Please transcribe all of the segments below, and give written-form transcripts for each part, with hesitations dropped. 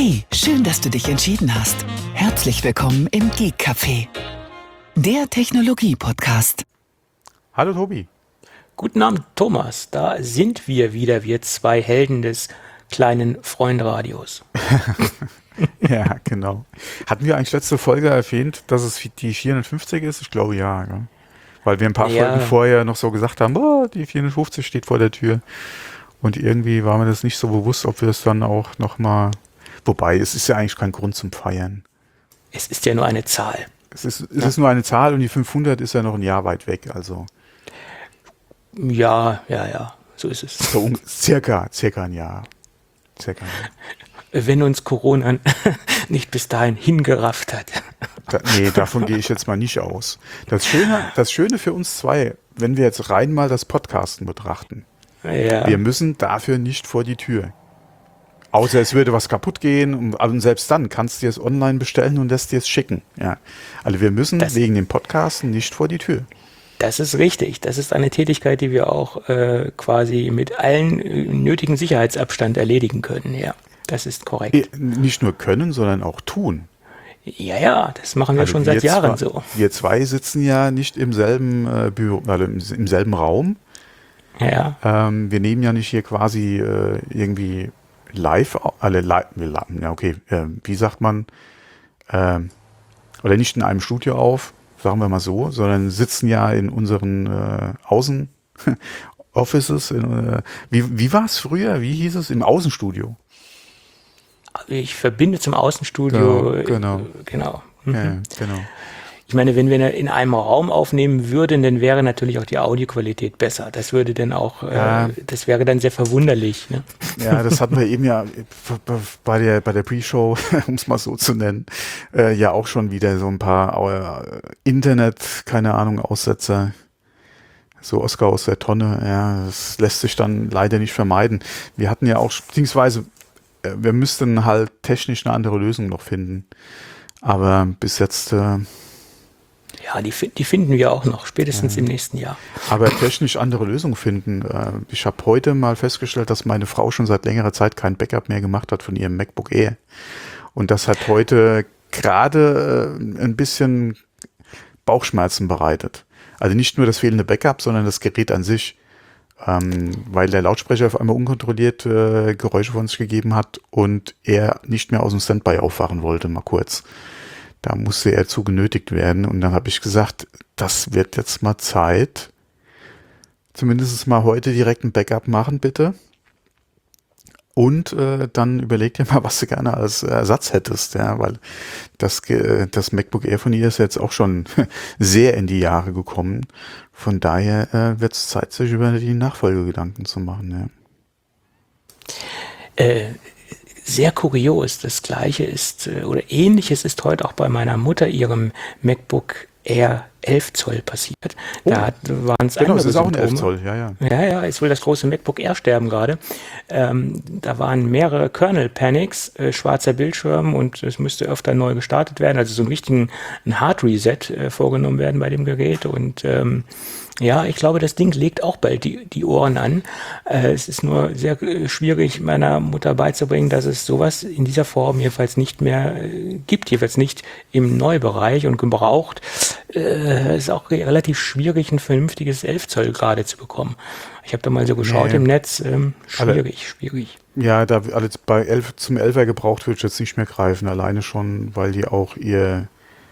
Hey, schön, dass du dich entschieden hast. Herzlich willkommen im Geek Café, der Technologie-Podcast. Hallo Tobi. Guten Abend, Thomas. Da sind wir wieder, wir zwei Helden des kleinen Freundradios. Ja, genau. Hatten wir eigentlich letzte Folge erwähnt, dass es die 450 ist? Ich glaube ja. Gell? Weil wir ein paar Folgen vorher noch so gesagt haben, oh, die 450 steht vor der Tür. Und irgendwie war mir das nicht so bewusst, ob wir es dann auch nochmal... Wobei, es ist ja eigentlich kein Grund zum Feiern. Es ist ja nur eine Zahl. Es ist nur eine Zahl und die 500 ist ja noch ein Jahr weit weg, also... Ja, so ist es. So circa ein Jahr. Wenn uns Corona nicht bis dahin hingerafft hat. Nee, davon gehe ich jetzt mal nicht aus. Das Schöne für uns zwei, wenn wir jetzt rein mal das Podcasten betrachten, wir müssen dafür nicht vor die Tür. Außer es würde was kaputt gehen und selbst dann kannst du es online bestellen und lässt dir es schicken. Ja. Also wir müssen wegen dem Podcasten nicht vor die Tür. Das ist richtig. Das ist eine Tätigkeit, die wir auch quasi mit allen nötigen Sicherheitsabstand erledigen können. Ja, das ist korrekt. Nicht nur können, sondern auch tun. Ja, das machen wir schon seit Jahren so. Wir zwei sitzen ja nicht im selben Büro, also im selben Raum. Ja. Wir nehmen ja nicht hier quasi irgendwie live, wie sagt man, oder nicht in einem Studio auf, sagen wir mal so, sondern sitzen ja in unseren Außen-Offices. Wie war es früher? Wie hieß es? Im Außenstudio. Ich verbinde zum Außenstudio. Ja, genau. Mhm. Ja, genau. Ich meine, wenn wir in einem Raum aufnehmen würden, dann wäre natürlich auch die Audioqualität besser. Das würde dann auch, das wäre dann sehr verwunderlich. Ne? Ja, das hatten wir eben ja bei der Pre-Show, um es mal so zu nennen, ja auch schon wieder so ein paar Internet, keine Ahnung, Aussetzer. So Oscar aus der Tonne, ja, das lässt sich dann leider nicht vermeiden. Wir hatten ja auch, beziehungsweise wir müssten halt technisch eine andere Lösung noch finden. Aber bis jetzt... Ja, die finden wir auch noch, spätestens im nächsten Jahr. Aber technisch andere Lösungen finden. Ich habe heute mal festgestellt, dass meine Frau schon seit längerer Zeit kein Backup mehr gemacht hat von ihrem MacBook Air. Und das hat heute gerade ein bisschen Bauchschmerzen bereitet. Also nicht nur das fehlende Backup, sondern das Gerät an sich. Weil der Lautsprecher auf einmal unkontrolliert Geräusche von sich gegeben hat und er nicht mehr aus dem Standby aufwachen wollte, mal kurz. Da musste er zu genötigt werden und dann habe ich gesagt, das wird jetzt mal Zeit. Zumindest mal heute direkt ein Backup machen, bitte. Und dann überleg dir mal, was du gerne als Ersatz hättest, ja, weil das MacBook Air von ihr ist jetzt auch schon sehr in die Jahre gekommen. Von daher wird es Zeit, sich über die Nachfolgegedanken zu machen, ja. Sehr kurios. Das Gleiche ist, oder Ähnliches ist heute auch bei meiner Mutter, ihrem MacBook Air 11 Zoll passiert. Da waren es genau, es ist auch ein Symptome. 11 Zoll, ja. Ja, ist wohl das große MacBook Air sterben gerade. Da waren mehrere Kernel Panics, schwarzer Bildschirm und es müsste öfter neu gestartet werden. Also so ein Hard Reset vorgenommen werden bei dem Gerät und ja, ich glaube, das Ding legt auch bald die Ohren an. Es ist nur sehr schwierig, meiner Mutter beizubringen, dass es sowas in dieser Form jedenfalls nicht mehr gibt, jedenfalls nicht im Neubereich und gebraucht. Es ist auch relativ schwierig, ein vernünftiges 11 Zoll gerade zu bekommen. Ich habe da mal so geschaut im Netz, schwierig. Ja, da alles zum 11er gebraucht würde ich jetzt nicht mehr greifen, alleine schon, weil die auch ihr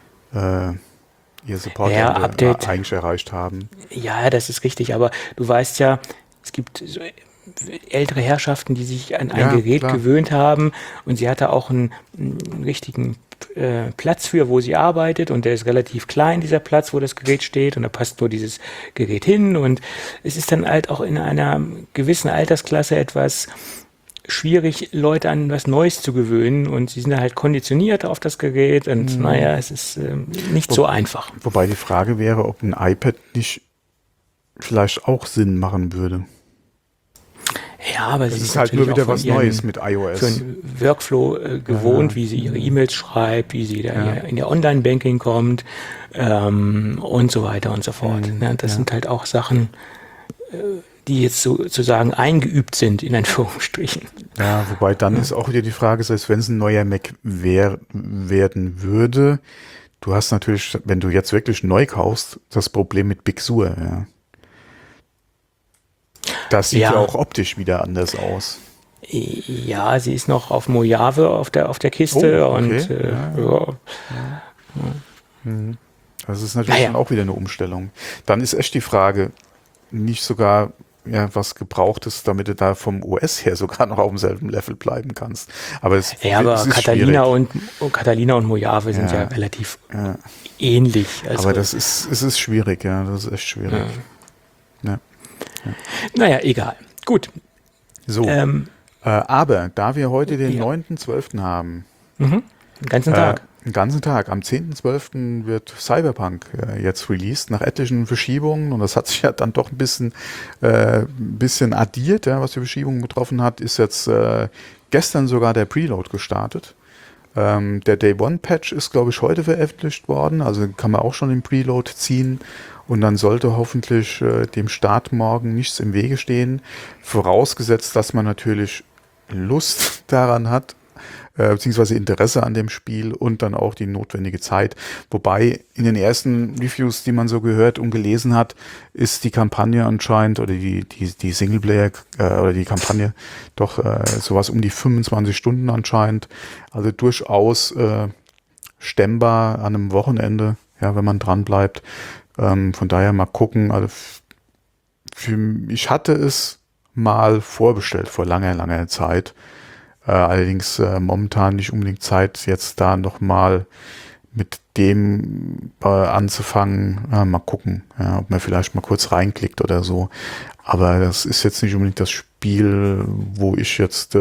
Support Update eigentlich erreicht haben. Ja, das ist richtig, aber du weißt ja, es gibt so ältere Herrschaften, die sich an ein Gerät gewöhnt haben und sie hatte auch einen richtigen Platz für, wo sie arbeitet und der ist relativ klein, dieser Platz, wo das Gerät steht und da passt nur dieses Gerät hin und es ist dann halt auch in einer gewissen Altersklasse etwas schwierig, Leute an was Neues zu gewöhnen und sie sind halt konditioniert auf das Gerät und naja, es ist nicht so einfach. Wobei die Frage wäre, ob ein iPad nicht vielleicht auch Sinn machen würde. Ja, aber es ist halt nur wieder was Neues mit iOS. Für einen Workflow gewohnt, wie sie ihre E-Mails schreibt, wie sie da in ihr Online-Banking kommt und so weiter und so fort. Das sind halt auch Sachen, die jetzt sozusagen eingeübt sind, in Anführungsstrichen. Ja, wobei dann ist auch wieder die Frage, selbst wenn es ein neuer Mac werden würde, du hast natürlich, wenn du jetzt wirklich neu kaufst, das Problem mit Big Sur. Ja. Das sieht ja auch optisch wieder anders aus. Ja, sie ist noch auf Mojave auf der Kiste und Das ist natürlich dann auch wieder eine Umstellung. Dann ist echt die Frage, nicht sogar was Gebrauchtes, damit du da vom OS her sogar noch auf demselben Level bleiben kannst. Aber es ist Catalina und Mojave sind ja relativ ähnlich. Also, aber es ist schwierig, ja, das ist echt schwierig. Ja. Naja, egal. Gut. So, aber da wir heute den 9.12. haben, den ganzen Tag. Den ganzen Tag. Am 10.12. wird Cyberpunk jetzt released, nach etlichen Verschiebungen. Und das hat sich ja dann doch ein bisschen addiert, was die Verschiebungen betroffen hat. Ist jetzt gestern sogar der Preload gestartet. Der Day-One-Patch ist, glaube ich, heute veröffentlicht worden. Also kann man auch schon den Preload ziehen. Und dann sollte hoffentlich dem Start morgen nichts im Wege stehen. Vorausgesetzt, dass man natürlich Lust daran hat, beziehungsweise Interesse an dem Spiel und dann auch die notwendige Zeit. Wobei in den ersten Reviews, die man so gehört und gelesen hat, ist die Kampagne anscheinend oder die Singleplayer oder die Kampagne doch sowas um die 25 Stunden anscheinend. Also durchaus stemmbar an einem Wochenende, wenn man dran bleibt. Von daher mal gucken. Also ich hatte es mal vorbestellt vor langer Zeit. Allerdings momentan nicht unbedingt Zeit, jetzt da nochmal mit dem anzufangen. Mal gucken, ob man vielleicht mal kurz reinklickt oder so. Aber das ist jetzt nicht unbedingt das Spiel, wo ich jetzt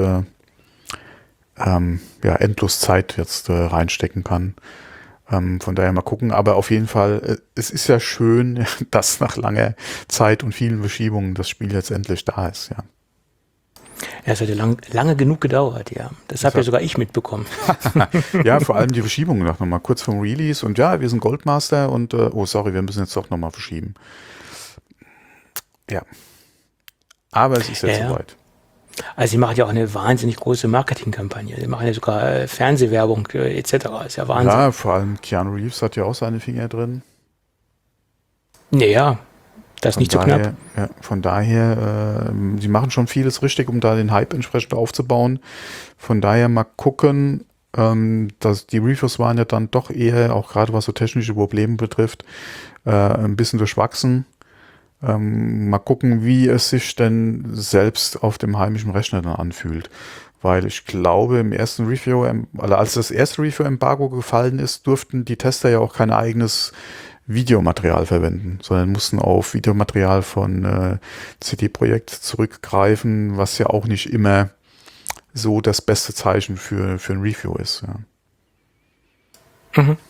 endlos Zeit jetzt reinstecken kann. Von daher mal gucken. Aber auf jeden Fall, es ist ja schön, dass nach langer Zeit und vielen Verschiebungen das Spiel jetzt endlich da ist, ja. Ja, es hat ja lange genug gedauert, ja. Das habe ja sogar ich mitbekommen. Ja, vor allem die Verschiebung nochmal kurz vom Release und wir sind Goldmaster und wir müssen jetzt doch nochmal verschieben. Ja. Aber es ist jetzt soweit. Also sie machen ja auch eine wahnsinnig große Marketingkampagne. Sie machen ja sogar Fernsehwerbung etc. Ist ja Wahnsinn. Ja, vor allem Keanu Reeves hat ja auch seine Finger drin. Naja, das ist nicht so knapp. Ja, von daher, sie machen schon vieles richtig, um da den Hype entsprechend aufzubauen. Von daher mal gucken, dass die Reviews waren ja dann doch eher, auch gerade was so technische Probleme betrifft, ein bisschen durchwachsen. Mal gucken, wie es sich denn selbst auf dem heimischen Rechner dann anfühlt. Weil ich glaube, im ersten Review, als das erste Review-Embargo gefallen ist, durften die Tester ja auch kein eigenes Videomaterial verwenden, sondern mussten auf Videomaterial von CD Projekt zurückgreifen, was ja auch nicht immer so das beste Zeichen für ein Review ist. Ja.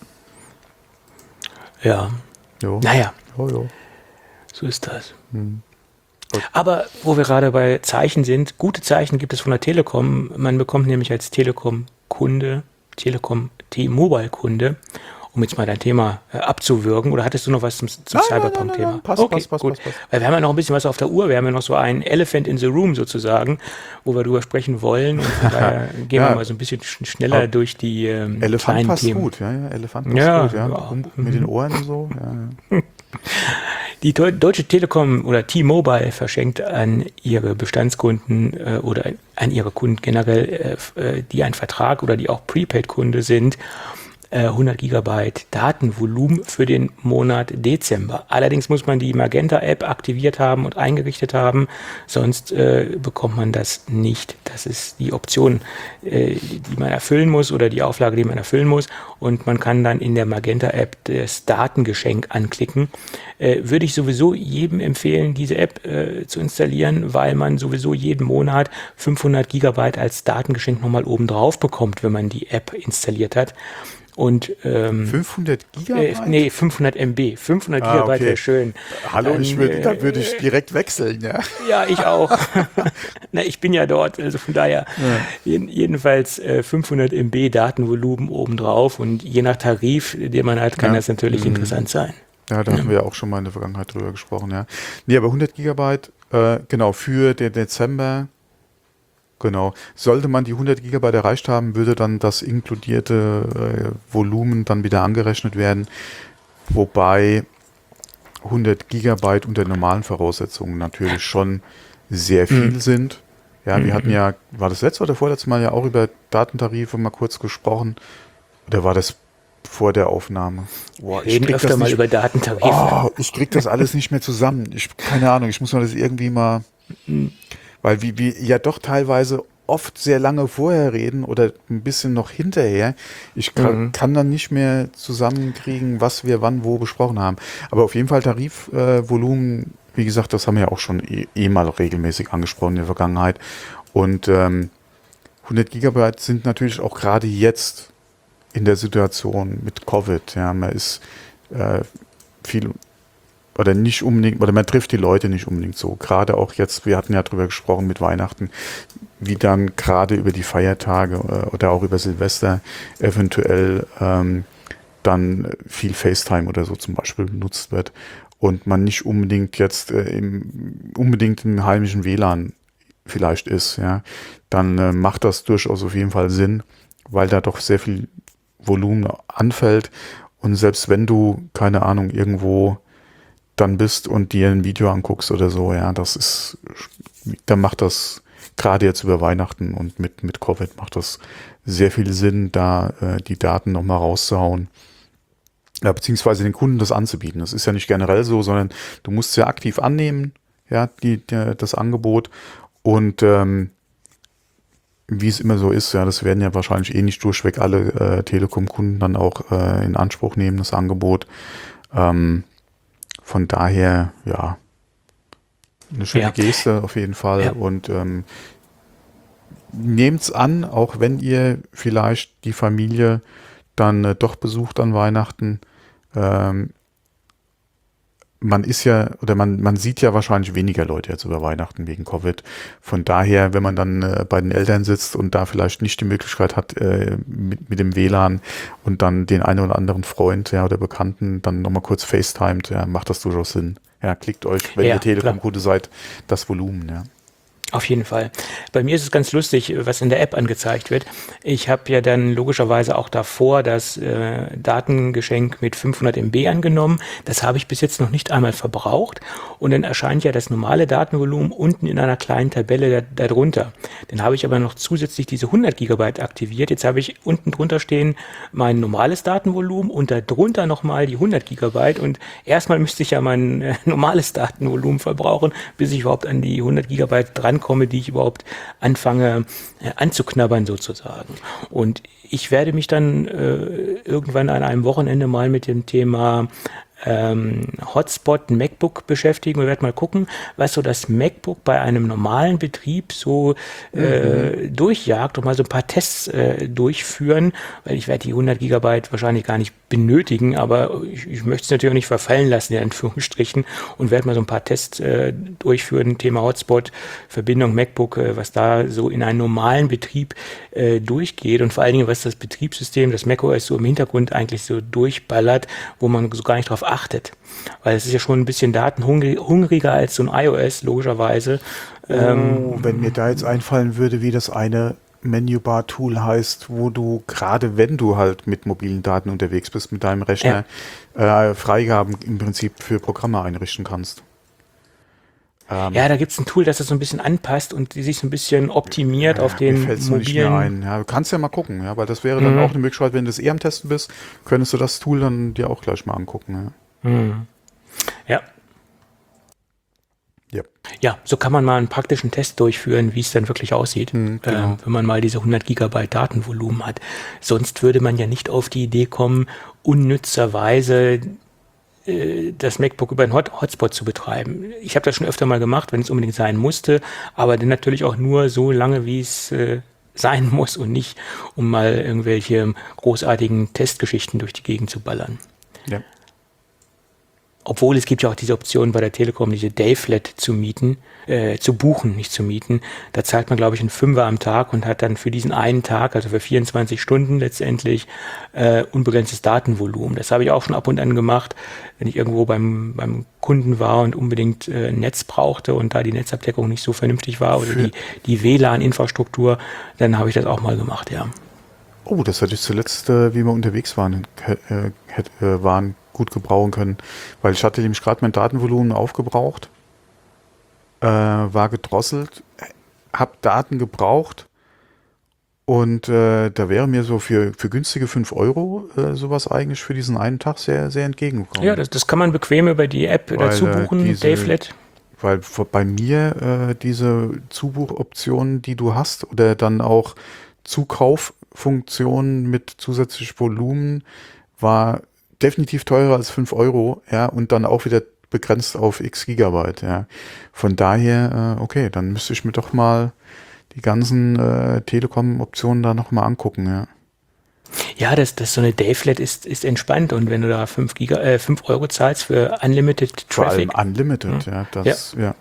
Ja. Jo. Naja. Jo. So ist das. Aber wo wir gerade bei Zeichen sind, gute Zeichen gibt es von der Telekom. Man bekommt nämlich als Telekom-Kunde, T-Mobile-Kunde, um jetzt mal dein Thema abzuwürgen. Oder hattest du noch was zum Cyberpunk-Thema? Nein. Passt. Weil wir haben ja noch ein bisschen was auf der Uhr. Wir haben ja noch so einen Elephant in the Room sozusagen, wo wir drüber sprechen wollen. Und von daher gehen wir mal so ein bisschen schneller durch die Elefant kleinen passt Themen. Gut, Elefant passt gut, Und mit den Ohren und so. Ja. Die Deutsche Telekom oder T-Mobile verschenkt an ihre Bestandskunden oder an ihre Kunden generell, die einen Vertrag oder die auch Prepaid-Kunde sind, 100 Gigabyte Datenvolumen für den Monat Dezember. Allerdings muss man die Magenta-App aktiviert haben und eingerichtet haben, sonst bekommt man das nicht. Das ist die Option, die man erfüllen muss oder die Auflage, die man erfüllen muss. Und man kann dann in der Magenta-App das Datengeschenk anklicken. Würde ich sowieso jedem empfehlen, diese App zu installieren, weil man sowieso jeden Monat 500 Gigabyte als Datengeschenk nochmal oben drauf bekommt, wenn man die App installiert hat. Und 500 Gigabyte? 500 MB. 500 Gigabyte wäre schön. Hallo, da würde ich direkt wechseln, ja. Ja, ich auch. Ich bin ja dort, also von daher jedenfalls 500 MB Datenvolumen obendrauf und je nach Tarif, den man hat, kann das natürlich interessant sein. Ja, da haben wir ja auch schon mal in der Vergangenheit drüber gesprochen, ja. Nee, aber 100 Gigabyte Genau, für den Dezember. Genau. Sollte man die 100 Gigabyte erreicht haben, würde dann das inkludierte Volumen dann wieder angerechnet werden. Wobei 100 Gigabyte unter normalen Voraussetzungen natürlich schon sehr viel sind. Ja, wir hatten ja, war das letzte oder vorletzte Mal ja auch über Datentarife mal kurz gesprochen. Oder war das vor der Aufnahme? Boah, ich rede öfter mal über Datentarife. Oh, ich krieg das alles nicht mehr zusammen. Keine Ahnung, ich muss mal das irgendwie mal... Weil wir ja doch teilweise oft sehr lange vorher reden oder ein bisschen noch hinterher. Ich kann dann nicht mehr zusammenkriegen, was wir wann wo besprochen haben. Aber auf jeden Fall Tarifvolumen, wie gesagt, das haben wir ja auch schon mal regelmäßig angesprochen in der Vergangenheit. Und 100 Gigabyte sind natürlich auch gerade jetzt in der Situation mit Covid. Ja, man ist viel... Oder nicht unbedingt, oder man trifft die Leute nicht unbedingt so. Gerade auch jetzt, wir hatten ja drüber gesprochen mit Weihnachten, wie dann gerade über die Feiertage oder auch über Silvester eventuell dann viel FaceTime oder so zum Beispiel benutzt wird und man nicht unbedingt jetzt unbedingt im heimischen WLAN vielleicht ist, ja, dann macht das durchaus auf jeden Fall Sinn, weil da doch sehr viel Volumen anfällt und selbst wenn du, keine Ahnung, irgendwo dann bist und dir ein Video anguckst oder so, ja, dann macht das gerade jetzt über Weihnachten und mit Covid macht das sehr viel Sinn, da die Daten nochmal rauszuhauen, ja, beziehungsweise den Kunden das anzubieten. Das ist ja nicht generell so, sondern du musst es ja aktiv annehmen, ja, das Angebot und wie es immer so ist, ja, das werden ja wahrscheinlich nicht durchweg alle Telekom-Kunden dann auch in Anspruch nehmen, das Angebot. Von daher, ja, eine schöne Geste auf jeden Fall. Ja. Und nehmt's an, auch wenn ihr vielleicht die Familie dann doch besucht an Weihnachten. Man ist ja, oder man sieht ja wahrscheinlich weniger Leute jetzt über Weihnachten wegen Covid. Von daher, wenn man dann bei den Eltern sitzt und da vielleicht nicht die Möglichkeit hat, mit dem WLAN und dann den einen oder anderen Freund, ja, oder Bekannten dann nochmal kurz FaceTimet, ja, macht das durchaus Sinn. Ja, klickt euch, wenn ihr Telekom-Kunde seid, das Volumen, ja. Auf jeden Fall. Bei mir ist es ganz lustig, was in der App angezeigt wird. Ich habe ja dann logischerweise auch davor das Datengeschenk mit 500 MB angenommen. Das habe ich bis jetzt noch nicht einmal verbraucht. Und dann erscheint ja das normale Datenvolumen unten in einer kleinen Tabelle darunter. Dann habe ich aber noch zusätzlich diese 100 Gigabyte aktiviert. Jetzt habe ich unten drunter stehen mein normales Datenvolumen und darunter nochmal die 100 Gigabyte. Und erstmal müsste ich ja mein normales Datenvolumen verbrauchen, bis ich überhaupt an die 100 Gigabyte drankomme, die ich überhaupt anfange anzuknabbern sozusagen. Und ich werde mich dann irgendwann an einem Wochenende mal mit dem Thema Hotspot MacBook beschäftigen und werde mal gucken, was so das MacBook bei einem normalen Betrieb so durchjagt und mal so ein paar Tests durchführen, weil ich werde die 100 Gigabyte wahrscheinlich gar nicht benötigen, aber ich möchte es natürlich auch nicht verfallen lassen, in Anführungsstrichen, und werde mal so ein paar Tests durchführen, Thema Hotspot, Verbindung MacBook, was da so in einem normalen Betrieb durchgeht und vor allen Dingen, was das Betriebssystem, das macOS so im Hintergrund eigentlich so durchballert, wo man so gar nicht drauf achtet. Weil es ist ja schon ein bisschen datenhungriger als so ein iOS, logischerweise. Wenn mir da jetzt einfallen würde, wie das eine Menübar-Tool heißt, wo du gerade, wenn du halt mit mobilen Daten unterwegs bist, mit deinem Rechner, Freigaben im Prinzip für Programme einrichten kannst. Ja, da gibt es ein Tool, das das so ein bisschen anpasst und die sich so ein bisschen optimiert auf den mobilen... Nicht mehr ein. Ja, du kannst ja mal gucken, ja, weil das wäre dann auch eine Möglichkeit, wenn du das am Testen bist, könntest du das Tool dann dir auch gleich mal angucken. Ja. Ja, so kann man mal einen praktischen Test durchführen, wie es dann wirklich aussieht, genau. Wenn man mal diese 100 Gigabyte Datenvolumen hat. Sonst würde man ja nicht auf die Idee kommen, unnützerweise das MacBook über einen Hotspot zu betreiben. Ich habe das schon öfter mal gemacht, wenn es unbedingt sein musste, aber dann natürlich auch nur so lange, wie es sein muss und nicht, um mal irgendwelche großartigen Testgeschichten durch die Gegend zu ballern. Ja. Obwohl es gibt ja auch diese Option bei der Telekom, diese Dayflat zu mieten, zu buchen, nicht zu mieten. Da zahlt man, glaube ich, einen Fünfer am Tag und hat dann für diesen einen Tag, also für 24 Stunden letztendlich, unbegrenztes Datenvolumen. Das habe ich auch schon ab und an gemacht, wenn ich irgendwo beim Kunden war und unbedingt ein Netz brauchte und da die Netzabdeckung nicht so vernünftig war oder die WLAN-Infrastruktur, dann habe ich das auch mal gemacht, ja. Oh, das hatte ich zuletzt, wie wir unterwegs waren, gut gebrauchen können, weil ich hatte nämlich gerade mein Datenvolumen aufgebraucht, war gedrosselt, habe Daten gebraucht und da wäre mir so für günstige 5 Euro sowas eigentlich für diesen einen Tag sehr, sehr entgegengekommen. Ja, das kann man bequem über die App dazu buchen, Dayflat. Weil bei mir diese Zubuchoptionen, die du hast, oder dann auch Zukauffunktionen mit zusätzlich Volumen, war definitiv teurer als 5 Euro, ja, und dann auch wieder begrenzt auf x Gigabyte, ja. Von daher, okay, dann müsste ich mir doch mal die ganzen Telekom-Optionen da nochmal angucken, ja. Ja, das so eine Dayflat ist entspannt, und wenn du da 5 Euro zahlst für Unlimited Traffic. Vor allem Unlimited, ja, das, ja.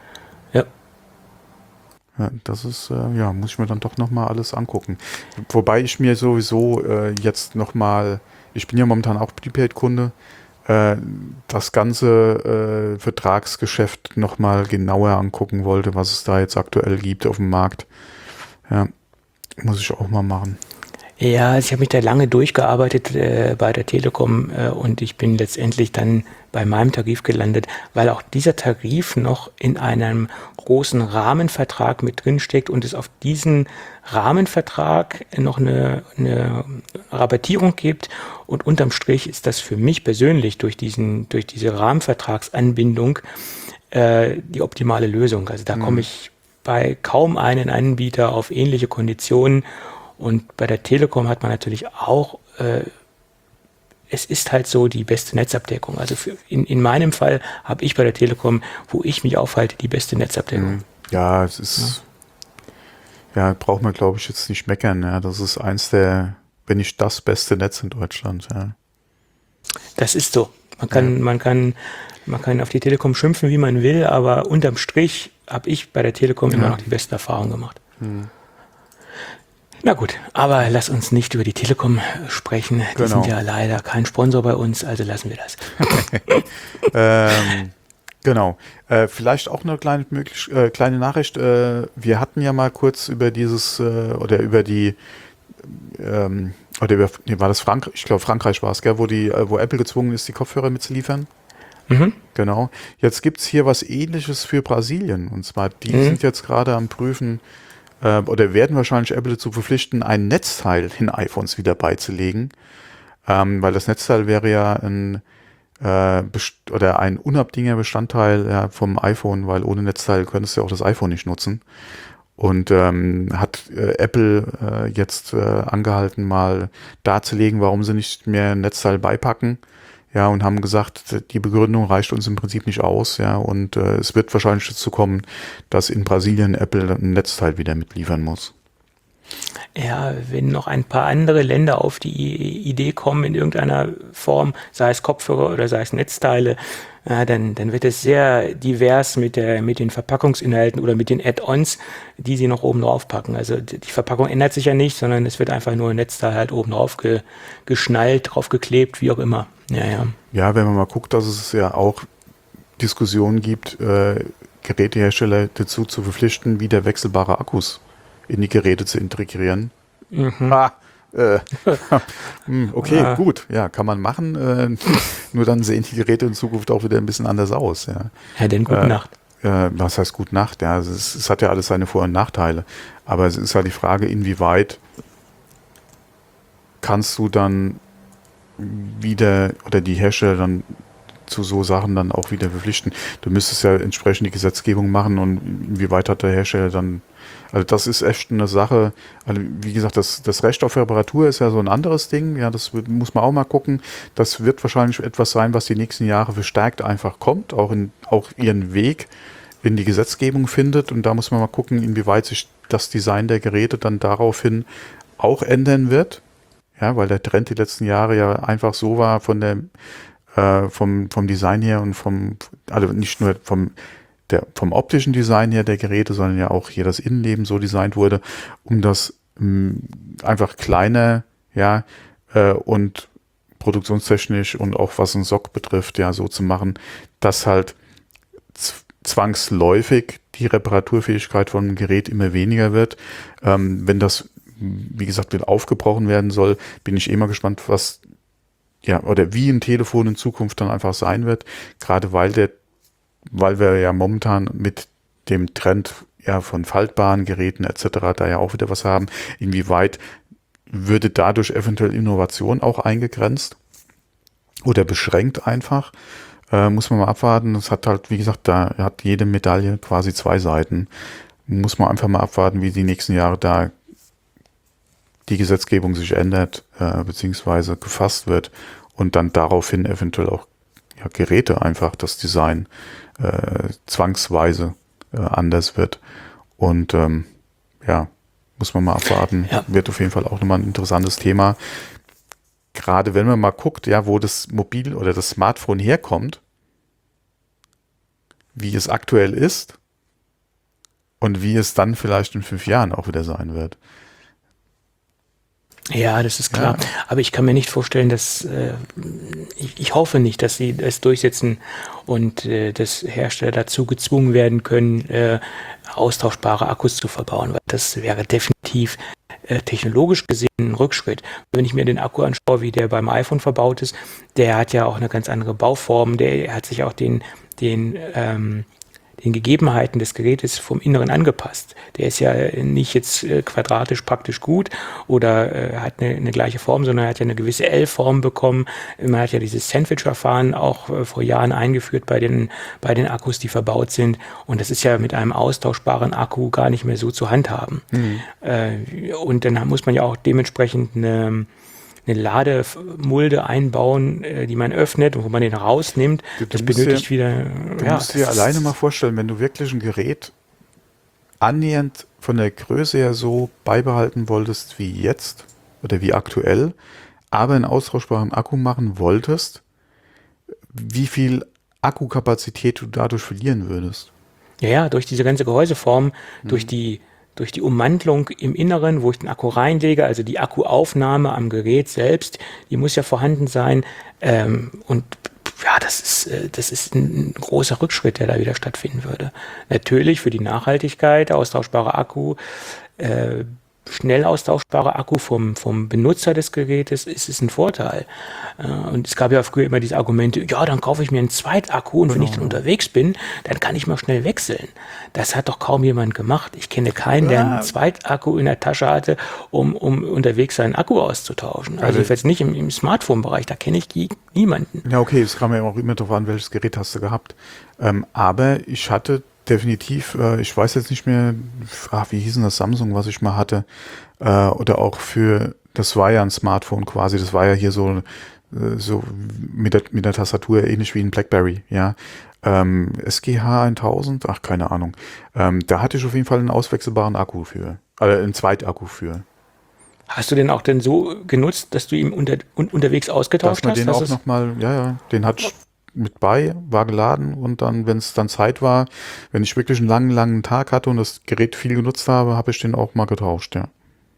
Ja, das ist, muss ich mir dann doch nochmal alles angucken. Wobei ich mir sowieso jetzt nochmal, ich bin ja momentan auch Prepaid-Kunde, das ganze Vertragsgeschäft nochmal genauer angucken wollte, was es da jetzt aktuell gibt auf dem Markt. Ja, muss ich auch mal machen. Ja, also ich habe mich da lange durchgearbeitet bei der Telekom und ich bin letztendlich dann bei meinem Tarif gelandet, weil auch dieser Tarif noch in einem großen Rahmenvertrag mit drin steckt und es auf diesen Rahmenvertrag noch eine Rabattierung gibt, und unterm Strich ist das für mich persönlich durch diese Rahmenvertragsanbindung die optimale Lösung. Also da komme ich bei kaum einen Anbieter auf ähnliche Konditionen. Und bei der Telekom hat man natürlich auch, es ist halt so die beste Netzabdeckung. Also in meinem Fall habe ich bei der Telekom, wo ich mich aufhalte, die beste Netzabdeckung. Ja, es ist, braucht man, glaube ich, jetzt nicht meckern. Ja. Das ist eins der, wenn nicht das beste Netz in Deutschland. Ja. Das ist so. Man kann auf die Telekom schimpfen, wie man will, aber unterm Strich habe ich bei der Telekom immer noch die beste Erfahrung gemacht. Na gut, aber lass uns nicht über die Telekom sprechen. Die sind ja leider kein Sponsor bei uns, also lassen wir das. Genau. Vielleicht auch eine kleine Nachricht. Wir hatten ja mal kurz über dieses war das Frankreich? Ich glaube, Frankreich war es, gell, wo Apple gezwungen ist, die Kopfhörer mitzuliefern. Genau. Jetzt gibt es hier was Ähnliches für Brasilien. Und zwar, die sind jetzt gerade am Prüfen, oder werden wahrscheinlich Apple dazu verpflichten, ein Netzteil in iPhones wieder beizulegen, weil das Netzteil wäre ja ein unabdingbarer Bestandteil vom iPhone, weil ohne Netzteil könntest du ja auch das iPhone nicht nutzen. Und hat Apple jetzt angehalten, mal darzulegen, warum sie nicht mehr ein Netzteil beipacken. Ja, und haben gesagt, die Begründung reicht uns im Prinzip nicht aus, ja, und es wird wahrscheinlich dazu kommen, dass in Brasilien Apple ein Netzteil wieder mitliefern muss. Ja, wenn noch ein paar andere Länder auf die Idee kommen, in irgendeiner Form, sei es Kopfhörer oder sei es Netzteile, dann wird es sehr divers mit den Verpackungsinhalten oder mit den Add-ons, die sie noch oben drauf packen. Also die Verpackung ändert sich ja nicht, sondern es wird einfach nur ein Netzteil halt oben drauf geschnallt, draufgeklebt, wie auch immer. Ja, wenn man mal guckt, dass es ja auch Diskussionen gibt, Gerätehersteller dazu zu verpflichten, wieder wechselbare Akkus in die Geräte zu integrieren. Okay, gut, ja, kann man machen. Nur dann sehen die Geräte in Zukunft auch wieder ein bisschen anders aus. Ja, denn gute Nacht. Was heißt gute Nacht? Ja, es hat ja alles seine Vor- und Nachteile. Aber es ist halt die Frage, inwieweit kannst du dann wieder, oder die Hersteller dann zu so Sachen dann auch wieder verpflichten. Du müsstest ja entsprechend die Gesetzgebung machen, und inwieweit hat der Hersteller dann, also das ist echt eine Sache, also wie gesagt, das Recht auf Reparatur ist ja so ein anderes Ding, ja, das muss man auch mal gucken. Das wird wahrscheinlich etwas sein, was die nächsten Jahre verstärkt einfach kommt, auch ihren Weg in die Gesetzgebung findet, und da muss man mal gucken, inwieweit sich das Design der Geräte dann daraufhin auch ändern wird. Ja, weil der Trend die letzten Jahre ja einfach so war von der vom Design her und also nicht nur vom optischen Design her der Geräte, sondern ja auch hier das Innenleben so designt wurde, um das einfach kleiner, ja, und produktionstechnisch und auch was einen SOC betrifft, ja, so zu machen, dass halt zwangsläufig die Reparaturfähigkeit von einem Gerät immer weniger wird. Wenn das, wie gesagt, mit aufgebrochen werden soll, bin ich mal gespannt, was, ja, oder wie ein Telefon in Zukunft dann einfach sein wird, gerade weil wir ja momentan mit dem Trend ja von faltbaren Geräten etc. da ja auch wieder was haben. Inwieweit würde dadurch eventuell Innovation auch eingegrenzt oder beschränkt einfach? Muss man mal abwarten. Das hat halt, wie gesagt, da hat jede Medaille quasi zwei Seiten. Muss man einfach mal abwarten, wie die nächsten Jahre da die Gesetzgebung sich ändert, beziehungsweise gefasst wird und dann daraufhin eventuell auch ja, Geräte einfach das Design zwangsweise anders wird. Und ja, muss man mal abwarten. Ja. Wird auf jeden Fall auch nochmal ein interessantes Thema. Gerade wenn man mal guckt, ja, wo das Mobil oder das Smartphone herkommt, wie es aktuell ist und wie es dann vielleicht in 5 Jahren auch wieder sein wird. Ja, das ist klar. Ja. Aber ich kann mir nicht vorstellen, dass ich hoffe nicht, dass sie es durchsetzen und dass Hersteller dazu gezwungen werden können, austauschbare Akkus zu verbauen. Weil das wäre definitiv technologisch gesehen ein Rückschritt. Wenn ich mir den Akku anschaue, wie der beim iPhone verbaut ist, der hat ja auch eine ganz andere Bauform. Der hat sich auch den Gegebenheiten des Gerätes vom Inneren angepasst. Der ist ja nicht jetzt quadratisch praktisch gut oder hat eine gleiche Form, sondern er hat ja eine gewisse L-Form bekommen. Man hat ja dieses Sandwich-Verfahren auch vor Jahren eingeführt bei den Akkus, die verbaut sind. Und das ist ja mit einem austauschbaren Akku gar nicht mehr so zu handhaben. Und dann muss man ja auch dementsprechend eine Lademulde einbauen, die man öffnet und wo man den rausnimmt. Das benötigt wieder... Du musst dir alleine mal vorstellen, wenn du wirklich ein Gerät annähernd von der Größe her so beibehalten wolltest wie jetzt oder wie aktuell, aber einen austauschbaren Akku machen wolltest, wie viel Akkukapazität du dadurch verlieren würdest. Ja, durch diese ganze Gehäuseform, durch die Ummantelung im Inneren, wo ich den Akku reinlege, also die Akkuaufnahme am Gerät selbst, die muss ja vorhanden sein. Und ja, das ist ein großer Rückschritt, der da wieder stattfinden würde. Natürlich für die Nachhaltigkeit, austauschbarer Akku, schnell austauschbarer Akku vom Benutzer des Gerätes ist es ein Vorteil. Und es gab ja früher immer diese Argumente, ja, dann kaufe ich mir einen Zweitakku und wenn ich dann unterwegs bin, dann kann ich mal schnell wechseln. Das hat doch kaum jemand gemacht. Ich kenne keinen, der einen Zweitakku in der Tasche hatte, um unterwegs seinen Akku auszutauschen. Also jetzt nicht im Smartphone-Bereich, da kenne ich niemanden. Ja, okay, es kam ja auch immer darauf an, welches Gerät hast du gehabt. Aber ich hatte definitiv, ich weiß jetzt nicht mehr, wie hieß denn das Samsung, was ich mal hatte, oder auch das war ja ein Smartphone quasi, das war ja hier so mit der Tastatur ähnlich wie ein BlackBerry, ja. SGH 1000, keine Ahnung. Da hatte ich auf jeden Fall einen auswechselbaren Akku einen Zweitakku für. Hast du den auch denn so genutzt, dass du ihn unterwegs ausgetauscht hast? Den auch nochmal, ja, den hat mit bei, war geladen und dann, wenn es dann Zeit war, wenn ich wirklich einen langen Tag hatte und das Gerät viel genutzt habe, habe ich den auch mal getauscht, ja.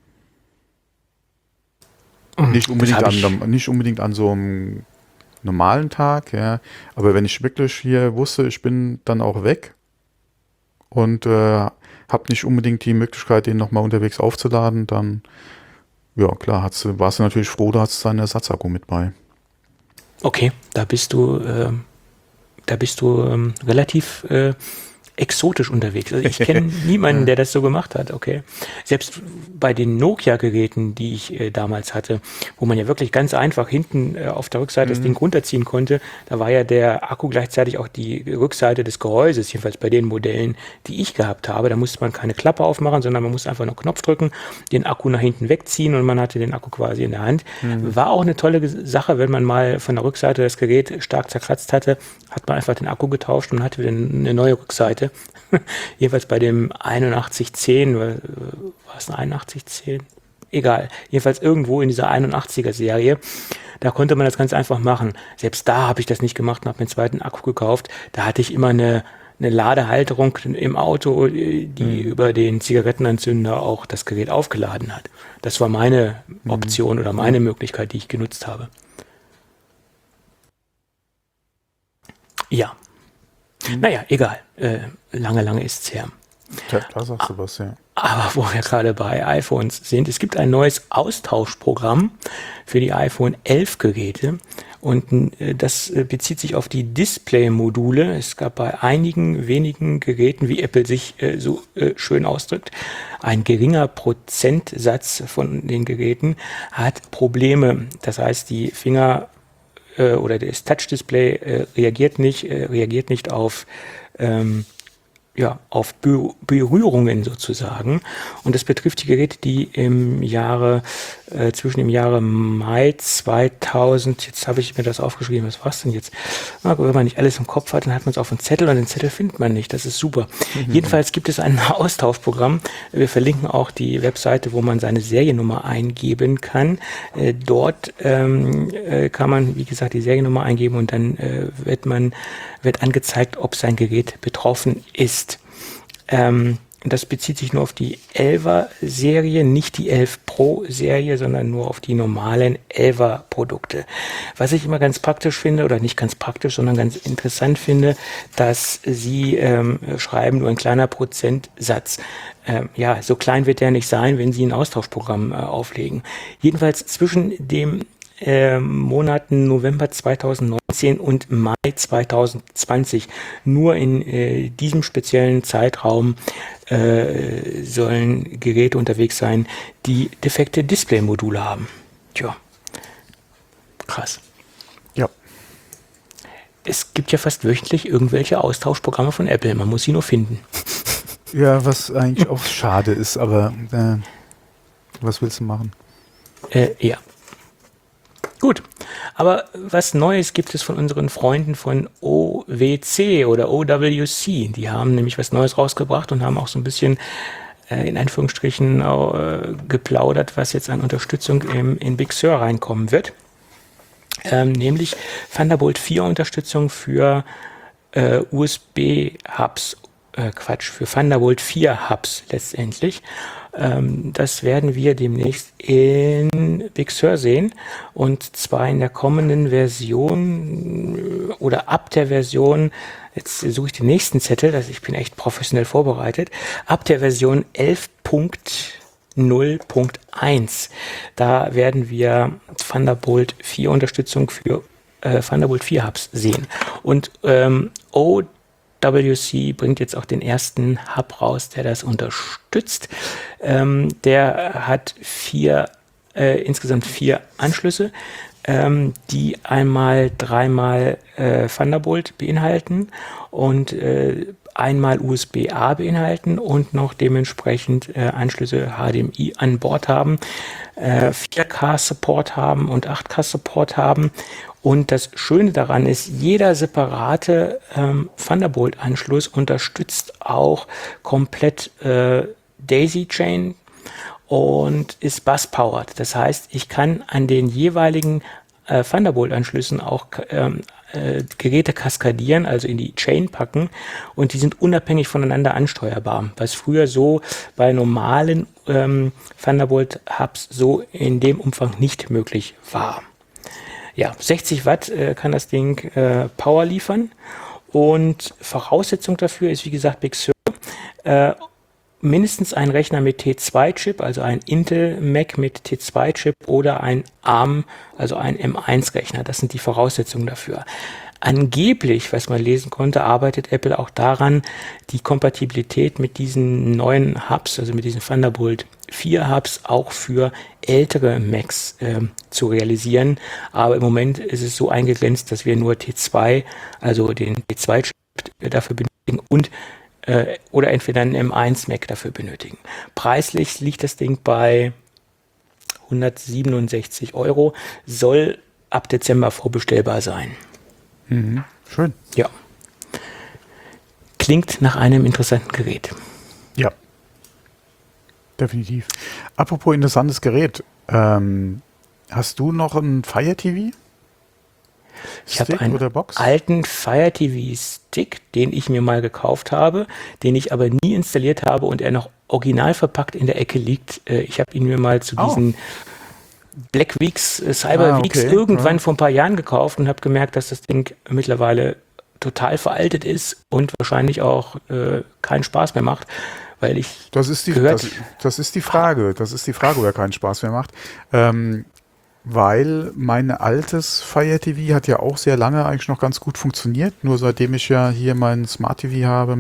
Nicht unbedingt an so einem normalen Tag, ja, aber wenn ich wirklich hier wusste, ich bin dann auch weg und habe nicht unbedingt die Möglichkeit, den nochmal unterwegs aufzuladen, dann, ja klar, warst du natürlich froh, da hast du deinen Ersatzakku mit bei. Okay, da bist du relativ exotisch unterwegs. Also ich kenne niemanden, der das so gemacht hat, okay. Selbst bei den Nokia-Geräten, die ich damals hatte, wo man ja wirklich ganz einfach hinten auf der Rückseite das Ding runterziehen konnte, da war ja der Akku gleichzeitig auch die Rückseite des Gehäuses, jedenfalls bei den Modellen, die ich gehabt habe. Da musste man keine Klappe aufmachen, sondern man musste einfach nur einen Knopf drücken, den Akku nach hinten wegziehen und man hatte den Akku quasi in der Hand. War auch eine tolle Sache, wenn man mal von der Rückseite das Gerät stark zerkratzt hatte, hat man einfach den Akku getauscht und hatte wieder eine neue Rückseite. Jedenfalls bei dem 8110, war es ein 8110? egal. Jedenfalls irgendwo in dieser 81er-Serie. Da konnte man das ganz einfach machen. Selbst da habe ich das nicht gemacht und habe mir einen zweiten Akku gekauft. Da hatte ich immer eine Ladehalterung im Auto, die über den Zigarettenanzünder auch das Gerät aufgeladen hat. Das war meine Option oder meine Möglichkeit, die ich genutzt habe. Ja. Naja, egal. Lange ist's her. Da sagst du was, ja. Aber wo wir gerade bei iPhones sind, es gibt ein neues Austauschprogramm für die iPhone 11 Geräte und das bezieht sich auf die Display-Module. Es gab bei einigen wenigen Geräten, wie Apple sich so schön ausdrückt, ein geringer Prozentsatz von den Geräten hat Probleme. Das heißt, die Finger oder das Touch-Display reagiert nicht auf auf Berührungen sozusagen. Und das betrifft die Geräte, die im Jahre, zwischen dem Jahre Mai 2000, jetzt habe ich mir das aufgeschrieben, was war es denn jetzt? Wenn man nicht alles im Kopf hat, dann hat man es auf dem Zettel und den Zettel findet man nicht. Das ist super. Jedenfalls gibt es ein Austauschprogramm. Wir verlinken auch die Webseite, wo man seine Seriennummer eingeben kann. Dort kann man, wie gesagt, die Seriennummer eingeben und dann wird angezeigt, ob sein Gerät betroffen ist. Das bezieht sich nur auf die 11er-Serie, nicht die 11 Pro-Serie, sondern nur auf die normalen 11er-Produkte. Was ich immer ganz praktisch finde, oder nicht ganz praktisch, sondern ganz interessant finde, dass sie schreiben, nur ein kleiner Prozentsatz. So klein wird der nicht sein, wenn sie ein Austauschprogramm auflegen. Jedenfalls zwischen dem Monaten November 2019 und Mai 2020. Nur in diesem speziellen Zeitraum sollen Geräte unterwegs sein, die defekte Display-Module haben. Tja, krass. Ja. Es gibt ja fast wöchentlich irgendwelche Austauschprogramme von Apple. Man muss sie nur finden. Ja, was eigentlich auch schade ist, aber was willst du machen? Ja. Gut, aber was Neues gibt es von unseren Freunden von OWC oder OWC. Die haben nämlich was Neues rausgebracht und haben auch so ein bisschen in Anführungsstrichen geplaudert, was jetzt an Unterstützung in Big Sur reinkommen wird. Nämlich Thunderbolt 4 Unterstützung für USB-Hubs. Für Thunderbolt 4 Hubs letztendlich. Das werden wir demnächst in Big Sur sehen und zwar in der kommenden Version oder ab der Version, jetzt suche ich den nächsten Zettel, ich bin echt professionell vorbereitet, ab der Version 11.0.1. Da werden wir Thunderbolt 4 Unterstützung für Thunderbolt 4 Hubs sehen und OWC bringt jetzt auch den ersten Hub raus, der das unterstützt. Der hat insgesamt vier Anschlüsse, die dreimal Thunderbolt beinhalten und einmal USB-A beinhalten und noch dementsprechend Anschlüsse HDMI an Bord haben, 4K-Support haben und 8K-Support haben. Und das Schöne daran ist, jeder separate Thunderbolt-Anschluss unterstützt auch komplett Daisy-Chain und ist bus-powered. Das heißt, ich kann an den jeweiligen Thunderbolt-Anschlüssen auch Geräte kaskadieren, also in die Chain packen und die sind unabhängig voneinander ansteuerbar, was früher so bei normalen Thunderbolt-Hubs so in dem Umfang nicht möglich war. Ja, 60 Watt kann das Ding Power liefern und Voraussetzung dafür ist, wie gesagt, Big Sur. Mindestens ein Rechner mit T2-Chip, also ein Intel Mac mit T2-Chip oder ein ARM, also ein M1-Rechner. Das sind die Voraussetzungen dafür. Angeblich, was man lesen konnte, arbeitet Apple auch daran, die Kompatibilität mit diesen neuen Hubs, also mit diesen Thunderbolt 4 Hubs, auch für ältere Macs zu realisieren. Aber im Moment ist es so eingegrenzt, dass wir nur T2, also den T2-Chip dafür benötigen und oder entweder einen M1 Mac dafür benötigen. Preislich liegt das Ding bei 167 €, soll ab Dezember vorbestellbar sein. Mhm. Schön. Ja. Klingt nach einem interessanten Gerät. Ja. definitiv. Apropos interessantes Gerät. Hast du noch ein Fire TV? Ich habe Stick einen oder Box? alten Fire TV Stick, den ich mir mal gekauft habe, den ich aber nie installiert habe und er noch original verpackt in der Ecke liegt. Ich habe ihn mir mal zu diesen Black Weeks, Cyber Weeks okay. irgendwann vor ein paar Jahren gekauft und habe gemerkt, dass das Ding mittlerweile total veraltet ist und wahrscheinlich auch keinen Spaß mehr macht, weil ich Das ist die Frage. Das ist die Frage, wer keinen Spaß mehr macht. Weil mein altes Fire TV hat ja auch sehr lange eigentlich noch ganz gut funktioniert. Nur seitdem ich ja hier mein Smart TV habe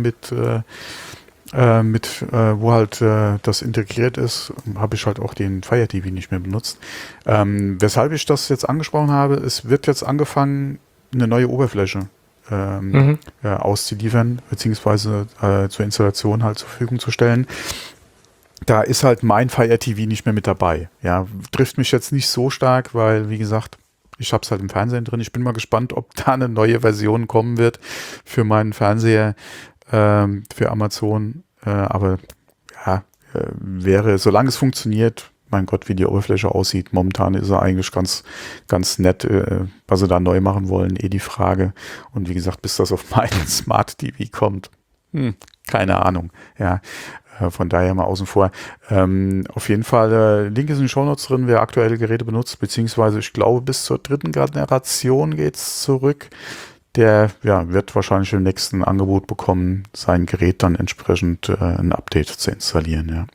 wo halt das integriert ist, habe ich halt auch den Fire TV nicht mehr benutzt. Weshalb ich das jetzt angesprochen habe, es wird jetzt angefangen, eine neue Oberfläche auszuliefern, beziehungsweise zur Installation halt zur Verfügung zu stellen. Da ist halt mein Fire TV nicht mehr mit dabei. Ja, trifft mich jetzt nicht so stark, weil, wie gesagt, ich habe es halt im Fernsehen drin. Ich bin mal gespannt, ob da eine neue Version kommen wird für meinen Fernseher, für Amazon. Aber ja, solange es funktioniert, mein Gott, wie die Oberfläche aussieht. Momentan ist er eigentlich ganz, ganz nett, was sie da neu machen wollen, die Frage. Und wie gesagt, bis das auf meinen Smart TV kommt, keine Ahnung. Ja. Von daher mal außen vor. Auf jeden Fall, Link ist in den Shownotes drin, wer aktuelle Geräte benutzt, beziehungsweise ich glaube bis zur 3. Generation geht's zurück. Der wird wahrscheinlich im nächsten Angebot bekommen, sein Gerät dann entsprechend ein Update zu installieren. Ja.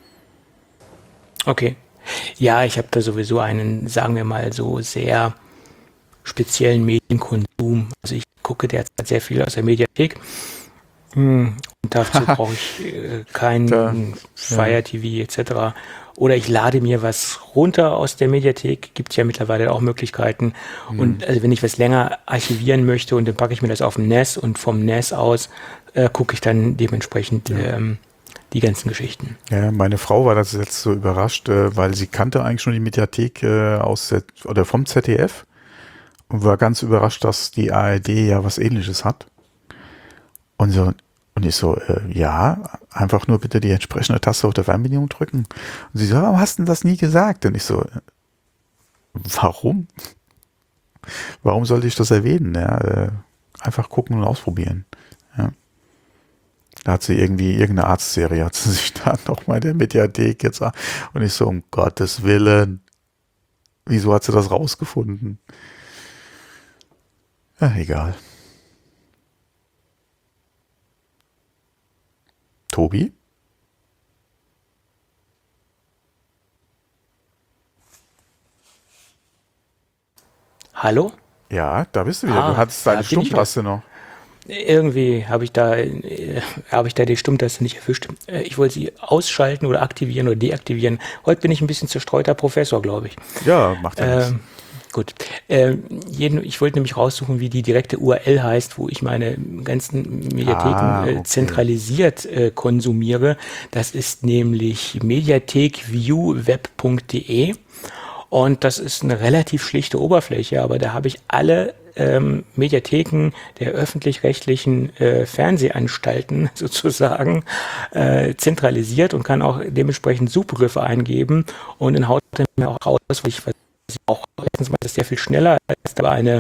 Okay. Ja, ich habe da sowieso einen, sagen wir mal so, sehr speziellen Medienkonsum. Also ich gucke derzeit sehr viel aus der Mediathek. Und dazu brauche ich keinen Fire TV etc. Oder ich lade mir was runter aus der Mediathek. Gibt es ja mittlerweile auch Möglichkeiten. Und also wenn ich was länger archivieren möchte und dann packe ich mir das auf dem NAS und vom NAS aus gucke ich dann dementsprechend die ganzen Geschichten. Ja, meine Frau war das jetzt so überrascht, weil sie kannte eigentlich schon die Mediathek vom ZDF und war ganz überrascht, dass die ARD ja was Ähnliches hat. Und ich so, einfach nur bitte die entsprechende Taste auf der Fernbedienung drücken. Und sie so, warum hast du denn das nie gesagt? Und ich so, warum? Warum sollte ich das erwähnen? Ja, einfach gucken und ausprobieren. Ja. Da hat sie irgendeine Arztserie, hat sie sich da nochmal in der Mediathek jetzt, und ich so, um Gottes Willen, wieso hat sie das rausgefunden? Ja, egal. Tobi? Hallo? Ja, da bist du wieder. Du hattest deine Stummtaste noch. Irgendwie habe ich da die Stummtaste nicht erwischt. Ich wollte sie ausschalten oder aktivieren oder deaktivieren. Heute bin ich ein bisschen zerstreuter Professor, glaube ich. Ja, macht ja nichts. Gut. Ich wollte nämlich raussuchen, wie die direkte URL heißt, wo ich meine ganzen Mediatheken zentralisiert konsumiere. Das ist nämlich mediathekviewweb.de und das ist eine relativ schlichte Oberfläche, aber da habe ich alle Mediatheken der öffentlich-rechtlichen Fernsehanstalten sozusagen zentralisiert und kann auch dementsprechend Suchbegriffe eingeben und dann haut er mir auch raus, was ich auch erstens mal ist das sehr viel schneller, als da eine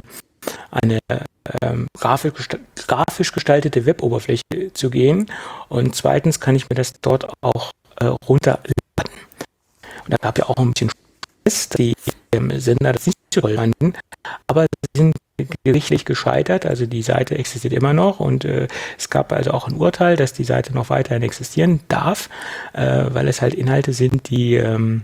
grafisch gestaltete Web-Oberfläche zu gehen. Und zweitens kann ich mir das dort auch runterladen. Und da habe ich auch ein bisschen Stress, die Sender das nicht so toll fanden, aber sie sind gerichtlich gescheitert, also die Seite existiert immer noch und es gab also auch ein Urteil, dass die Seite noch weiterhin existieren darf, weil es halt Inhalte sind, die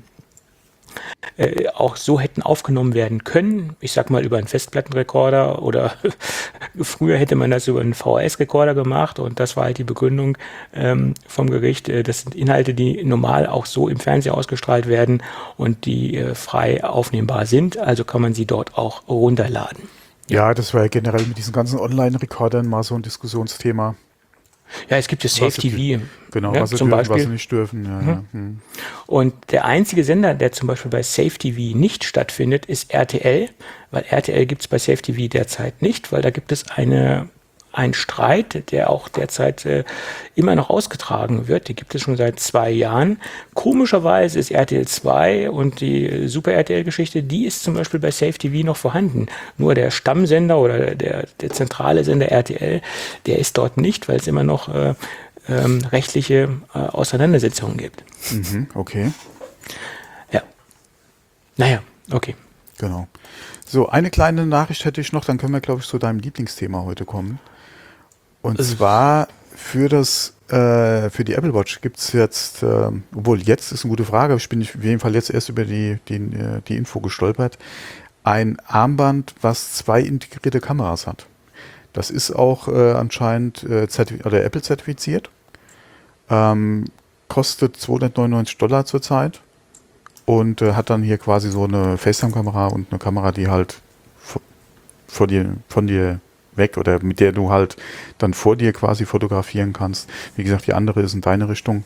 auch so hätten aufgenommen werden können. Ich sag mal über einen Festplattenrekorder oder früher hätte man das über einen VHS-Rekorder gemacht und das war halt die Begründung vom Gericht. Das sind Inhalte, die normal auch so im Fernsehen ausgestrahlt werden und die frei aufnehmbar sind. Also kann man sie dort auch runterladen. Ja, das war ja generell mit diesen ganzen Online-Rekordern mal so ein Diskussionsthema. Ja, es gibt ja Safe TV. Genau, ja, was sie zum dürfen, Beispiel. was sie nicht dürfen. Ja, Und der einzige Sender, der zum Beispiel bei Safe TV nicht stattfindet, ist RTL, weil RTL gibt es bei Safe TV derzeit nicht, weil da gibt es eine ein Streit, der auch derzeit immer noch ausgetragen wird. Die gibt es schon seit 2 Jahren. Komischerweise ist RTL 2 und die Super RTL-Geschichte, die ist zum Beispiel bei Safe TV noch vorhanden. Nur der Stammsender oder der zentrale Sender RTL, der ist dort nicht, weil es immer noch rechtliche Auseinandersetzungen gibt. Mhm, okay. Ja. Naja, okay. Genau. So, eine kleine Nachricht hätte ich noch, dann können wir, glaube ich, zu deinem Lieblingsthema heute kommen. Und zwar für die Apple Watch gibt es jetzt, obwohl jetzt ist eine gute Frage, ich bin auf jeden Fall jetzt erst über die Info gestolpert, ein Armband, was 2 integrierte Kameras hat. Das ist auch anscheinend Apple zertifiziert. Kostet $299 zurzeit und hat dann hier quasi so eine FaceTime-Kamera und eine Kamera, die halt von dir weg oder mit der du halt dann vor dir quasi fotografieren kannst. Wie gesagt, die andere ist in deine Richtung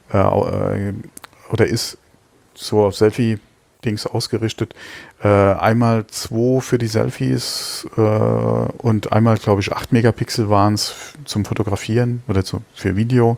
oder ist so auf Selfie-Dings ausgerichtet. Einmal 2 für die Selfies und einmal, glaube ich, 8 Megapixel waren es zum Fotografieren oder für Video.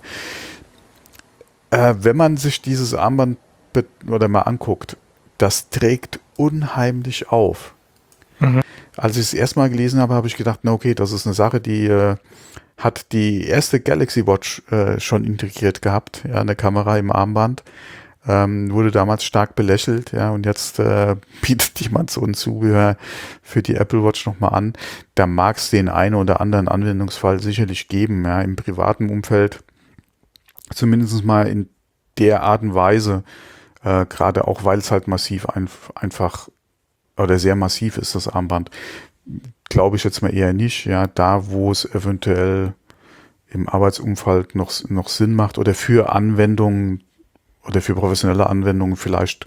Wenn man sich dieses Armband oder mal anguckt, das trägt unheimlich auf. Mhm. Als ich es erstmal gelesen habe, habe ich gedacht, na okay, das ist eine Sache, die hat die erste Galaxy Watch schon integriert gehabt, ja, eine Kamera im Armband. Wurde damals stark belächelt, ja, und jetzt bietet jemand so ein Zubehör für die Apple Watch nochmal an. Da mag es den einen oder anderen Anwendungsfall sicherlich geben, ja, im privaten Umfeld. Zumindest mal in der Art und Weise, gerade auch, weil es halt massiv einfach oder sehr massiv ist, das Armband, glaube ich jetzt mal eher nicht, ja, da wo es eventuell im Arbeitsumfeld noch Sinn macht oder für Anwendungen oder für professionelle Anwendungen vielleicht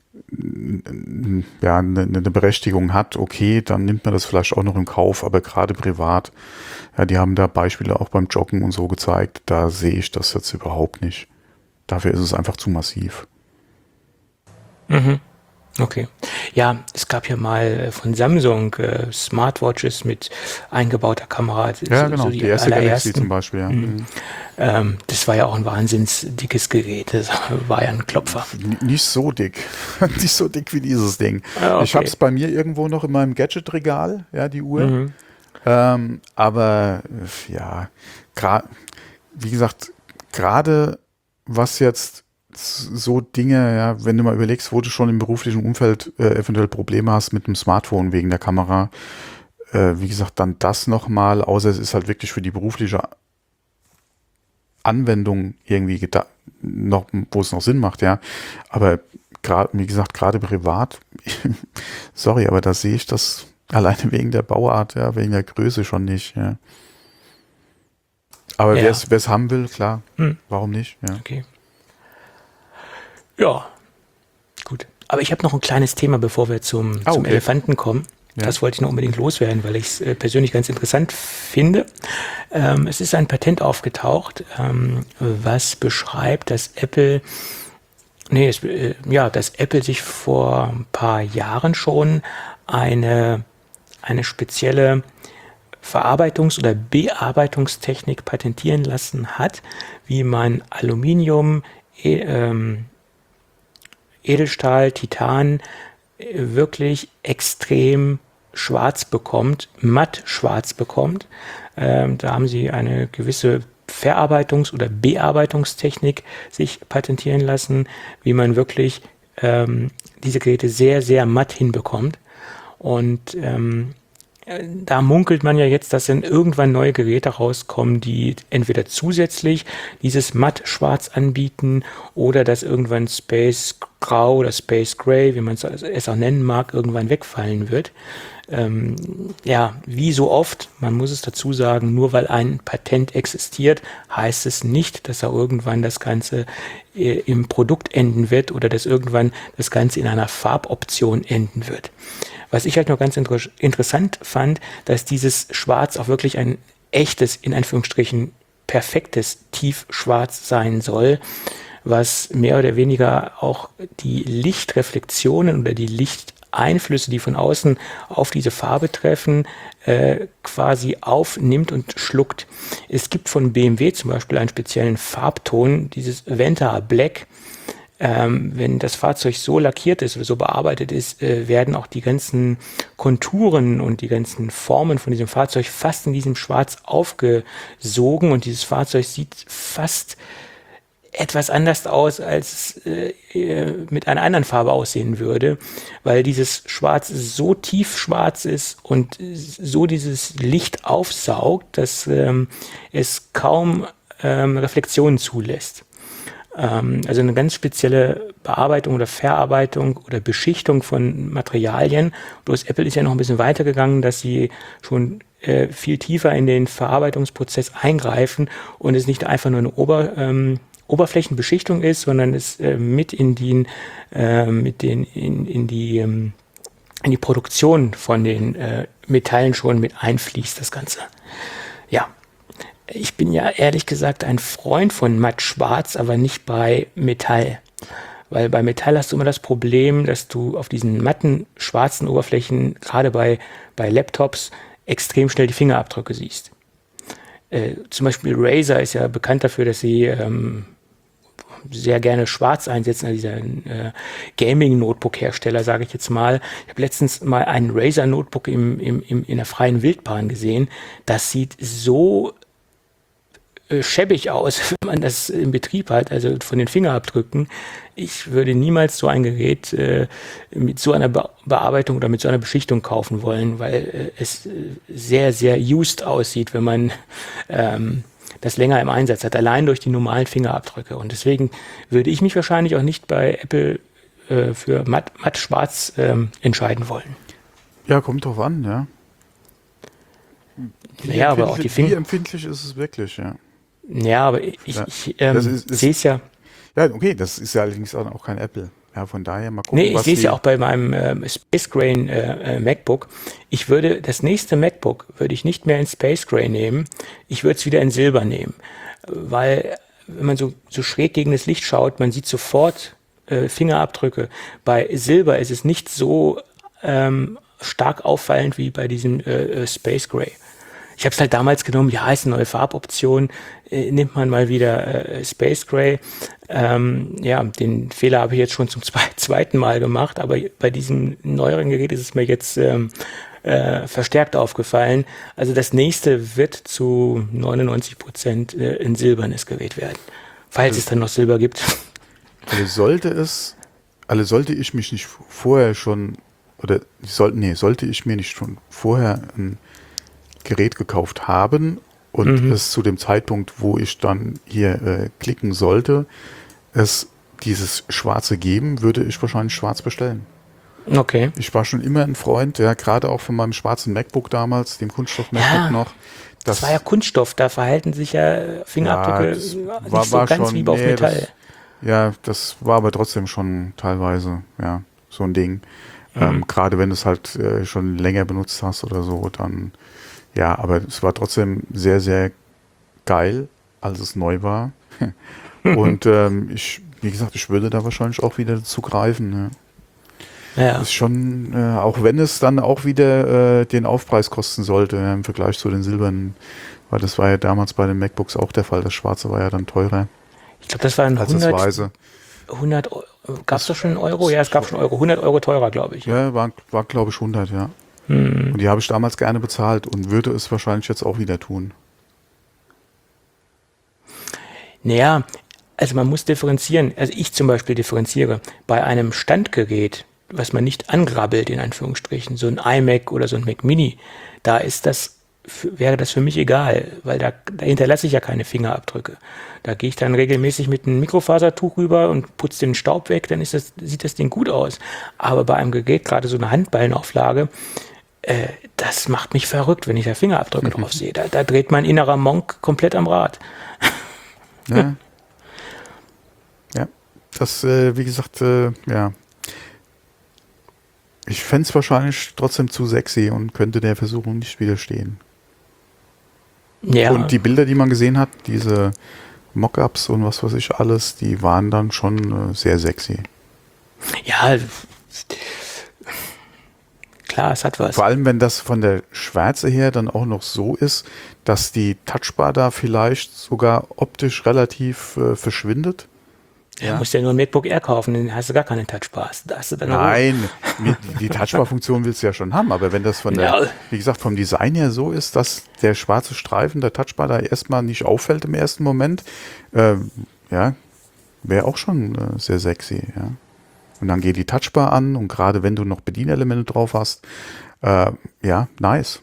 ja eine Berechtigung hat, okay, dann nimmt man das vielleicht auch noch in Kauf, aber gerade privat, ja, die haben da Beispiele auch beim Joggen und so gezeigt, da sehe ich das jetzt überhaupt nicht. Dafür ist es einfach zu massiv. Mhm. Okay. Ja, es gab ja mal von Samsung Smartwatches mit eingebauter Kamera. Ja, genau, die erste Galaxy allerersten. zum Beispiel, ja. Mhm. Das war ja auch ein wahnsinns dickes Gerät. Das war ja ein Klopfer. Nicht so dick. Nicht so dick wie dieses Ding. Ah, okay. Ich habe es bei mir irgendwo noch in meinem Gadget-Regal, ja, die Uhr. Aber ja, wie gesagt, gerade was jetzt so Dinge, ja, wenn du mal überlegst, wo du schon im beruflichen Umfeld eventuell Probleme hast mit dem Smartphone wegen der Kamera, wie gesagt, dann das nochmal, außer es ist halt wirklich für die berufliche Anwendung irgendwie noch, wo es noch Sinn macht, ja. Aber gerade, wie gesagt, gerade privat, sorry, aber da sehe ich das alleine wegen der Bauart, ja, wegen der Größe schon nicht, ja. Aber Ja. wer es haben will, klar, warum nicht, ja. Okay. Ja, gut. Aber ich habe noch ein kleines Thema, bevor wir zum Okay. Elefanten kommen. Ja. Das wollte ich noch unbedingt loswerden, weil ich es persönlich ganz interessant finde. Es ist ein Patent aufgetaucht, was beschreibt, dass dass Apple sich vor ein paar Jahren schon eine spezielle Verarbeitungs- oder Bearbeitungstechnik patentieren lassen hat, wie man Aluminium, Edelstahl, Titan wirklich extrem schwarz bekommt, matt schwarz bekommt. Da haben sie eine gewisse Verarbeitungs- oder Bearbeitungstechnik sich patentieren lassen, wie man wirklich diese Geräte sehr, sehr matt hinbekommt. Und da munkelt man ja jetzt, dass dann irgendwann neue Geräte rauskommen, die entweder zusätzlich dieses Matt-Schwarz anbieten oder dass irgendwann Space Grau oder Space Gray, wie man es auch nennen mag, irgendwann wegfallen wird. Ja, wie so oft, man muss es dazu sagen, nur weil ein Patent existiert, heißt es nicht, dass auch irgendwann das Ganze im Produkt enden wird oder dass irgendwann das Ganze in einer Farboption enden wird. Was ich halt noch ganz interessant fand, dass dieses Schwarz auch wirklich ein echtes, in Anführungsstrichen, perfektes Tiefschwarz sein soll, was mehr oder weniger auch die Lichtreflexionen oder die Einflüsse, die von außen auf diese Farbe treffen, quasi aufnimmt und schluckt. Es gibt von BMW zum Beispiel einen speziellen Farbton, dieses Venta Black. Wenn das Fahrzeug so lackiert ist oder so bearbeitet ist, werden auch die ganzen Konturen und die ganzen Formen von diesem Fahrzeug fast in diesem Schwarz aufgesogen und dieses Fahrzeug sieht fast etwas anders aus, als es mit einer anderen Farbe aussehen würde, weil dieses Schwarz so tief schwarz ist und so dieses Licht aufsaugt, dass es kaum Reflexionen zulässt. Also eine ganz spezielle Bearbeitung oder Verarbeitung oder Beschichtung von Materialien. Bloß Apple ist ja noch ein bisschen weiter gegangen, dass sie schon viel tiefer in den Verarbeitungsprozess eingreifen und es nicht einfach nur eine Oberflächenbeschichtung ist, sondern es mit in die Produktion von den Metallen schon mit einfließt, das Ganze. Ja. Ich bin ja ehrlich gesagt ein Freund von matt schwarz, aber nicht bei Metall. Weil bei Metall hast du immer das Problem, dass du auf diesen matten, schwarzen Oberflächen, gerade bei Laptops, extrem schnell die Fingerabdrücke siehst. Zum Beispiel Razer ist ja bekannt dafür, dass sie sehr gerne schwarz einsetzen, also dieser Gaming-Notebook-Hersteller, sage ich jetzt mal. Ich habe letztens mal ein Razer-Notebook in der freien Wildbahn gesehen. Das sieht so schäbig aus, wenn man das in Betrieb hat, also von den Fingerabdrücken. Ich würde niemals so ein Gerät mit so einer Bearbeitung oder mit so einer Beschichtung kaufen wollen, weil es sehr, sehr used aussieht, wenn man das länger im Einsatz hat, allein durch die normalen Fingerabdrücke. Und deswegen würde ich mich wahrscheinlich auch nicht bei Apple für matt schwarz entscheiden wollen. Ja, kommt drauf an, ja. Ja, aber auch die Finger. Wie empfindlich ist es wirklich, ja. Ja, aber ich sehe es ja. Ja, okay, das ist ja allerdings auch kein Apple. Ja, von daher mal gucken, nee, ich sehe es ja auch bei meinem Space Gray MacBook. Das nächste MacBook würde ich nicht mehr in Space Gray nehmen. Ich würde es wieder in Silber nehmen. Weil, wenn man so schräg gegen das Licht schaut, man sieht sofort Fingerabdrücke. Bei Silber ist es nicht so stark auffallend wie bei diesem Space Gray. Ich habe es halt damals genommen, ja, ist eine neue Farboption, nimmt man mal wieder Space Gray. Ja, den Fehler habe ich jetzt schon zum zweiten Mal gemacht, aber bei diesem neueren Gerät ist es mir jetzt verstärkt aufgefallen. Also das nächste wird zu 99% in Silbernes Gerät werden, falls es dann noch Silber gibt. Sollte ich mich nicht vorher schon, sollte ich mir nicht schon vorher ein Gerät gekauft haben und es zu dem Zeitpunkt, wo ich dann hier klicken sollte, es dieses Schwarze geben, würde ich wahrscheinlich schwarz bestellen. Okay. Ich war schon immer ein Freund, ja, gerade auch von meinem schwarzen MacBook damals, dem Kunststoff-MacBook noch. Das war ja Kunststoff, da verhalten sich ja Fingerabdrücke nicht so ganz schon, wie auf Metall. Das war aber trotzdem schon teilweise, ja, so ein Ding. Gerade wenn du es halt schon länger benutzt hast oder so, dann ja, aber es war trotzdem sehr, sehr geil, als es neu war. Und wie gesagt, ich würde da wahrscheinlich auch wieder dazu greifen. Ne? Ja. Das ist schon, auch wenn es dann auch wieder den Aufpreis kosten sollte, im Vergleich zu den silbernen, weil das war ja damals bei den MacBooks auch der Fall. Das Schwarze war ja dann teurer. Ich glaube, das waren 100 Euro. Gab es da schon einen Euro? Ja, es gab schon Euro. 100 Euro teurer, glaube ich. Ja, war glaube ich 100, ja. Und die habe ich damals gerne bezahlt und würde es wahrscheinlich jetzt auch wieder tun. Naja, also man muss differenzieren. Also ich zum Beispiel differenziere. Bei einem Standgerät, was man nicht angrabbelt, in Anführungsstrichen, so ein iMac oder so ein Mac Mini, wäre das für mich egal, weil da hinterlasse ich ja keine Fingerabdrücke. Da gehe ich dann regelmäßig mit einem Mikrofasertuch rüber und putze den Staub weg, dann sieht das Ding gut aus. Aber bei einem Gerät, gerade so eine Handballenauflage, das macht mich verrückt, wenn ich da Fingerabdrücke drauf sehe. Da dreht mein innerer Monk komplett am Rad. Ja. Ja, das, wie gesagt, ja. Ich fände es wahrscheinlich trotzdem zu sexy und könnte der Versuchung nicht widerstehen. Ja. Und die Bilder, die man gesehen hat, diese Mockups und was weiß ich alles, die waren dann schon sehr sexy. Ja, klar, es hat was. Vor allem, wenn das von der Schwärze her dann auch noch so ist, dass die Touchbar da vielleicht sogar optisch relativ verschwindet. Du musst ja nur ein MacBook Air kaufen, dann hast du gar keine Touchbars. Da hast du dann Nein, die Touchbar-Funktion willst du ja schon haben, aber wenn das von der, wie gesagt, vom Design her so ist, dass der schwarze Streifen der Touchbar da erstmal nicht auffällt im ersten Moment, ja, wäre auch schon sehr sexy, ja. Und dann geht die Touchbar an und gerade wenn du noch Bedienelemente drauf hast, ja, nice.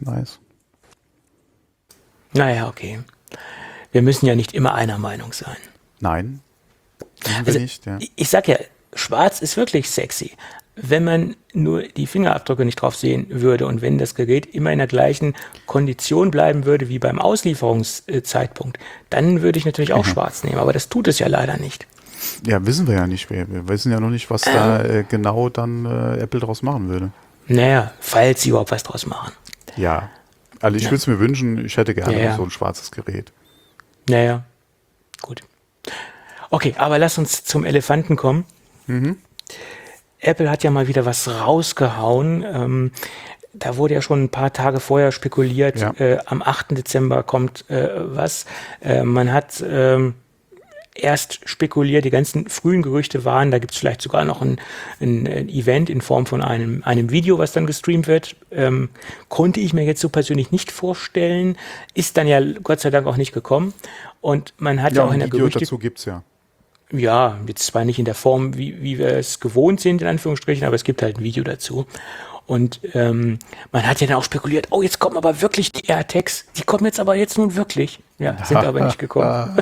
Naja, okay. Wir müssen ja nicht immer einer Meinung sein. Nein. Also, Nicht, ja. ich sag ja, schwarz ist wirklich sexy. Wenn man nur die Fingerabdrücke nicht drauf sehen würde und wenn das Gerät immer in der gleichen Kondition bleiben würde wie beim Auslieferungszeitpunkt, dann würde ich natürlich auch schwarz nehmen, aber das tut es ja leider nicht. Ja, wissen wir ja nicht. Wir wissen ja noch nicht, was da genau dann Apple draus machen würde. Naja, falls sie überhaupt was draus machen. Ja, also ich würde es mir wünschen, ich hätte gerne so ein schwarzes Gerät. Naja, gut. Okay, aber lass uns zum Elefanten kommen. Apple hat ja mal wieder was rausgehauen. Da wurde ja schon ein paar Tage vorher spekuliert, am 8. Dezember kommt was. Man hat erst spekuliert, die ganzen frühen Gerüchte waren, da gibt es vielleicht sogar noch ein Event in Form von einem Video, was dann gestreamt wird. Konnte ich mir jetzt so persönlich nicht vorstellen. Ist dann ja Gott sei Dank auch nicht gekommen. Und man hat ja auch in der Video Gerüchte... dazu gibt's ja. Ja, jetzt zwar nicht in der Form, wie wir es gewohnt sind, in Anführungsstrichen, aber es gibt halt ein Video dazu. Und man hat ja dann auch spekuliert, oh, jetzt kommen aber wirklich die AirTags, die kommen jetzt aber jetzt nun wirklich. Ja, sind aber nicht gekommen.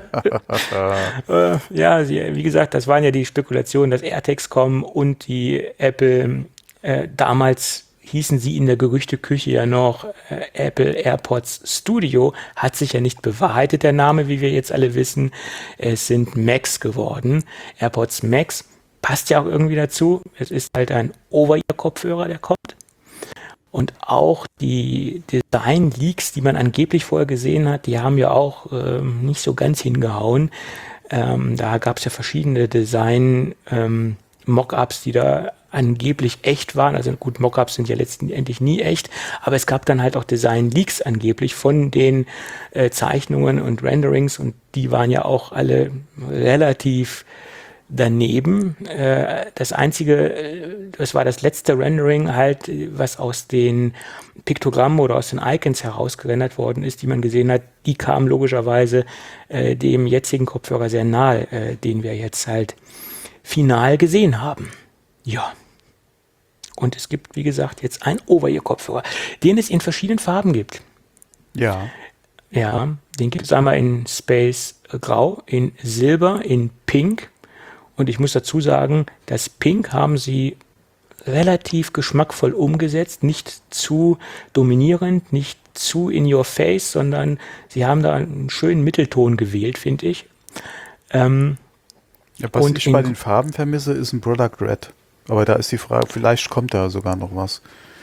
Ja, wie gesagt, das waren ja die Spekulationen, dass AirTags kommen und die Apple, damals hießen sie in der Gerüchteküche ja noch Apple AirPods Studio, hat sich ja nicht bewahrheitet, der Name, wie wir jetzt alle wissen. Es sind Max geworden. AirPods Max passt ja auch irgendwie dazu. Es ist halt ein Over-Ear-Kopfhörer, der kommt. Und auch die Design-Leaks, die man angeblich vorher gesehen hat, die haben ja auch nicht so ganz hingehauen. Da gab es ja verschiedene Design-Mockups, die da angeblich echt waren. Also gut, Mockups sind ja letztendlich nie echt, aber es gab dann halt auch Design-Leaks angeblich von den Zeichnungen und Renderings und die waren ja auch alle relativ daneben. Das einzige, das war das letzte Rendering halt, was aus den Piktogrammen oder aus den Icons herausgerendert worden ist, die man gesehen hat, die kamen logischerweise dem jetzigen Kopfhörer sehr nahe, den wir jetzt halt final gesehen haben. Ja. Und es gibt, wie gesagt, jetzt einen Over-Ear-Kopfhörer, den es in verschiedenen Farben gibt. Ja. Ja, den gibt es einmal in Space Grau, in Silber, in Pink. Und ich muss dazu sagen, das Pink haben sie relativ geschmackvoll umgesetzt, nicht zu dominierend, nicht zu in your face, sondern sie haben da einen schönen Mittelton gewählt, finde ich. Ja, was ich bei den Farben vermisse, ist ein Product Red. Aber da ist die Frage, vielleicht kommt da sogar noch was.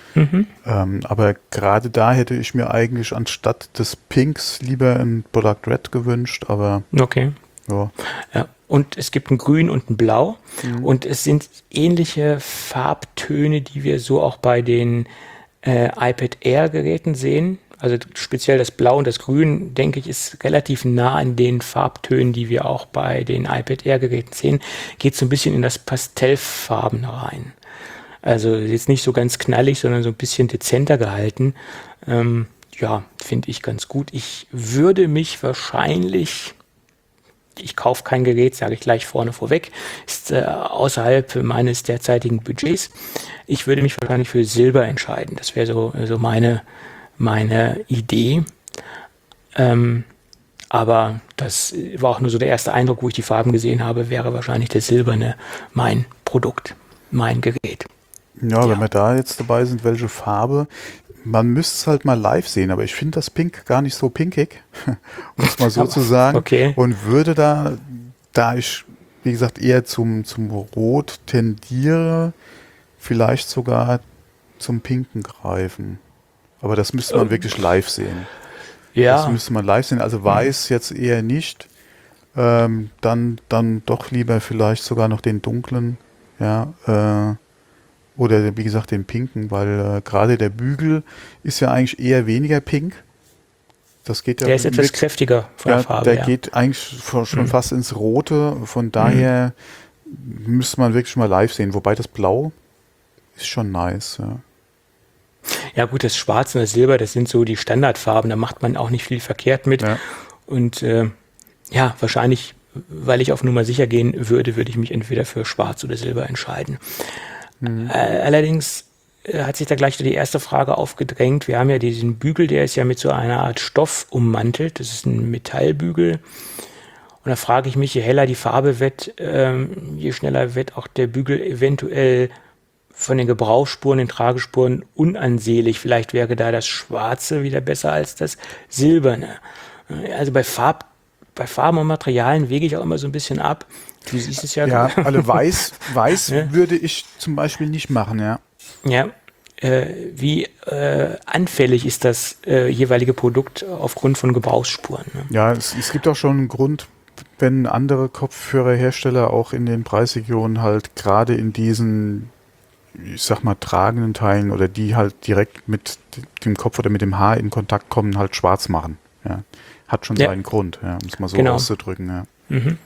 Aber gerade da hätte ich mir eigentlich anstatt des Pinks lieber ein Product Red gewünscht, aber okay. Ja. Und es gibt ein Grün und ein Blau. Und es sind ähnliche Farbtöne, die wir so auch bei den iPad Air Geräten sehen. Also speziell das Blau und das Grün, denke ich, ist relativ nah an den Farbtönen, die wir auch bei den iPad Air Geräten sehen. Geht so ein bisschen in das Pastellfarben rein. Also jetzt nicht so ganz knallig, sondern so ein bisschen dezenter gehalten. Ja, finde ich ganz gut. Ich würde mich wahrscheinlich... Ich kaufe kein Gerät, sage ich gleich vorweg, ist außerhalb meines derzeitigen Budgets. Ich würde mich wahrscheinlich für Silber entscheiden. Das wäre so meine Idee. Aber das war auch nur so der erste Eindruck, wo ich die Farben gesehen habe, wäre wahrscheinlich der Silberne mein Produkt, mein Gerät. Ja, wenn wir da jetzt dabei sind, welche Farbe... Man müsste es halt mal live sehen, aber ich finde das Pink gar nicht so pinkig, um es mal so zu sagen. Okay. Und würde da ich, wie gesagt, eher zum Rot tendiere, vielleicht sogar zum Pinken greifen. Aber das müsste man wirklich live sehen. Ja. Das müsste man live sehen. Also weiß jetzt eher nicht. Dann doch lieber vielleicht sogar noch den dunklen. Ja, Oder wie gesagt den pinken, weil gerade der Bügel ist ja eigentlich eher weniger pink. Das geht ja Der ist etwas kräftiger von der Farbe. Der geht eigentlich schon fast ins Rote. Von daher müsste man wirklich mal live sehen. Wobei das Blau ist schon nice. Ja. Ja gut, das Schwarz und das Silber, das sind so die Standardfarben. Da macht man auch nicht viel verkehrt mit. Ja. Und ja, wahrscheinlich, weil ich auf Nummer sicher gehen würde ich mich entweder für Schwarz oder Silber entscheiden. Allerdings hat sich da gleich die erste Frage aufgedrängt. Wir haben ja diesen Bügel, der ist ja mit so einer Art Stoff ummantelt. Das ist ein Metallbügel. Und da frage ich mich, je heller die Farbe wird, je schneller wird auch der Bügel eventuell von den Gebrauchsspuren, den Tragespuren unansehlich. Vielleicht wäre da das Schwarze wieder besser als das Silberne. Also bei Farben und Materialien wege ich auch immer so ein bisschen ab. Du siehst es ja. Ja, also weiß würde ich zum Beispiel nicht machen, ja. Ja, wie anfällig ist das jeweilige Produkt aufgrund von Gebrauchsspuren? Ne? Ja, es gibt auch schon einen Grund, wenn andere Kopfhörerhersteller auch in den Preisregionen halt gerade in diesen, ich sag mal, tragenden Teilen oder die halt direkt mit dem Kopf oder mit dem Haar in Kontakt kommen, halt schwarz machen. Ja. Hat schon seinen Grund, ja, um es mal so auszudrücken. Ja. Mhm.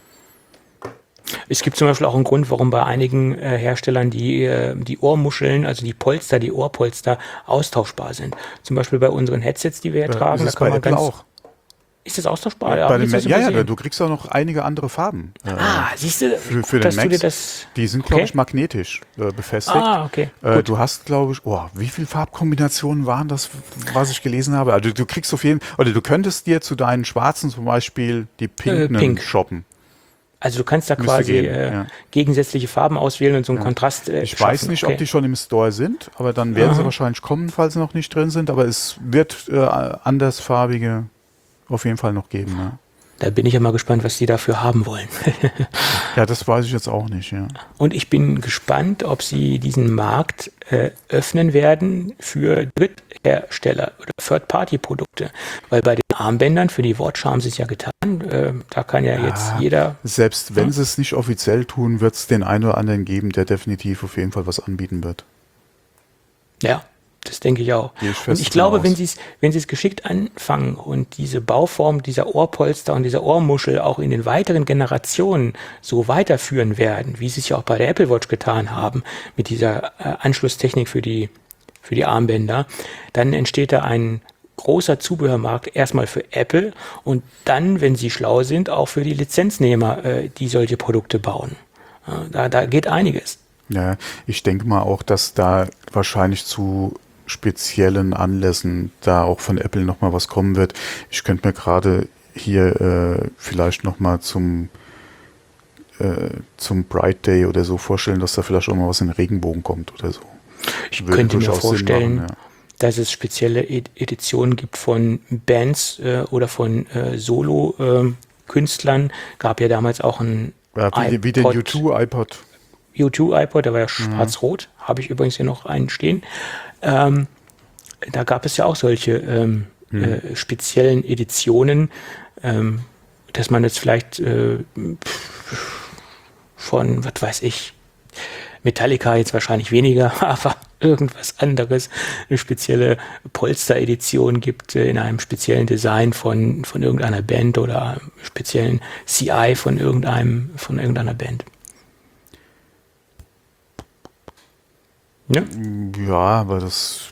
Es gibt zum Beispiel auch einen Grund, warum bei einigen Herstellern die Ohrmuscheln, also die Ohrpolster austauschbar sind. Zum Beispiel bei unseren Headsets, die wir hier tragen. Ist das bei Apple auch? Ist das austauschbar? Ja, du kriegst auch noch einige andere Farben. Siehst du, für den Max, die sind, glaube ich, magnetisch befestigt. Okay. Du hast, glaube ich, wie viele Farbkombinationen waren das, was ich gelesen habe? Also du kriegst auf jeden Fall, oder du könntest dir zu deinen schwarzen zum Beispiel die pinken shoppen. Also du kannst da quasi gegensätzliche Farben auswählen und so einen Kontrast Ich weiß nicht, ob die schon im Store sind, aber dann werden sie wahrscheinlich kommen, falls sie noch nicht drin sind. Aber es wird andersfarbige auf jeden Fall noch geben. Ja. Da bin ich ja mal gespannt, was die dafür haben wollen. Ja, das weiß ich jetzt auch nicht. Ja. Und ich bin gespannt, ob sie diesen Markt öffnen werden für Dritthersteller oder Third-Party-Produkte. Weil bei den Armbändern für die Watch haben sie es ja getan. Da kann ja jetzt jeder... Selbst wenn sie es nicht offiziell tun, wird es den einen oder anderen geben, der definitiv auf jeden Fall was anbieten wird. Ja, das denke ich auch. Und ich glaube, wenn sie es geschickt anfangen und diese Bauform dieser Ohrpolster und dieser Ohrmuschel auch in den weiteren Generationen so weiterführen werden, wie sie es ja auch bei der Apple Watch getan haben, mit dieser Anschlusstechnik für die Armbänder, dann entsteht da ein großer Zubehörmarkt erstmal für Apple und dann, wenn sie schlau sind, auch für die Lizenznehmer, die solche Produkte bauen. Da geht einiges. Ja, ich denke mal auch, dass da wahrscheinlich zu speziellen Anlässen da auch von Apple nochmal was kommen wird. Ich könnte mir gerade hier vielleicht nochmal zum Bright Day oder so vorstellen, dass da vielleicht auch mal was in Regenbogen kommt oder so. Ich könnte mir vorstellen, dass es spezielle Editionen gibt von Bands oder von Solo-Künstlern. Gab ja damals auch ein wie den U2-iPod. U2-iPod, der war ja schwarz-rot. Habe ich übrigens hier noch einen stehen. Da gab es ja auch solche speziellen Editionen, dass man jetzt vielleicht von, was weiß ich, Metallica jetzt wahrscheinlich weniger, aber irgendwas anderes, eine spezielle Polster-Edition gibt in einem speziellen Design von irgendeiner Band oder speziellen CI von irgendeiner Band. Ja, aber das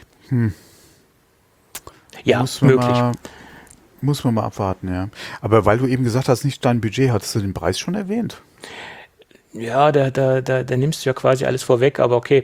ja, möglich. Muss man mal abwarten, ja. Aber weil du eben gesagt hast, nicht dein Budget, hattest du den Preis schon erwähnt? Ja, da nimmst du ja quasi alles vorweg, aber okay,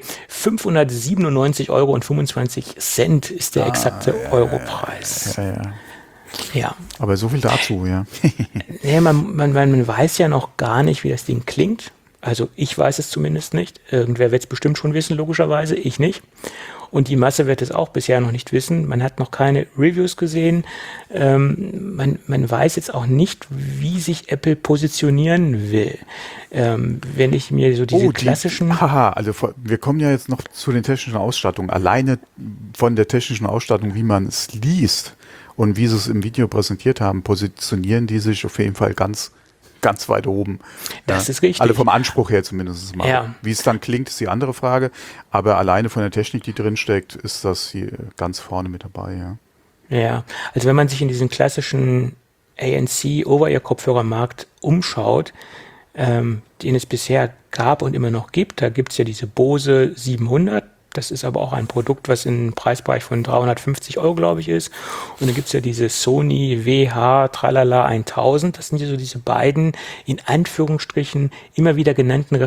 597,25 € ist der exakte Europreis. Ja. Aber so viel dazu, ja. Ja, man weiß ja noch gar nicht, wie das Ding klingt. Also ich weiß es zumindest nicht. Irgendwer wird es bestimmt schon wissen, logischerweise. Ich nicht. Und die Masse wird es auch bisher noch nicht wissen. Man hat noch keine Reviews gesehen. Man weiß jetzt auch nicht, wie sich Apple positionieren will. Wenn ich mir so diese klassischen... Also wir kommen ja jetzt noch zu den technischen Ausstattungen. Alleine von der technischen Ausstattung, wie man es liest und wie sie es im Video präsentiert haben, positionieren die sich auf jeden Fall ganz ganz weit oben. Das ist richtig. Alle vom Anspruch her zumindest mal. Ja. Wie es dann klingt, ist die andere Frage. Aber alleine von der Technik, die drin steckt, ist das hier ganz vorne mit dabei. Ja. Ja, also wenn man sich in diesen klassischen ANC-Over-Ear-Kopfhörermarkt umschaut, den es bisher gab und immer noch gibt, da gibt es ja diese Bose 700. Das ist aber auch ein Produkt, was im Preisbereich von 350 Euro, glaube ich, ist. Und dann gibt es ja diese Sony WH Tralala 1000. Das sind ja so diese beiden, in Anführungsstrichen, immer wieder genannten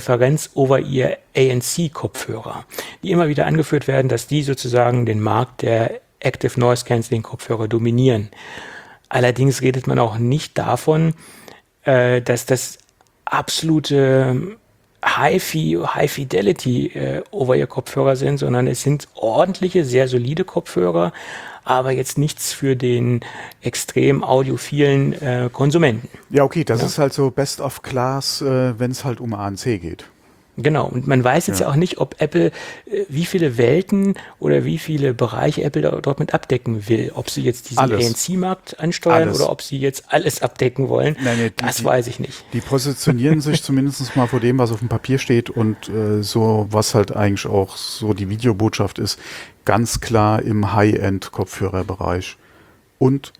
Referenz-Over-Ear-ANC-Kopfhörer, die immer wieder angeführt werden, dass die sozusagen den Markt der Active Noise Cancelling Kopfhörer dominieren. Allerdings redet man auch nicht davon, dass das absolute High-Fidelity Over-Ear-Kopfhörer sind, sondern es sind ordentliche, sehr solide Kopfhörer, aber jetzt nichts für den extrem audiophilen Konsumenten. Ja, okay, das ist halt so Best of Class, wenn es halt um ANC geht. Genau, und man weiß jetzt ja auch nicht, ob Apple, wie viele Welten oder wie viele Bereiche Apple dort mit abdecken will. Ob sie jetzt diesen ANC-Markt ansteuern oder ob sie jetzt alles abdecken wollen, das weiß ich nicht. Die positionieren sich zumindest mal vor dem, was auf dem Papier steht und so, was halt eigentlich auch so die Videobotschaft ist, ganz klar im High-End-Kopfhörerbereich. Und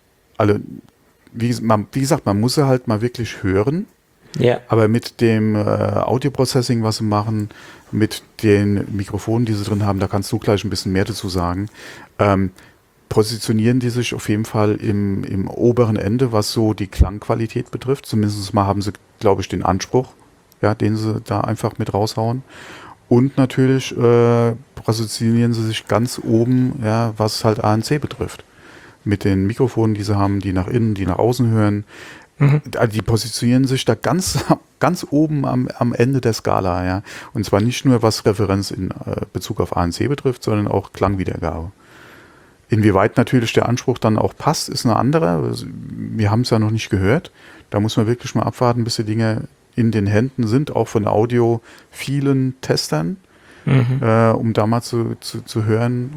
wie gesagt, man muss sie halt mal wirklich hören. Ja. Aber mit dem Audio-Processing, was sie machen, mit den Mikrofonen, die sie drin haben, da kannst du gleich ein bisschen mehr dazu sagen, positionieren die sich auf jeden Fall im oberen Ende, was so die Klangqualität betrifft. Zumindest mal haben sie, glaube ich, den Anspruch, ja, den sie da einfach mit raushauen. Und natürlich positionieren sie sich ganz oben, ja, was halt ANC betrifft. Mit den Mikrofonen, die sie haben, die nach innen, die nach außen hören. Die positionieren sich da ganz oben am Ende der Skala, ja. Und zwar nicht nur, was Referenz in Bezug auf ANC betrifft, sondern auch Klangwiedergabe. Inwieweit natürlich der Anspruch dann auch passt, ist eine andere. Wir haben es ja noch nicht gehört. Da muss man wirklich mal abwarten, bis die Dinge in den Händen sind, auch von vielen Testern, um da mal zu hören,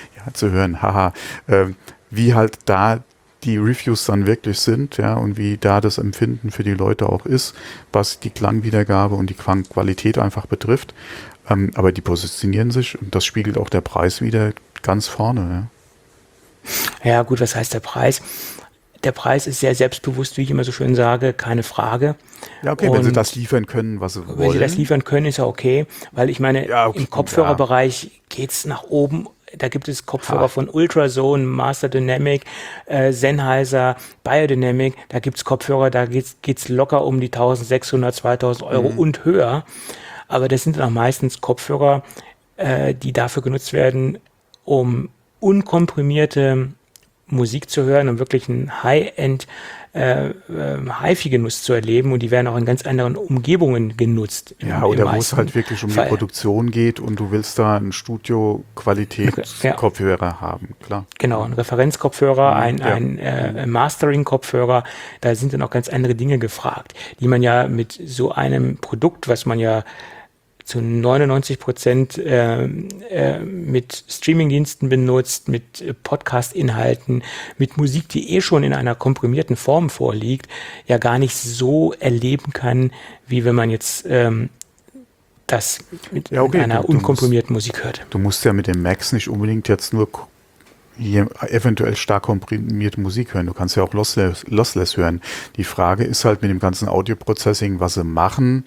wie halt da die Reviews dann wirklich sind, ja, und wie da das Empfinden für die Leute auch ist, was die Klangwiedergabe und die Klangqualität einfach betrifft. Aber die positionieren sich, und das spiegelt auch der Preis wieder, ganz vorne. Ja, gut, was heißt der Preis? Der Preis ist sehr selbstbewusst, wie ich immer so schön sage, keine Frage. Ja, okay, wenn sie das liefern können, was sie wollen. Wenn sie das liefern können, ist ja okay, weil ich meine, im Kopfhörerbereich geht's nach oben. Da gibt es Kopfhörer von Ultrasound, Master Dynamic, Sennheiser, Biodynamic. Da gibt's Kopfhörer, da geht's locker um die 1.600, 2.000 Euro und höher. Aber das sind dann auch meistens Kopfhörer, die dafür genutzt werden, um unkomprimierte Musik zu hören, um wirklich einen High-End HiFi-Genuss zu erleben, und die werden auch in ganz anderen Umgebungen genutzt. Ja, oder wo es halt wirklich um die Produktion geht und du willst da einen Studio-Qualität-Kopfhörer haben, klar. Genau, ein Referenzkopfhörer, ein Mastering-Kopfhörer, da sind dann auch ganz andere Dinge gefragt, die man ja mit so einem Produkt, was man ja zu 99% mit Streamingdiensten benutzt, mit Podcast-Inhalten, mit Musik, die schon in einer komprimierten Form vorliegt, ja gar nicht so erleben kann, wie wenn man jetzt das mit einer unkomprimierten Musik hört. Du musst ja mit den Macs nicht unbedingt jetzt nur hier eventuell stark komprimierte Musik hören. Du kannst ja auch lossless hören. Die Frage ist halt mit dem ganzen Audio-Processing, was sie machen,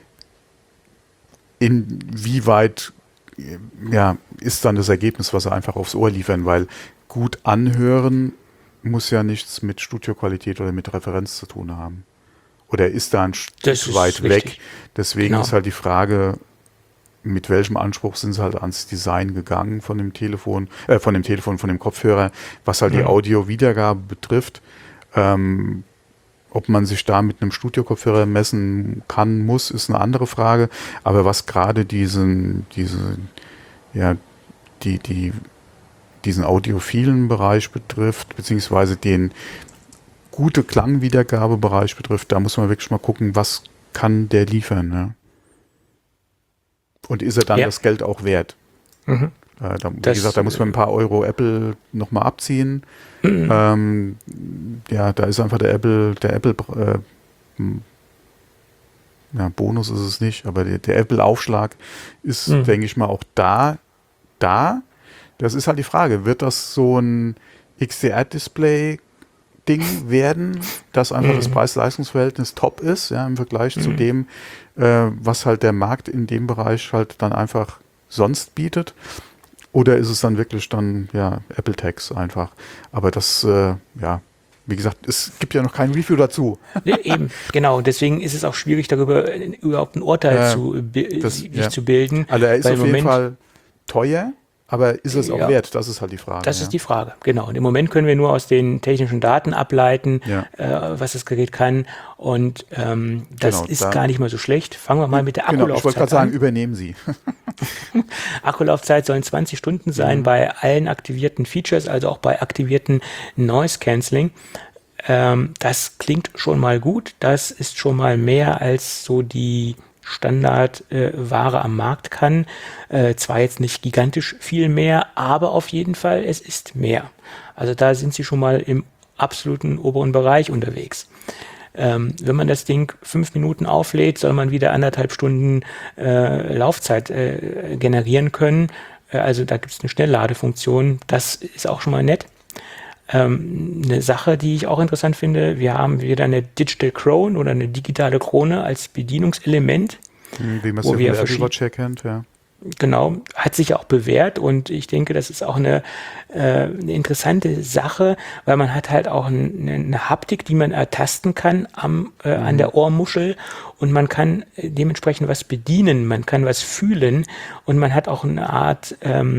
inwieweit ist dann das Ergebnis, was sie einfach aufs Ohr liefern, weil gut anhören muss ja nichts mit Studioqualität oder mit Referenz zu tun haben. Oder ist da ein Stück weit weg. Deswegen ist halt die Frage, mit welchem Anspruch sind sie halt ans Design gegangen von dem von dem Kopfhörer, was halt die Audio-Wiedergabe betrifft. Ob man sich da mit einem Studio-Kopfhörer messen kann, muss, ist eine andere Frage. Aber was gerade diesen audiophilen Bereich betrifft, beziehungsweise den gute Klangwiedergabebereich betrifft, da muss man wirklich mal gucken, was kann der liefern. Ne? Und ist er dann das Geld auch wert? Wie gesagt, da muss man ein paar Euro Apple nochmal abziehen. Da ist einfach der Apple ja, Bonus ist es nicht, aber der Apple-Aufschlag ist, denke ich mal, auch da. Das ist halt die Frage, wird das so ein XDR-Display-Ding werden, dass einfach das Preis-Leistungs-Verhältnis top ist, ja, im Vergleich zu dem, was halt der Markt in dem Bereich halt dann einfach sonst bietet? Oder ist es dann wirklich dann, ja, Apple Tags einfach? Aber das, ja, wie gesagt, es gibt ja noch kein Review dazu. Nee, eben, genau. Deswegen ist es auch schwierig, darüber überhaupt ein Urteil zu bilden. Also er ist weil auf jeden Fall teuer, aber ist es auch Ja. wert? Das ist halt die Frage. Das ist die Frage, genau. Und im Moment können wir nur aus den technischen Daten ableiten, was das Gerät kann. Und das Genau, ist gar nicht mal so schlecht. Fangen wir mal mit der Genau, Akkulaufzeit ich wollte gerade sagen, an. übernehmen Sie. Akkulaufzeit sollen 20 Stunden sein bei allen aktivierten Features, also auch bei aktivierten Noise Cancelling. Das klingt schon mal gut. Das ist schon mal mehr als so die Standardware am Markt kann. Zwar jetzt nicht gigantisch viel mehr, aber auf jeden Fall, es ist mehr. Also da sind sie schon mal im absoluten oberen Bereich unterwegs. Wenn man das Ding 5 Minuten auflädt, soll man wieder 1,5 Stunden Laufzeit generieren können. Also da gibt es eine Schnellladefunktion. Das ist auch schon mal nett. Eine Sache, die ich auch interessant finde, wir haben wieder eine Digital Crown oder eine digitale Krone als Bedienungselement. Wie man es Wo ja wir von der Apple verschied- Watch her kennt, ja. Genau, hat sich auch bewährt und ich denke, das ist auch eine interessante Sache, weil man hat halt auch eine Haptik, die man ertasten kann an der Ohrmuschel und man kann dementsprechend was bedienen, man kann was fühlen und man hat auch eine Art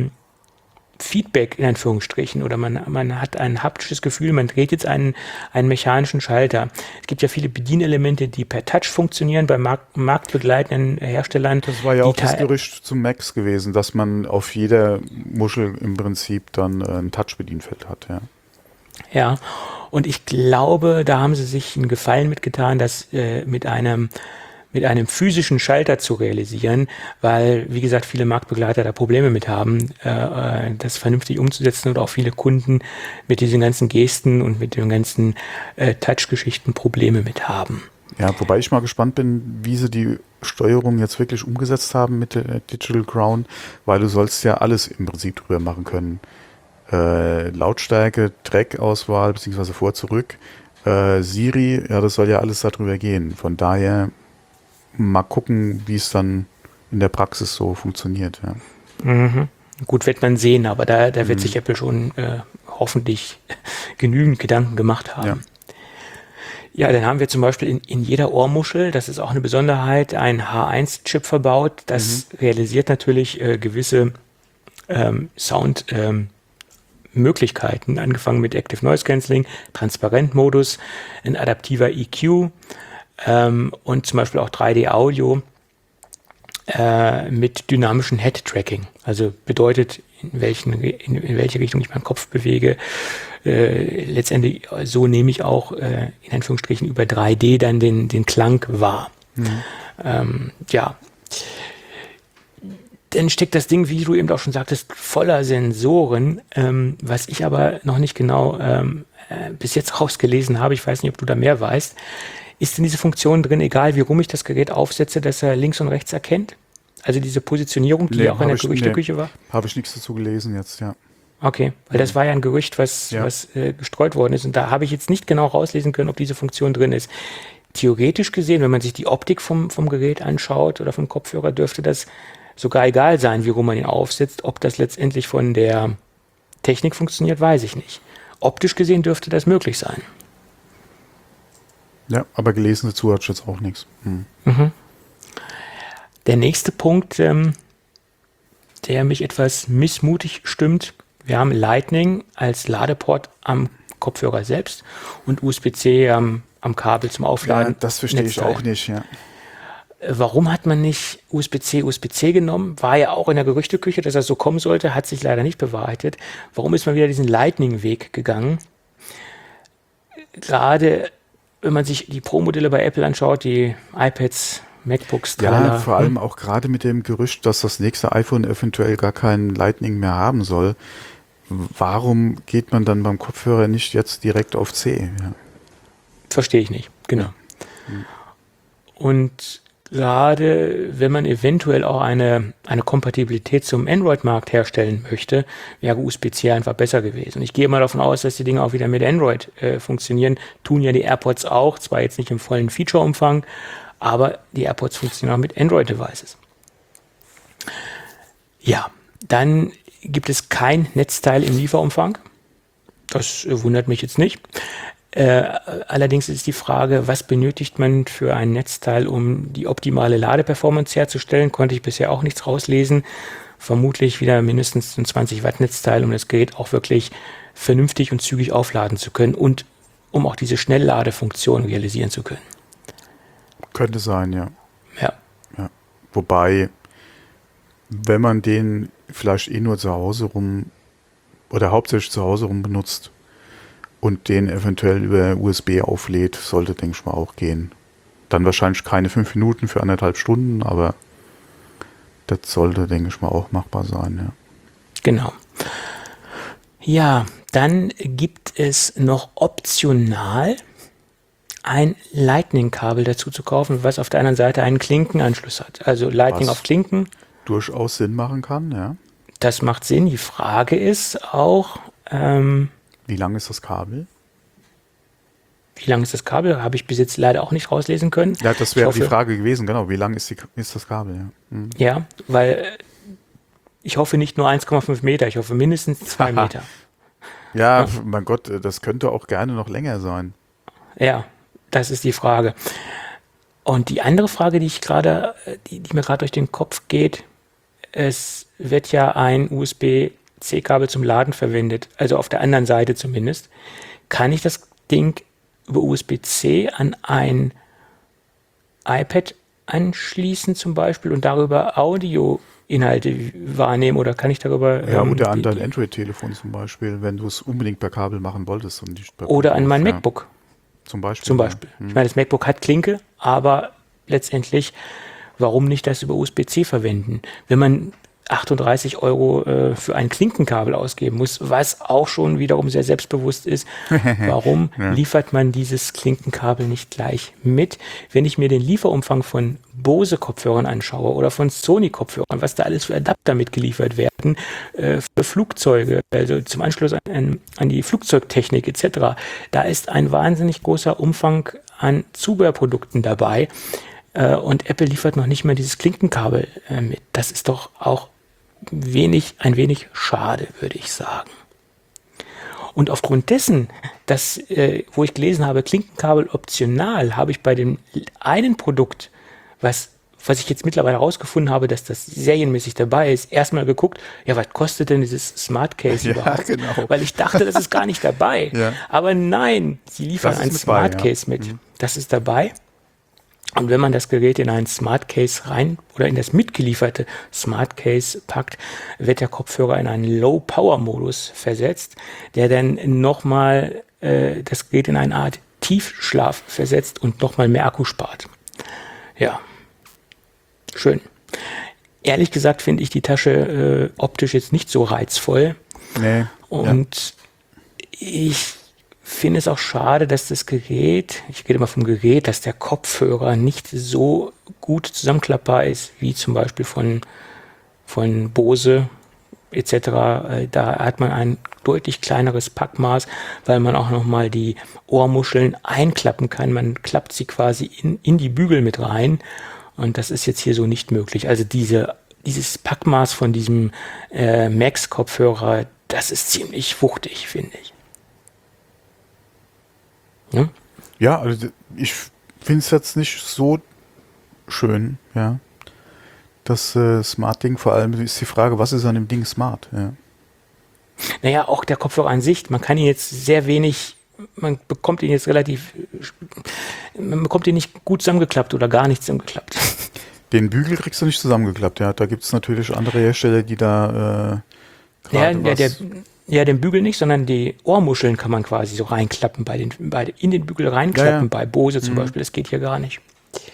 Feedback in Anführungsstrichen oder man hat ein haptisches Gefühl, man dreht jetzt einen mechanischen Schalter. Es gibt ja viele Bedienelemente, die per Touch funktionieren bei marktbegleitenden Herstellern. Das war ja auch das Teil- Gerücht zum Max gewesen, dass man auf jeder Muschel im Prinzip dann ein Touch-Bedienfeld hat, ja. Ja, und ich glaube, da haben sie sich einen Gefallen mitgetan, das mit einem physischen Schalter zu realisieren, weil, wie gesagt, viele Marktbegleiter da Probleme mit haben, das vernünftig umzusetzen und auch viele Kunden mit diesen ganzen Gesten und mit den ganzen Touch-Geschichten Probleme mit haben. Ja, wobei ich mal gespannt bin, wie sie die Steuerung jetzt wirklich umgesetzt haben mit der Digital Crown, weil du sollst ja alles im Prinzip drüber machen können. Lautstärke, Track-Auswahl, beziehungsweise vor, zurück, Siri, ja, das soll ja alles darüber gehen. Von daher mal gucken, wie es dann in der Praxis so funktioniert. Ja. Mhm. Gut, wird man sehen, aber da wird sich Apple schon hoffentlich genügend Gedanken gemacht haben. Ja, dann haben wir zum Beispiel in jeder Ohrmuschel, das ist auch eine Besonderheit, einen H1-Chip verbaut. Das realisiert natürlich gewisse Soundmöglichkeiten, angefangen mit Active Noise Cancelling, Transparentmodus, ein adaptiver EQ, und zum Beispiel auch 3D-Audio mit dynamischem Head-Tracking. Also bedeutet, in welche Richtung ich meinen Kopf bewege. Letztendlich, so nehme ich auch in Anführungsstrichen über 3D dann den Klang wahr. Ja. Dann steckt das Ding, wie du eben auch schon sagtest, voller Sensoren, was ich aber noch nicht genau bis jetzt rausgelesen habe. Ich weiß nicht, ob du da mehr weißt. Ist denn diese Funktion drin, egal wie rum ich das Gerät aufsetze, dass er links und rechts erkennt? Also diese Positionierung, die ja auch in der Gerüchteküche war? Habe ich nichts dazu gelesen jetzt, ja. Okay, weil das war ja ein Gerücht, was gestreut worden ist. Und da habe ich jetzt nicht genau rauslesen können, ob diese Funktion drin ist. Theoretisch gesehen, wenn man sich die Optik vom Gerät anschaut oder vom Kopfhörer, dürfte das sogar egal sein, wie rum man ihn aufsetzt. Ob das letztendlich von der Technik funktioniert, weiß ich nicht. Optisch gesehen dürfte das möglich sein. Ja, aber gelesen dazu hat jetzt auch nichts. Der nächste Punkt, der mich etwas missmutig stimmt, wir haben Lightning als Ladeport am Kopfhörer selbst und USB-C am Kabel zum Aufladen. Ja, das verstehe ich auch nicht, ja. Warum hat man nicht USB-C genommen? War ja auch in der Gerüchteküche, dass das so kommen sollte, hat sich leider nicht bewahrheitet. Warum ist man wieder diesen Lightning-Weg gegangen? Gerade wenn man sich die Pro-Modelle bei Apple anschaut, die iPads, MacBooks, Ja, vor allem auch gerade mit dem Gerücht, dass das nächste iPhone eventuell gar keinen Lightning mehr haben soll. Warum geht man dann beim Kopfhörer nicht jetzt direkt auf C? Ja. Verstehe ich nicht, genau. Und gerade wenn man eventuell auch eine Kompatibilität zum Android-Markt herstellen möchte, wäre USB-C einfach besser gewesen. Und ich gehe mal davon aus, dass die Dinge auch wieder mit Android funktionieren. Tun ja die AirPods auch, zwar jetzt nicht im vollen Feature-Umfang, aber die AirPods funktionieren auch mit Android-Devices. Ja, dann gibt es kein Netzteil im Lieferumfang. Das wundert mich jetzt nicht. Allerdings ist die Frage, was benötigt man für ein Netzteil, um die optimale Ladeperformance herzustellen? Konnte ich bisher auch nichts rauslesen. Vermutlich wieder mindestens ein 20 Watt Netzteil, um das Gerät auch wirklich vernünftig und zügig aufladen zu können und um auch diese Schnellladefunktion realisieren zu können. Könnte sein, ja. Ja. Wobei, wenn man den vielleicht nur zu Hause rum oder hauptsächlich zu Hause rum benutzt und den eventuell über USB auflädt, sollte, denke ich mal, auch gehen. Dann wahrscheinlich keine 5 Minuten für 1,5 Stunden, aber das sollte, denke ich mal, auch machbar sein. Ja. Genau. Ja, dann gibt es noch optional ein Lightning-Kabel dazu zu kaufen, was auf der anderen Seite einen Klinkenanschluss hat. Also Lightning auf Klinken. Durchaus Sinn machen kann, ja. Das macht Sinn. Die Frage ist auch, wie lang ist das Kabel? wie lang ist das Kabel? Habe ich bis jetzt leider auch nicht rauslesen können. Ja, das wäre die Frage gewesen, genau. Wie lang ist das Kabel? Ja, Ja, weil ich hoffe nicht nur 1,5 Meter, ich hoffe mindestens 2 Meter. Ja, mein Gott, das könnte auch gerne noch länger sein. Ja, das ist die Frage. Und die andere Frage, die mir gerade durch den Kopf geht, es wird ja ein USB-C-Kabel zum Laden verwendet, also auf der anderen Seite zumindest. Kann ich das Ding über USB-C an ein iPad anschließen zum Beispiel und darüber Audioinhalte wahrnehmen oder kann ich darüber... Ja, oder an dein Android-Telefon zum Beispiel, wenn du es unbedingt per Kabel machen wolltest. Und nicht per oder an mein ja. MacBook. Zum Beispiel. Zum Beispiel. Ja. Ich meine, das MacBook hat Klinke, aber letztendlich, warum nicht das über USB-C verwenden? Wenn man 38 € für ein Klinkenkabel ausgeben muss, was auch schon wiederum sehr selbstbewusst ist, warum liefert man dieses Klinkenkabel nicht gleich mit? Wenn ich mir den Lieferumfang von Bose-Kopfhörern anschaue oder von Sony-Kopfhörern, was da alles für Adapter mitgeliefert werden, für Flugzeuge, also zum Anschluss an die Flugzeugtechnik etc., da ist ein wahnsinnig großer Umfang an Zubehörprodukten dabei und Apple liefert noch nicht mal dieses Klinkenkabel mit. Das ist doch auch ein wenig schade, würde ich sagen. Und aufgrund dessen, dass, wo ich gelesen habe, Klinkenkabel optional, habe ich bei dem einen Produkt, was ich jetzt mittlerweile herausgefunden habe, dass das serienmäßig dabei ist, erstmal geguckt, ja, was kostet denn dieses Smart Case überhaupt? Genau. Weil ich dachte, das ist gar nicht dabei. Ja. Aber nein, sie liefern ein Smart Case mit. Das ist dabei. Und wenn man das Gerät in einen Smart Case rein oder in das mitgelieferte Smart Case packt, wird der Kopfhörer in einen Low-Power-Modus versetzt, der dann nochmal das Gerät in eine Art Tiefschlaf versetzt und nochmal mehr Akku spart. Ja, schön. Ehrlich gesagt finde ich die Tasche optisch jetzt nicht so reizvoll. Nee. Und ich finde es auch schade, dass das Gerät, ich rede mal vom Gerät, dass der Kopfhörer nicht so gut zusammenklappbar ist, wie zum Beispiel von Bose etc. Da hat man ein deutlich kleineres Packmaß, weil man auch nochmal die Ohrmuscheln einklappen kann. Man klappt sie quasi in die Bügel mit rein und das ist jetzt hier so nicht möglich. Also dieses Packmaß von diesem Max-Kopfhörer, das ist ziemlich wuchtig, finde ich. Ja? Ja, also ich finde es jetzt nicht so schön, ja. Das Smart-Ding, vor allem ist die Frage, was ist an dem Ding smart, ja. Naja, auch der Kopfhörer an sich, man bekommt ihn nicht gut zusammengeklappt oder gar nicht zusammengeklappt. Den Bügel kriegst du nicht zusammengeklappt, ja. Da gibt es natürlich andere Hersteller, die da den Bügel nicht, sondern die Ohrmuscheln kann man quasi so reinklappen, in den Bügel reinklappen, bei Bose zum Beispiel. Das geht hier gar nicht.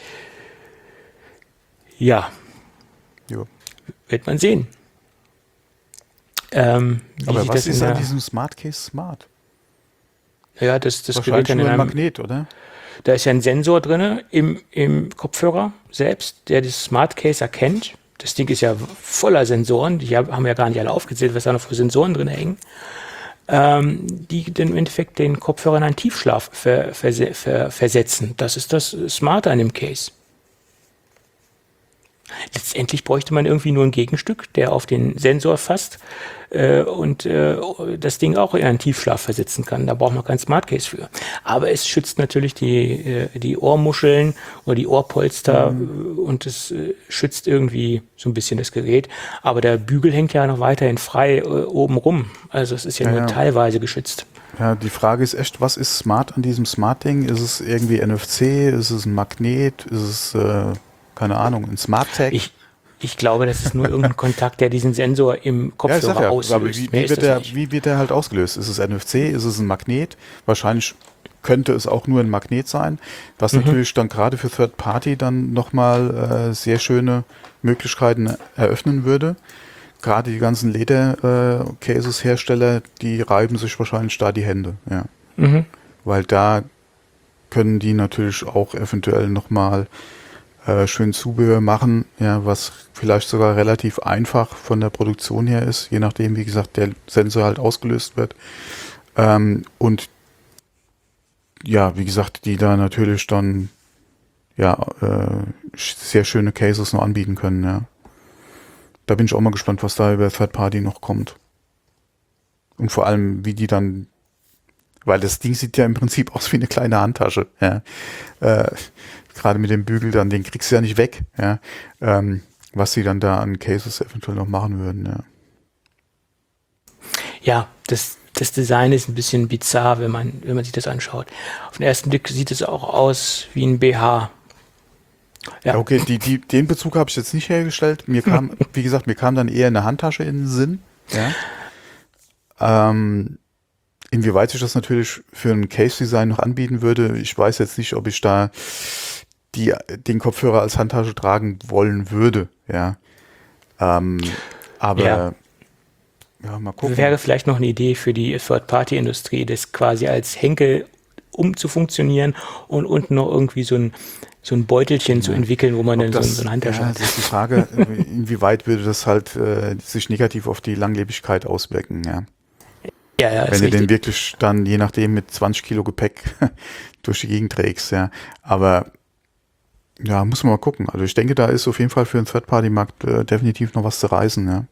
Ja. Jo. Wird man sehen. Aber was ist an diesem Smart Case smart? Ja, das Gerät wahrscheinlich dann nur in ein einem Magnet, oder? Da ist ja ein Sensor drin im Kopfhörer selbst, der das Smart Case erkennt. Das Ding ist ja voller Sensoren, die haben wir ja gar nicht alle aufgezählt, was da noch für Sensoren drin hängen, die dann im Endeffekt den Kopfhörer in einen Tiefschlaf versetzen. Das ist das Smarte an dem Case. Letztendlich bräuchte man irgendwie nur ein Gegenstück, der auf den Sensor fasst und das Ding auch in einen Tiefschlaf versetzen kann. Da braucht man kein Smart Case für. Aber es schützt natürlich die Ohrmuscheln oder die Ohrpolster und es schützt irgendwie so ein bisschen das Gerät. Aber der Bügel hängt ja noch weiterhin frei oben rum. Also es ist ja nur teilweise geschützt. Ja, die Frage ist echt, was ist smart an diesem Smart-Ding? Ist es irgendwie NFC? Ist es ein Magnet? Ist es keine Ahnung, ein Smart Tag? Ich glaube, das ist nur irgendein Kontakt, der diesen Sensor im Kopfhörer auslöst. Aber wie wird der halt ausgelöst? Ist es NFC? Ist es ein Magnet? Wahrscheinlich könnte es auch nur ein Magnet sein, was natürlich dann gerade für Third Party dann nochmal sehr schöne Möglichkeiten eröffnen würde. Gerade die ganzen Leder-Cases-Hersteller, die reiben sich wahrscheinlich da die Hände. Ja. Weil da können die natürlich auch eventuell nochmal schön Zubehör machen, ja, was vielleicht sogar relativ einfach von der Produktion her ist, je nachdem, wie gesagt, der Sensor halt ausgelöst wird. Und ja, wie gesagt, die da natürlich dann sehr schöne Cases noch anbieten können, ja. Da bin ich auch mal gespannt, was da über Third Party noch kommt. Und vor allem, wie die dann, weil das Ding sieht ja im Prinzip aus wie eine kleine Handtasche, ja. Gerade mit dem Bügel dann, den kriegst du ja nicht weg, ja. Was sie dann da an Cases eventuell noch machen würden, ja. Ja, das Design ist ein bisschen bizarr, wenn man sich das anschaut. Auf den ersten Blick sieht es auch aus wie ein BH. Ja, okay, den Bezug habe ich jetzt nicht hergestellt. Wie gesagt, mir kam dann eher eine Handtasche in den Sinn, ja. Inwieweit sich das natürlich für ein Case-Design noch anbieten würde, ich weiß jetzt nicht, ob ich da den Kopfhörer als Handtasche tragen wollen würde, ja. Aber mal gucken. Wäre vielleicht noch eine Idee für die Third-Party-Industrie, das quasi als Henkel zu funktionieren und unten noch irgendwie so ein Beutelchen zu entwickeln, wo man dann so eine Handtasche hat. Das ist die Frage, inwieweit würde das halt sich negativ auf die Langlebigkeit auswirken, ja. Ja, wenn du den wirklich dann, je nachdem, mit 20 Kilo Gepäck durch die Gegend trägst, ja. Aber ja, muss man mal gucken. Also ich denke, da ist auf jeden Fall für den Third-Party-Markt definitiv noch was zu reißen, ja.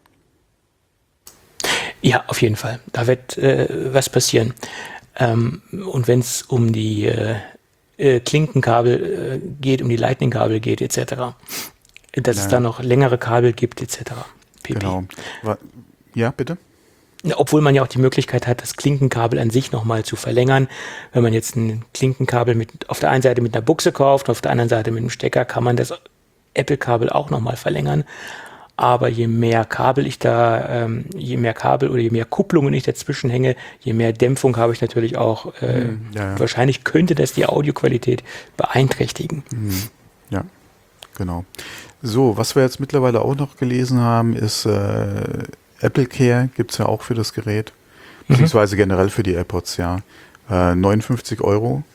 Ja, auf jeden Fall. Da wird was passieren. Und wenn es um die Klinkenkabel geht, um die Lightning-Kabel geht, etc., dass es da noch längere Kabel gibt, etc. pp. Genau. Ja, bitte? Obwohl man ja auch die Möglichkeit hat, das Klinkenkabel an sich nochmal zu verlängern. Wenn man jetzt ein Klinkenkabel auf der einen Seite mit einer Buchse kauft, auf der anderen Seite mit einem Stecker, kann man das Apple-Kabel auch nochmal verlängern. Aber je mehr Kabel oder je mehr Kupplungen ich dazwischen hänge, je mehr Dämpfung habe ich natürlich auch. Wahrscheinlich könnte das die Audioqualität beeinträchtigen. Ja, genau. So, was wir jetzt mittlerweile auch noch gelesen haben, ist Apple Care gibt es ja auch für das Gerät, beziehungsweise generell für die AirPods, ja. 59 €.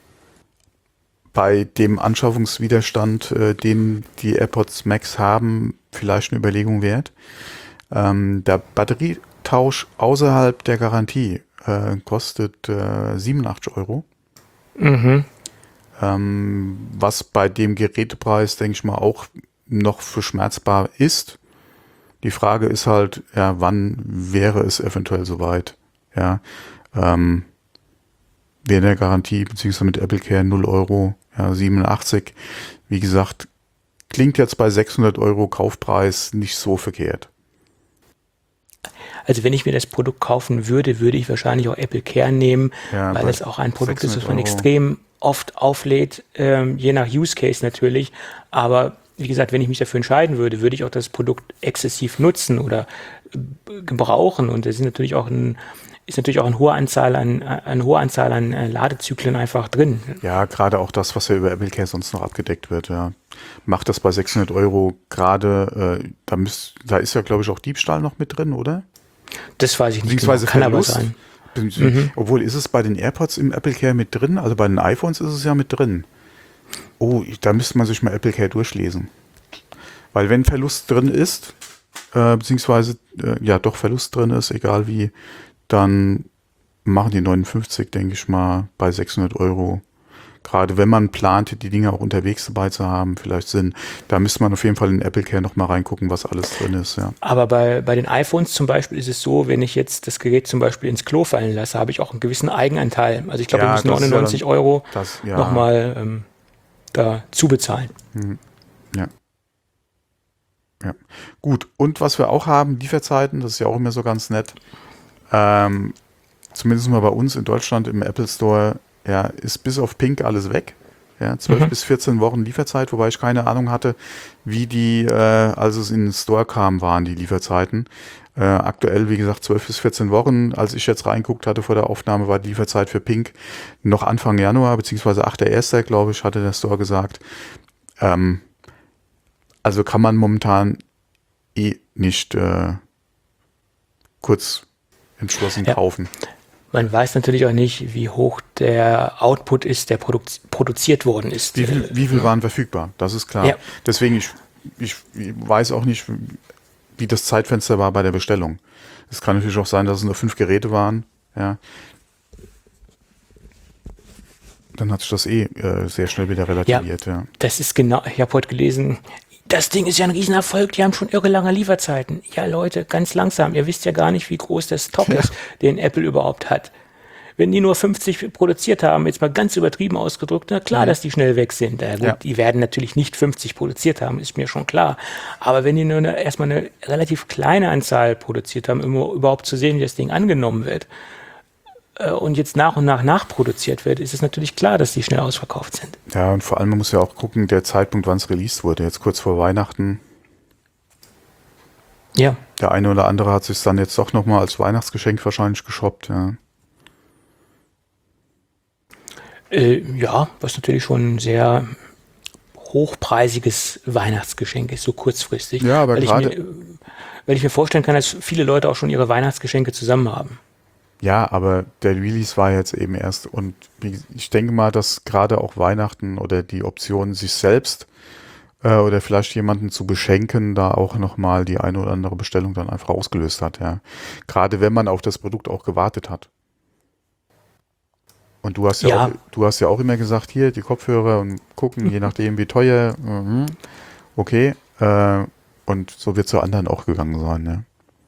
Bei dem Anschaffungswiderstand, den die AirPods Max haben, vielleicht eine Überlegung wert. Der Batterietausch außerhalb der Garantie kostet 87 €. Was bei dem Gerätepreis, denke ich mal, auch noch verschmerzbar ist. Die Frage ist halt, ja, wann wäre es eventuell soweit? Ja, während der Garantie, beziehungsweise mit Apple Care 0 €, ja, 87. Wie gesagt, klingt jetzt bei 600 € Kaufpreis nicht so verkehrt. Also wenn ich mir das Produkt kaufen würde, würde ich wahrscheinlich auch Apple Care nehmen, weil es auch ein Produkt ist, das man extrem oft auflädt, je nach Use Case natürlich, aber wie gesagt, wenn ich mich dafür entscheiden würde, würde ich auch das Produkt exzessiv nutzen oder gebrauchen. Und das ist natürlich auch eine hohe Anzahl an Ladezyklen einfach drin. Ja, gerade auch das, was ja über Apple Care sonst noch abgedeckt wird. Ja. Macht das bei 600 € gerade, da ist ja, glaube ich, auch Diebstahl noch mit drin, oder? Das weiß ich nicht. Beziehungsweise genau. Kann Verlust. aber sein. Obwohl, ist es bei den AirPods im Apple Care mit drin? Also bei den iPhones ist es ja mit drin. Oh, da müsste man sich mal Apple Care durchlesen. Weil wenn Verlust drin ist, beziehungsweise doch Verlust drin ist, egal wie, dann machen die 59, denke ich mal, bei 600 Euro. Gerade wenn man plant, die Dinge auch unterwegs dabei zu haben, vielleicht Sinn. Da müsste man auf jeden Fall in Apple Care nochmal reingucken, was alles drin ist. Ja. Aber bei den iPhones zum Beispiel ist es so, wenn ich jetzt das Gerät zum Beispiel ins Klo fallen lasse, habe ich auch einen gewissen Eigenanteil. Also ich glaube, ich muss 99 Euro nochmal da zubezahlen. Ja. Ja. Gut. Und was wir auch haben, Lieferzeiten, das ist ja auch immer so ganz nett. Zumindest mal bei uns in Deutschland im Apple Store, ja, ist bis auf Pink alles weg. Ja, 12 bis 14 Wochen Lieferzeit, wobei ich keine Ahnung hatte, wie die, als es in den Store kam, waren die Lieferzeiten. Aktuell, wie gesagt, 12 bis 14 Wochen. Als ich jetzt reinguckt hatte vor der Aufnahme, war die Lieferzeit für Pink noch Anfang Januar, beziehungsweise 8.1., glaube ich, hatte der Store gesagt. Also kann man momentan nicht kurz entschlossen kaufen. Man weiß natürlich auch nicht, wie hoch der Output ist, der produziert worden ist. Wie viel waren verfügbar? Das ist klar. Ja. Deswegen, ich weiß auch nicht, wie das Zeitfenster war bei der Bestellung. Es kann natürlich auch sein, dass es nur 5 Geräte waren. Ja. Dann hat sich das sehr schnell wieder relativiert. Ja. Das ist genau, ich habe heute gelesen, das Ding ist ja ein Riesenerfolg, die haben schon irre lange Lieferzeiten. Ja, Leute, ganz langsam. Ihr wisst ja gar nicht, wie groß der Stock ist, den Apple überhaupt hat. Wenn die nur 50 produziert haben, jetzt mal ganz übertrieben ausgedrückt, na klar, dass die schnell weg sind. Die werden natürlich nicht 50 produziert haben, ist mir schon klar. Aber wenn die nur erstmal eine relativ kleine Anzahl produziert haben, um überhaupt zu sehen, wie das Ding angenommen wird, und jetzt nach und nach nachproduziert wird, ist es natürlich klar, dass die schnell ausverkauft sind. Ja, und vor allem, man muss ja auch gucken, der Zeitpunkt, wann es released wurde. Jetzt kurz vor Weihnachten. Ja. Der eine oder andere hat sich dann jetzt doch nochmal als Weihnachtsgeschenk wahrscheinlich geshoppt. Ja. Was natürlich schon ein sehr hochpreisiges Weihnachtsgeschenk ist, so kurzfristig. Ja, aber gerade... Weil ich mir vorstellen kann, dass viele Leute auch schon ihre Weihnachtsgeschenke zusammen haben. Ja, aber der Release war jetzt eben erst und ich denke mal, dass gerade auch Weihnachten oder die Option, sich selbst oder vielleicht jemanden zu beschenken, da auch nochmal die eine oder andere Bestellung dann einfach ausgelöst hat. Ja. Gerade wenn man auf das Produkt auch gewartet hat. Und du hast ja auch immer gesagt, hier die Kopfhörer und gucken, je nachdem wie teuer, okay. Und so wird es zu anderen auch gegangen sein, ne?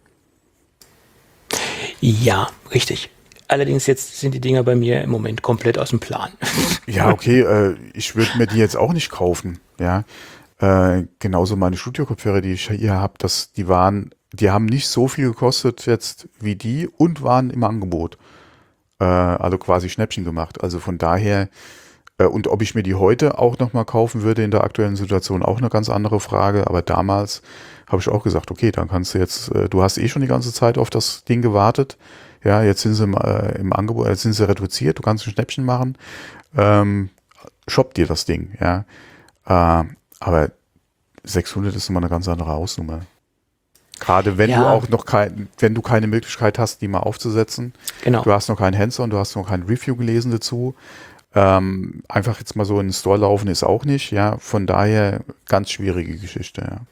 Ja, richtig. Allerdings jetzt sind die Dinger bei mir im Moment komplett aus dem Plan. Ja, okay, ich würde mir die jetzt auch nicht kaufen, ja. Genauso meine Studio-Kopfhörer, die ich hier habe, die haben nicht so viel gekostet jetzt wie die und waren im Angebot. Also quasi Schnäppchen gemacht. Also von daher, und ob ich mir die heute auch nochmal kaufen würde in der aktuellen Situation, auch eine ganz andere Frage. Aber damals habe ich auch gesagt, okay, dann kannst du jetzt, du hast schon die ganze Zeit auf das Ding gewartet. Ja, jetzt sind sie im Angebot, jetzt sind sie reduziert, du kannst ein Schnäppchen machen. Shop dir das Ding, ja. Aber 600 ist immer eine ganz andere Hausnummer. Gerade wenn du auch noch wenn du keine Möglichkeit hast, die mal aufzusetzen. Genau. Du hast noch keinen Hands-on, du hast noch kein Review gelesen dazu. Einfach jetzt mal so in den Store laufen ist auch nicht, ja. Von daher ganz schwierige Geschichte, ja.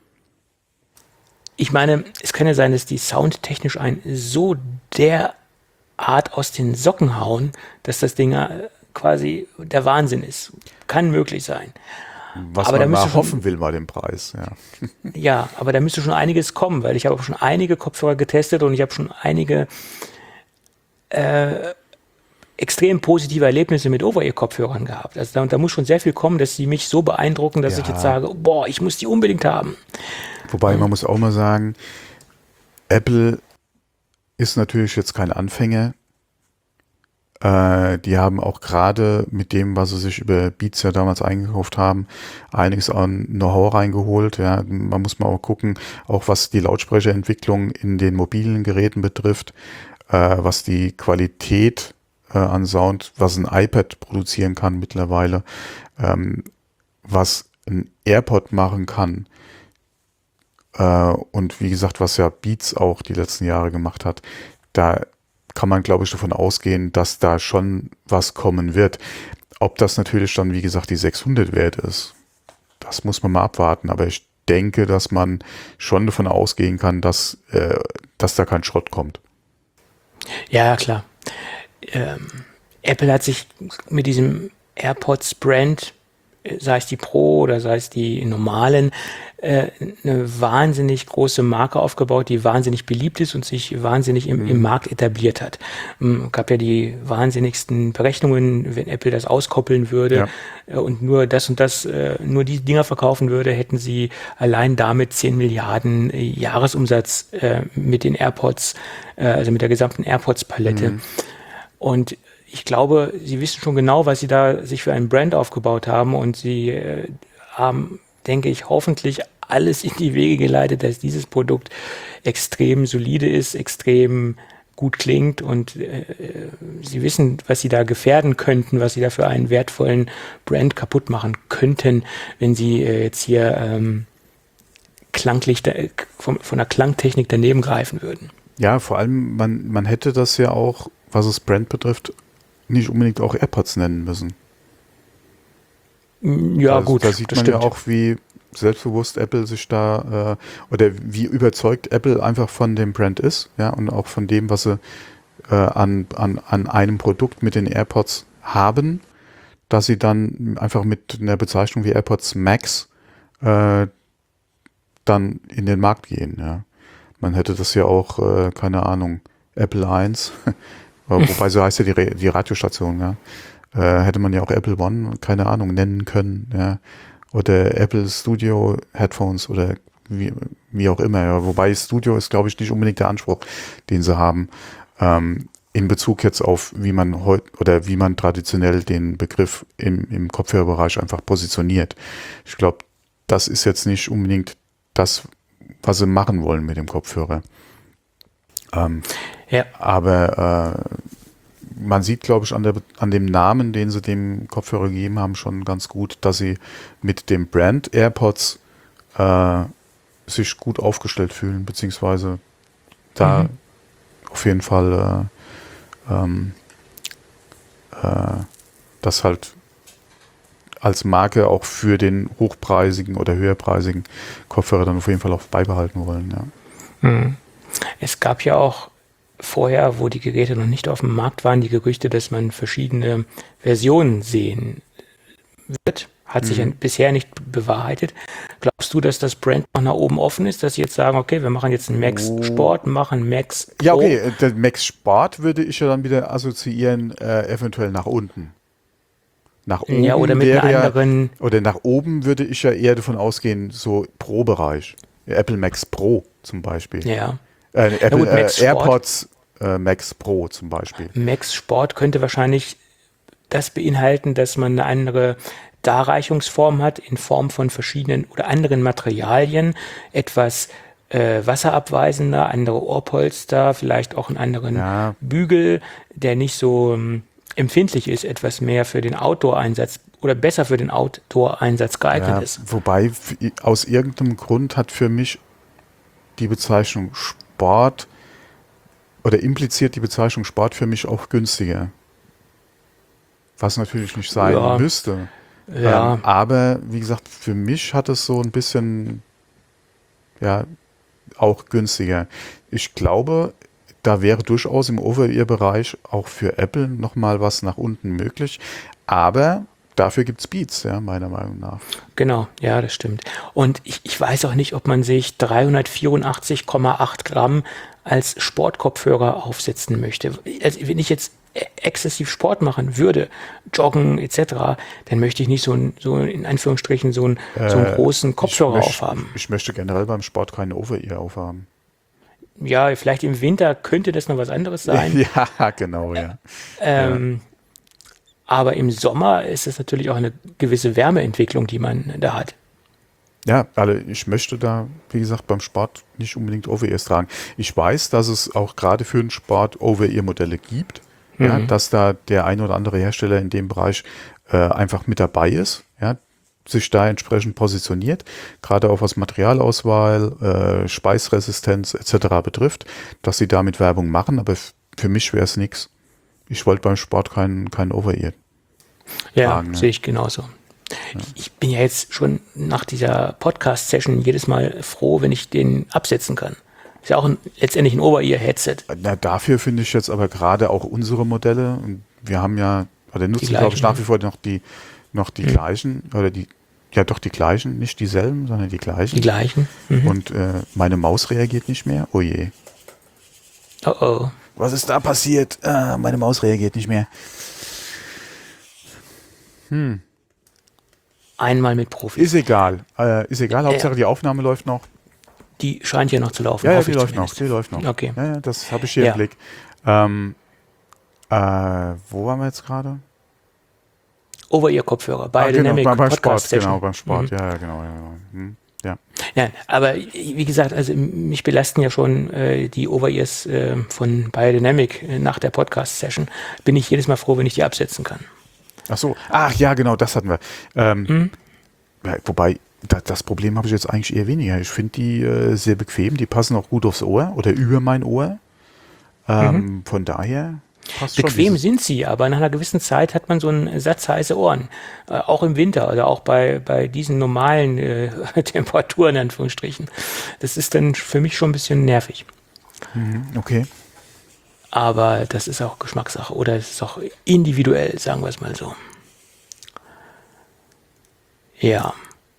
Ich meine, es kann ja sein, dass die soundtechnisch einen so derart aus den Socken hauen, dass das Ding quasi der Wahnsinn ist. Kann möglich sein. Was aber man mal hoffen will bei dem Preis, ja. Ja, aber da müsste schon einiges kommen, weil ich habe auch schon einige Kopfhörer getestet und ich habe schon einige extrem positive Erlebnisse mit Over-Ear-Kopfhörern gehabt. Also da muss schon sehr viel kommen, dass sie mich so beeindrucken, dass ich jetzt sage, boah, ich muss die unbedingt haben. Wobei, man muss auch mal sagen, Apple ist natürlich jetzt kein Anfänger. Die haben auch gerade mit dem, was sie sich über Beats ja damals eingekauft haben, einiges an Know-how reingeholt. Ja, man muss mal auch gucken, auch was die Lautsprecherentwicklung in den mobilen Geräten betrifft, was die Qualität an Sound, was ein iPad produzieren kann mittlerweile, was ein AirPod machen kann. Und wie gesagt, was ja Beats auch die letzten Jahre gemacht hat, da kann man, glaube ich, davon ausgehen, dass da schon was kommen wird. Ob das natürlich dann, wie gesagt, die 600 wert ist, das muss man mal abwarten. Aber ich denke, dass man schon davon ausgehen kann, dass da kein Schrott kommt. Ja, klar. Apple hat sich mit diesem AirPods-Brand, sei es die Pro oder sei es die normalen, eine wahnsinnig große Marke aufgebaut, die wahnsinnig beliebt ist und sich wahnsinnig im Markt etabliert hat. Gab ja die wahnsinnigsten Berechnungen, wenn Apple das auskoppeln würde und nur das und das, nur die Dinger verkaufen würde, hätten sie allein damit 10 Milliarden Jahresumsatz mit den AirPods, also mit der gesamten AirPods-Palette. Und ich glaube, sie wissen schon genau, was sie da sich für einen Brand aufgebaut haben und sie haben, denke ich, hoffentlich alles in die Wege geleitet, dass dieses Produkt extrem solide ist, extrem gut klingt und sie wissen, was sie da gefährden könnten, was sie da für einen wertvollen Brand kaputt machen könnten, wenn sie jetzt hier klanglich von der Klangtechnik daneben greifen würden. Ja, vor allem, man hätte das ja auch, was das Brand betrifft, nicht unbedingt auch AirPods nennen müssen. Ja, also, gut. Da sieht man ja auch, wie selbstbewusst Apple sich da oder wie überzeugt Apple einfach von dem Brand ist, ja, und auch von dem, was sie an einem Produkt mit den AirPods haben, dass sie dann einfach mit einer Bezeichnung wie AirPods Max dann in den Markt gehen, ja. Man hätte das ja auch, keine Ahnung, Apple 1, wobei so heißt ja die Radiostation, ja. Hätte man ja auch Apple One, keine Ahnung, nennen können, ja. Oder Apple Studio Headphones oder wie auch immer, ja. Wobei Studio ist, glaube ich, nicht unbedingt der Anspruch, den sie haben, in Bezug jetzt auf, wie man heute oder wie man traditionell den Begriff im Kopfhörerbereich einfach positioniert. Ich glaube, das ist jetzt nicht unbedingt das, was sie machen wollen mit dem Kopfhörer. Aber man sieht, glaube ich, an dem Namen, den sie dem Kopfhörer gegeben haben, schon ganz gut, dass sie mit dem Brand AirPods sich gut aufgestellt fühlen, beziehungsweise da auf jeden Fall das halt als Marke auch für den hochpreisigen oder höherpreisigen Kopfhörer dann auf jeden Fall auch beibehalten wollen. Ja. Es gab ja auch vorher, wo die Geräte noch nicht auf dem Markt waren, die Gerüchte, dass man verschiedene Versionen sehen wird. Hat sich bisher nicht bewahrheitet. Glaubst du, dass das Brand noch nach oben offen ist, dass sie jetzt sagen, okay, wir machen jetzt einen Max Sport, machen Max Pro? Ja, okay, der Max Sport würde ich ja dann wieder assoziieren, eventuell nach unten. Nach oben ja, oder mit einer anderen. Oder nach oben würde ich ja eher davon ausgehen, so Pro-Bereich. Apple Max Pro zum Beispiel. Ja. Apple Max AirPods Max Pro zum Beispiel. Max Sport könnte wahrscheinlich das beinhalten, dass man eine andere Darreichungsform hat in Form von verschiedenen oder anderen Materialien, etwas wasserabweisender, andere Ohrpolster, vielleicht auch einen anderen Bügel, der nicht so empfindlich ist, etwas mehr für den Outdoor-Einsatz oder besser für den Outdoor-Einsatz geeignet ist. Wobei aus irgendeinem Grund hat für mich die Bezeichnung Sport oder impliziert die Bezeichnung Sport für mich auch günstiger. Was natürlich nicht sein müsste. Ja. Aber wie gesagt, für mich hat es so ein bisschen auch günstiger. Ich glaube, da wäre durchaus im Over-Ear-Bereich auch für Apple nochmal was nach unten möglich. Aber dafür gibt es Beats, ja, meiner Meinung nach. Genau, ja, das stimmt. Und ich weiß auch nicht, ob man sich 384,8 Gramm als Sportkopfhörer aufsetzen möchte. Also wenn ich jetzt exzessiv Sport machen würde, joggen etc., dann möchte ich nicht so in Anführungsstrichen so einen großen Kopfhörer aufhaben. Ich möchte generell beim Sport keine Over-Ear aufhaben. Ja, vielleicht im Winter könnte das noch was anderes sein. Ja, genau, ja. Aber im Sommer ist es natürlich auch eine gewisse Wärmeentwicklung, die man da hat. Ja, also ich möchte da, wie gesagt, beim Sport nicht unbedingt Over-Ears tragen. Ich weiß, dass es auch gerade für den Sport Over-Ear-Modelle gibt, ja, dass da der ein oder andere Hersteller in dem Bereich einfach mit dabei ist, ja, sich da entsprechend positioniert, gerade auch was Materialauswahl, Schweißresistenz etc. betrifft, dass sie damit Werbung machen, aber für mich wäre es nichts. Ich wollte beim Sport kein Over-Ear tragen. Sehe ich genauso. Ja. Ich bin ja jetzt schon nach dieser Podcast-Session jedes Mal froh, wenn ich den absetzen kann. Ist ja auch letztendlich ein Over-Ear-Headset. Na, dafür finde ich jetzt aber gerade auch unsere Modelle, wir haben ja, oder nutzen glaube ich nach wie vor noch die gleichen, oder die gleichen, nicht dieselben, sondern die gleichen. Die gleichen. Mhm. Und meine Maus reagiert nicht mehr. Oh je. Oh oh. Was ist da passiert? Meine Maus reagiert nicht mehr. Einmal mit Profis. Ist egal. Hauptsache die Aufnahme läuft noch. Die scheint ja noch zu laufen. Ja, die läuft noch. Okay. Ja, das habe ich hier im Blick. Wo waren wir jetzt gerade? Over-Ear-Kopfhörer. Biodynamic beim Podcast Sport, Session. Genau, beim Sport. Mhm. Ja, genau. Ja. Ja, aber wie gesagt, also mich belasten ja schon die Over-Ears von Biodynamic nach der Podcast-Session. Bin ich jedes Mal froh, wenn ich die absetzen kann. Ach so. Ach ja, genau, das hatten wir. Ja, wobei, das Problem habe ich jetzt eigentlich eher weniger. Ich finde die sehr bequem. Die passen auch gut aufs Ohr oder über mein Ohr. Von daher passt schon. Bequem sind sie, aber nach einer gewissen Zeit hat man so einen Satz heiße Ohren. Auch im Winter oder auch bei diesen normalen Temperaturen, in Anführungsstrichen. Das ist dann für mich schon ein bisschen nervig. Okay. Aber das ist auch Geschmackssache oder es ist auch individuell, sagen wir es mal so. Ja.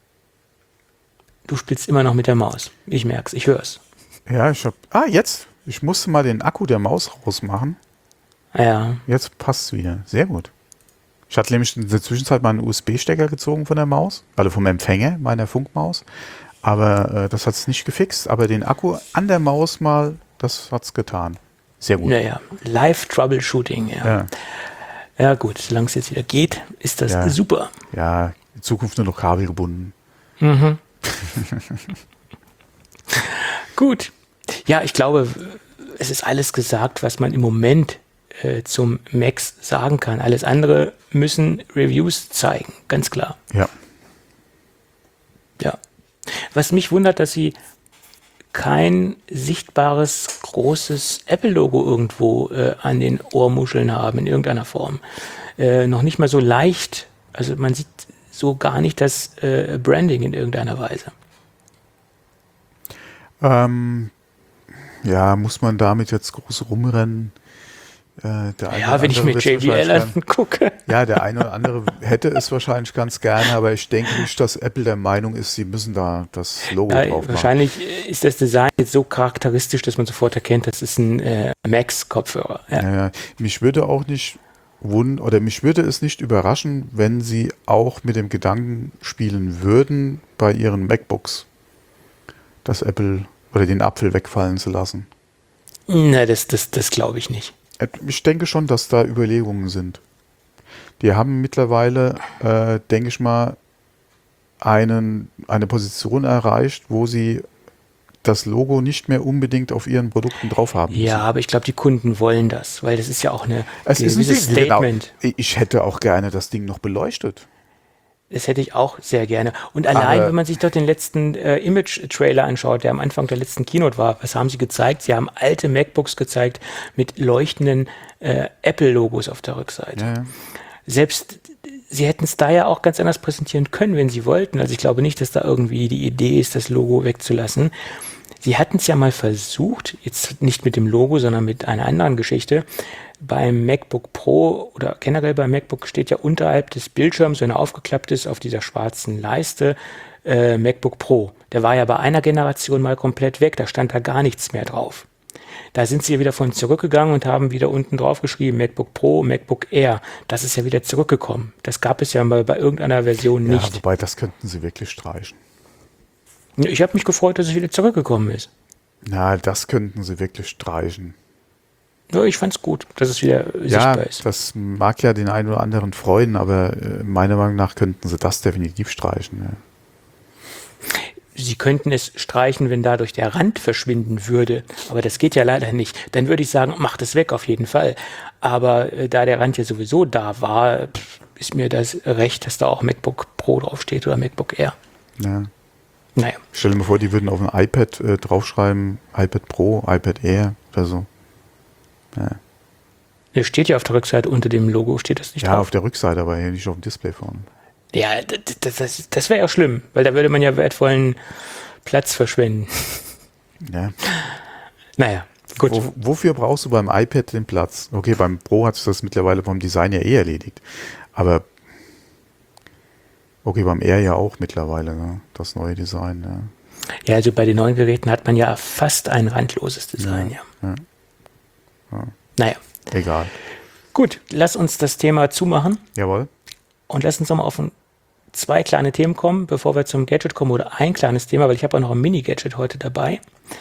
Du spielst immer noch mit der Maus. Ich merk's, ich hör's. Ja, jetzt. Ich musste mal den Akku der Maus rausmachen. Ja. Jetzt passt's wieder. Sehr gut. Ich hatte nämlich in der Zwischenzeit mal einen USB-Stecker gezogen von der Maus, also vom Empfänger meiner Funkmaus. Aber das hat's nicht gefixt. Aber den Akku an der Maus mal, das hat's getan. Sehr gut. Naja, Live-Troubleshooting, ja. Ja gut, solange es jetzt wieder geht, ist das super. Ja, in Zukunft nur noch kabelgebunden. Mhm. Gut. Ja, ich glaube, es ist alles gesagt, was man im Moment zum Macs sagen kann. Alles andere müssen Reviews zeigen, ganz klar. Ja. Ja. Was mich wundert, dass sie kein sichtbares, großes Apple-Logo irgendwo an den Ohrmuscheln haben, in irgendeiner Form. Noch nicht mal so leicht, also man sieht so gar nicht das Branding in irgendeiner Weise. Ja, muss man damit jetzt groß rumrennen? Wenn ich mir JBL angucke. Ja, der eine oder andere hätte es wahrscheinlich ganz gerne, aber ich denke nicht, dass Apple der Meinung ist, sie müssen da das Logo drauf machen. Wahrscheinlich ist das Design jetzt so charakteristisch, dass man sofort erkennt, das ist ein Max-Kopfhörer. Ja. Mich würde es nicht überraschen, wenn sie auch mit dem Gedanken spielen würden, bei ihren MacBooks das Apple oder den Apfel wegfallen zu lassen. Na, das glaube ich nicht. Ich denke schon, dass da Überlegungen sind. Die haben mittlerweile, denke ich mal, eine Position erreicht, wo sie das Logo nicht mehr unbedingt auf ihren Produkten drauf haben müssen. Ja, aber ich glaube, die Kunden wollen das, weil das ist ja auch ein gewisses Statement. Genau. Ich hätte auch gerne das Ding noch beleuchtet. Das hätte ich auch sehr gerne. Und allein, wenn man sich doch den letzten Image-Trailer anschaut, der am Anfang der letzten Keynote war, was haben sie gezeigt? Sie haben alte MacBooks gezeigt mit leuchtenden Apple-Logos auf der Rückseite. Ja. Selbst sie hätten es da ja auch ganz anders präsentieren können, wenn sie wollten. Also ich glaube nicht, dass da irgendwie die Idee ist, das Logo wegzulassen. Sie hatten es ja mal versucht, jetzt nicht mit dem Logo, sondern mit einer anderen Geschichte. Beim MacBook Pro oder generell beim MacBook steht ja unterhalb des Bildschirms, wenn er aufgeklappt ist, auf dieser schwarzen Leiste, MacBook Pro. Der war ja bei einer Generation mal komplett weg, da stand da gar nichts mehr drauf. Da sind sie ja wieder von zurückgegangen und haben wieder unten drauf geschrieben, MacBook Pro, MacBook Air. Das ist ja wieder zurückgekommen. Das gab es ja mal bei irgendeiner Version nicht. Ja, wobei, das könnten sie wirklich streichen. Ich habe mich gefreut, dass es wieder zurückgekommen ist. Na, das könnten sie wirklich streichen. Ja, ich fand's gut, dass es wieder sichtbar ist. Ja, das mag ja den einen oder anderen freuen, aber meiner Meinung nach könnten sie das definitiv streichen. Ja. Sie könnten es streichen, wenn dadurch der Rand verschwinden würde, aber das geht ja leider nicht. Dann würde ich sagen, macht es weg auf jeden Fall. Aber da der Rand ja sowieso da war, ist mir das recht, dass da auch MacBook Pro draufsteht oder MacBook Air. Ja. Naja. Stell dir mal vor, die würden auf ein iPad draufschreiben, iPad Pro, iPad Air oder so. Ja. Das steht ja auf der Rückseite unter dem Logo, steht das nicht Ja, drauf? auf der Rückseite, aber hier nicht auf dem Display vorne. Ja, das wäre ja schlimm, weil da würde man ja wertvollen Platz verschwenden. Ja. Naja, gut. Wofür brauchst du beim iPad den Platz? Okay, beim Pro hat sich das mittlerweile vom Design ja eh erledigt. Aber okay, beim Air ja auch mittlerweile, ne? Das neue Design. Ja. Ja, also bei den neuen Geräten hat man ja fast ein randloses Design, ja. Naja, Egal. gut, lass uns das Thema zumachen Jawohl. und lass uns nochmal auf zwei kleine Themen kommen, bevor wir zum Gadget kommen, oder ein kleines Thema, weil ich habe auch noch ein Mini-Gadget heute dabei.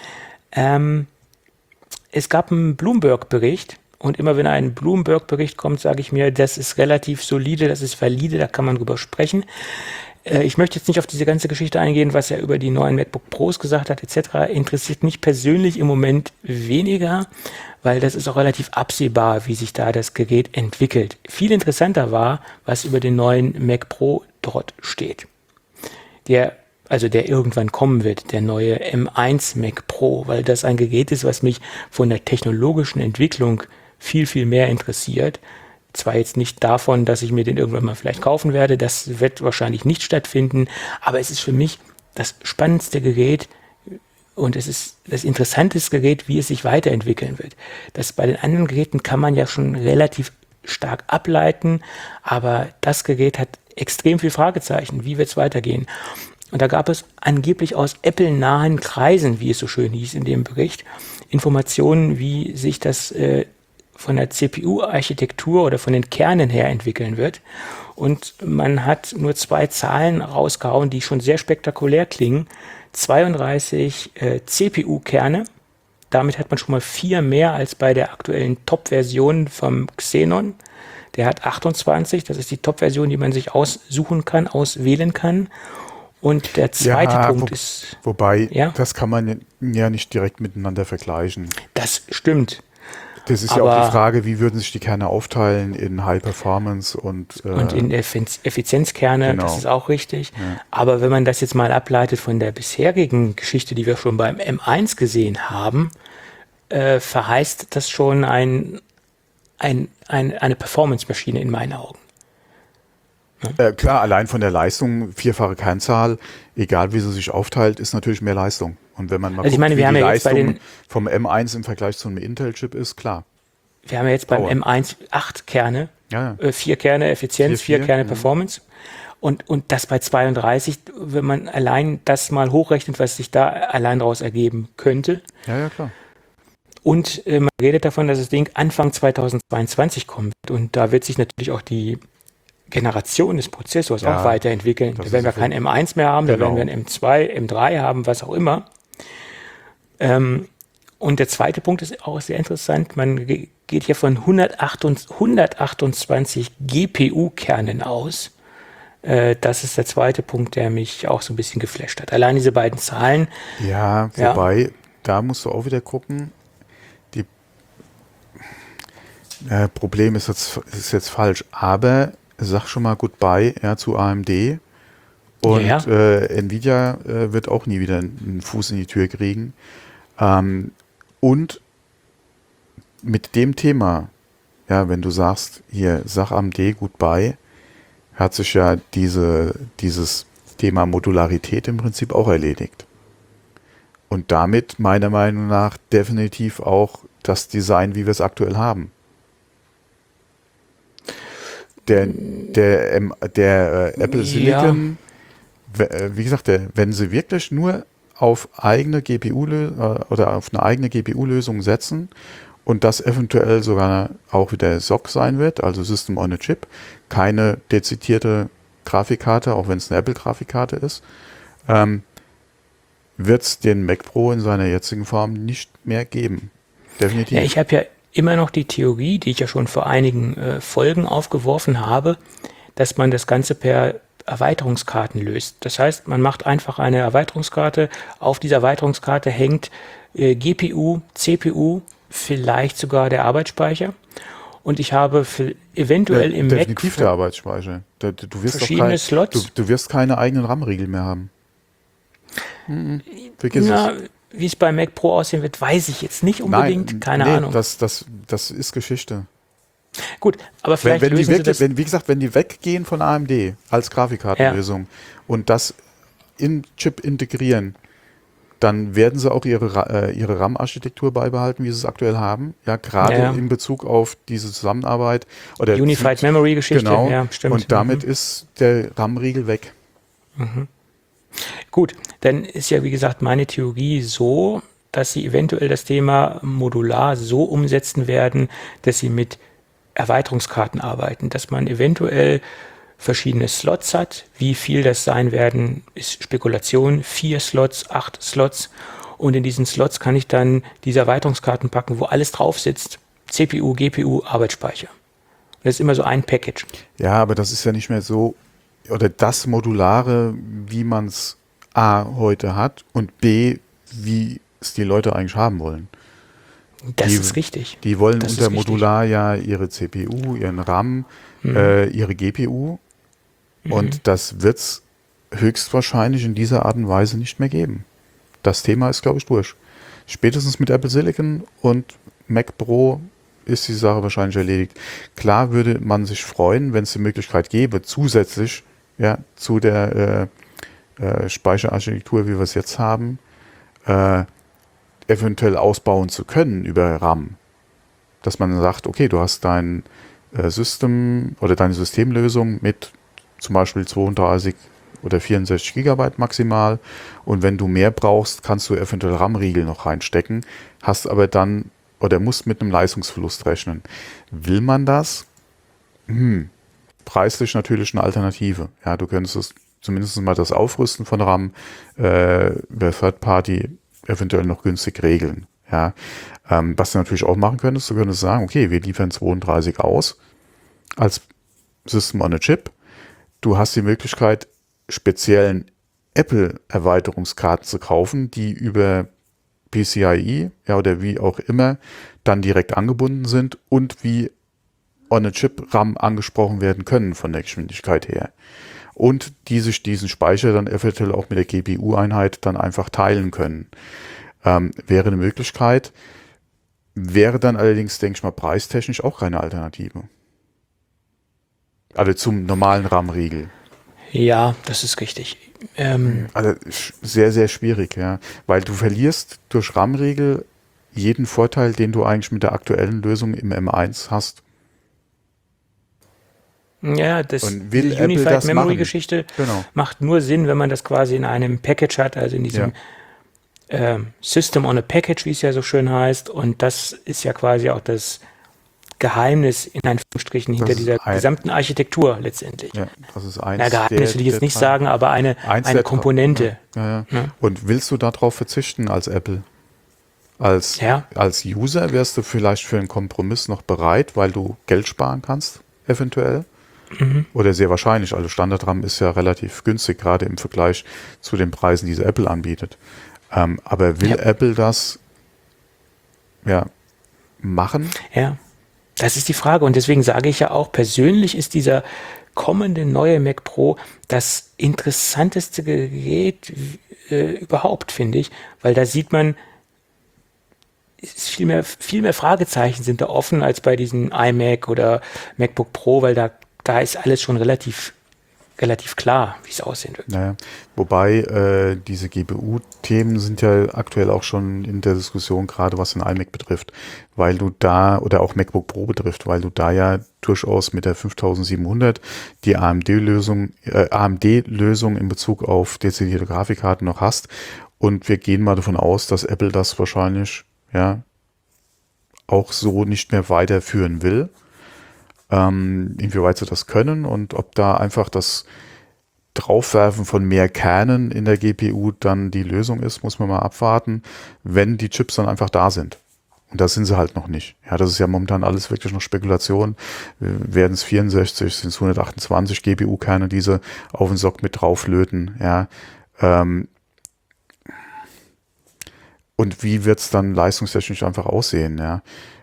Es gab einen Bloomberg-Bericht und immer wenn ein Bloomberg-Bericht kommt, sage ich mir, das ist relativ solide, das ist valide, da kann man drüber sprechen. Ich möchte jetzt nicht auf diese ganze Geschichte eingehen, was er über die neuen MacBook Pros gesagt hat etc. Interessiert mich persönlich im Moment weniger, weil das ist auch relativ absehbar, wie sich da das Gerät entwickelt. Viel interessanter war, was über den neuen Mac Pro dort steht. Der irgendwann kommen wird, der neue M1 Mac Pro, weil das ein Gerät ist, was mich von der technologischen Entwicklung viel, viel mehr interessiert. Zwar jetzt nicht davon, dass ich mir den irgendwann mal vielleicht kaufen werde, das wird wahrscheinlich nicht stattfinden, aber es ist für mich das spannendste Gerät und es ist das interessanteste Gerät, wie es sich weiterentwickeln wird. Das bei den anderen Geräten kann man ja schon relativ stark ableiten, aber das Gerät hat extrem viel Fragezeichen. Wie wird es weitergehen? Und da gab es angeblich aus Apple-nahen Kreisen, wie es so schön hieß in dem Bericht, Informationen, wie sich das von der CPU-Architektur oder von den Kernen her entwickeln wird. Und man hat nur zwei Zahlen rausgehauen, die schon sehr spektakulär klingen. 32 CPU-Kerne. Damit hat man schon mal 4 mehr als bei der aktuellen Top-Version vom Xenon. Der hat 28. Das ist die Top-Version, die man sich aussuchen kann, auswählen kann. Und der zweite Punkt ist... Wobei, ja? das kann man ja nicht direkt miteinander vergleichen. Das stimmt. Das ist ja auch die Frage, wie würden sich die Kerne aufteilen in High Performance und in Effizienzkerne, genau. Das ist auch richtig. Ja. Aber wenn man das jetzt mal ableitet von der bisherigen Geschichte, die wir schon beim M1 gesehen haben, verheißt das schon eine Performance-Maschine in meinen Augen. Klar, allein von der Leistung, 4-fache Kernzahl, egal wie sie sich aufteilt, ist natürlich mehr Leistung. Und wenn man mal guckt, wie die Leistung vom M1 im Vergleich zu einem Intel-Chip ist, klar. Wir haben ja jetzt beim M1 8 Kerne, 4 Kerne Effizienz, 4 Kerne Performance. Und das bei 32, wenn man allein das mal hochrechnet, was sich da allein daraus ergeben könnte. Ja, klar. Und man redet davon, dass das Ding Anfang 2022 kommt. Und da wird sich natürlich auch die Generation des Prozessors auch weiterentwickeln. Da werden wir kein M1 mehr haben, da werden wir ein M2, M3 haben, was auch immer. Und der zweite Punkt ist auch sehr interessant. Man geht hier von 128 GPU-Kernen aus. Das ist der zweite Punkt, der mich auch so ein bisschen geflasht hat. Allein diese beiden Zahlen. Ja, wobei, da musst du auch wieder gucken. Problem ist jetzt falsch, aber sag schon mal Goodbye zu AMD. Und Nvidia wird auch nie wieder einen Fuß in die Tür kriegen. Und mit dem Thema, wenn du sagst, hier, sag AMD Goodbye, hat sich ja dieses Thema Modularität im Prinzip auch erledigt. Und damit meiner Meinung nach definitiv auch das Design, wie wir es aktuell haben. Der Apple Silicon, wie gesagt, wenn sie wirklich nur auf eigene GPU oder auf eine eigene GPU-Lösung setzen und das eventuell sogar auch wieder SoC sein wird, also System on a Chip, keine dezidierte Grafikkarte, auch wenn es eine Apple-Grafikkarte ist, wird es den Mac Pro in seiner jetzigen Form nicht mehr geben. Definitiv. Ja, ich habe ja immer noch die Theorie, die ich ja schon vor einigen Folgen aufgeworfen habe, dass man das Ganze per Erweiterungskarten löst. Das heißt, man macht einfach eine Erweiterungskarte. Auf dieser Erweiterungskarte hängt GPU, CPU, vielleicht sogar der Arbeitsspeicher. Und ich habe eventuell im Mac definitiv der Arbeitsspeicher. Du wirst verschiedene Slots. Du wirst keine eigenen RAM-Riegel mehr haben. Vergiss es. Wie es bei Mac Pro aussehen wird, weiß ich jetzt nicht unbedingt. Keine Ahnung. Das ist Geschichte. Gut, aber vielleicht Wenn die lösen Sie wirklich, das. wie gesagt, wenn die weggehen von AMD als Grafikkartenlösung und das in Chip integrieren, dann werden sie auch ihre RAM-Architektur beibehalten, wie sie es aktuell haben. Ja, gerade Ja. in Bezug auf diese Zusammenarbeit oder Unified Memory Geschichte, genau. ja, stimmt. Und damit ist der RAM-Riegel weg. Gut, dann ist ja, wie gesagt, meine Theorie so, dass Sie eventuell das Thema modular so umsetzen werden, dass Sie mit Erweiterungskarten arbeiten, dass man eventuell verschiedene Slots hat. Wie viel das sein werden, ist Spekulation. 4 Slots, 8 Slots. Und in diesen Slots kann ich dann diese Erweiterungskarten packen, wo alles drauf sitzt. CPU, GPU, Arbeitsspeicher. Und das ist immer so ein Package. Ja, aber das ist ja nicht mehr so, oder das Modulare, wie man es A heute hat und B, wie es die Leute eigentlich haben wollen. Das Die- ist richtig. Die wollen Das ist unter richtig. Modular ja ihre CPU, ihren RAM, ihre GPU und das wird es höchstwahrscheinlich in dieser Art und Weise nicht mehr geben. Das Thema ist, glaube ich, durch. Spätestens mit Apple Silicon und Mac Pro ist die Sache wahrscheinlich erledigt. Klar würde man sich freuen, wenn es die Möglichkeit gäbe, zusätzlich zu der Speicherarchitektur, wie wir es jetzt haben, eventuell ausbauen zu können über RAM. Dass man sagt, okay, du hast dein System oder deine Systemlösung mit zum Beispiel 32 oder 64 Gigabyte maximal und wenn du mehr brauchst, kannst du eventuell RAM-Riegel noch reinstecken, hast aber dann oder musst mit einem Leistungsverlust rechnen. Will man das? Preislich natürlich eine Alternative. Ja, du könntest es zumindest mal das Aufrüsten von RAM über Third Party eventuell noch günstig regeln. Ja, was du natürlich auch machen könntest, du könntest sagen, okay, wir liefern 32 aus als System on a Chip. Du hast die Möglichkeit, speziellen Apple-Erweiterungskarten zu kaufen, die über PCIe, ja, oder wie auch immer, dann direkt angebunden sind und wie on a Chip RAM angesprochen werden können von der Geschwindigkeit her. Und die sich diesen Speicher dann eventuell auch mit der GPU-Einheit dann einfach teilen können. Wäre eine Möglichkeit, wäre dann allerdings, denke ich mal, preistechnisch auch keine Alternative. Also zum normalen RAM-Riegel. Ja, das ist richtig. Also sehr, sehr schwierig, ja. Weil du verlierst durch RAM-Riegel jeden Vorteil, den du eigentlich mit der aktuellen Lösung im M1 hast. Ja, das Und will diese Apple Unified das Memory machen? Geschichte Genau. macht nur Sinn, wenn man das quasi in einem Package hat, also in diesem System on a Package, wie es ja so schön heißt. Und das ist ja quasi auch das Geheimnis in Anführungsstrichen hinter ist dieser gesamten Architektur letztendlich. Ja, das ist eins Na, Geheimnis will ich jetzt nicht sagen, aber eine Komponente. Ja. Ja. Und willst du darauf verzichten als Apple? Als User wärst du vielleicht für einen Kompromiss noch bereit, weil du Geld sparen kannst, eventuell? Oder sehr wahrscheinlich. Also Standard-RAM ist ja relativ günstig, gerade im Vergleich zu den Preisen, die Apple anbietet. Aber will Apple das machen? Ja, das ist die Frage. Und deswegen sage ich ja auch, persönlich ist dieser kommende neue Mac Pro das interessanteste Gerät überhaupt, finde ich. Weil da sieht man, viel mehr Fragezeichen sind da offen als bei diesen iMac oder MacBook Pro, weil da ist alles schon relativ klar, wie es aussehen wird. Naja, wobei diese GPU-Themen sind ja aktuell auch schon in der Diskussion, gerade was den iMac betrifft, weil du da, oder auch MacBook Pro betrifft, weil du da ja durchaus mit der 5700 die AMD-Lösung in Bezug auf dezidierte Grafikkarten noch hast. Und wir gehen mal davon aus, dass Apple das wahrscheinlich auch so nicht mehr weiterführen will. Inwieweit sie das können und ob da einfach das Draufwerfen von mehr Kernen in der GPU dann die Lösung ist, muss man mal abwarten, wenn die Chips dann einfach da sind. Und da sind sie halt noch nicht. Ja, das ist ja momentan alles wirklich noch Spekulation. Werden es 64, sind es 128 GPU-Kerne, die sie auf den Sock mit drauflöten. Ja, und wie wird es dann leistungstechnisch einfach aussehen? Ja,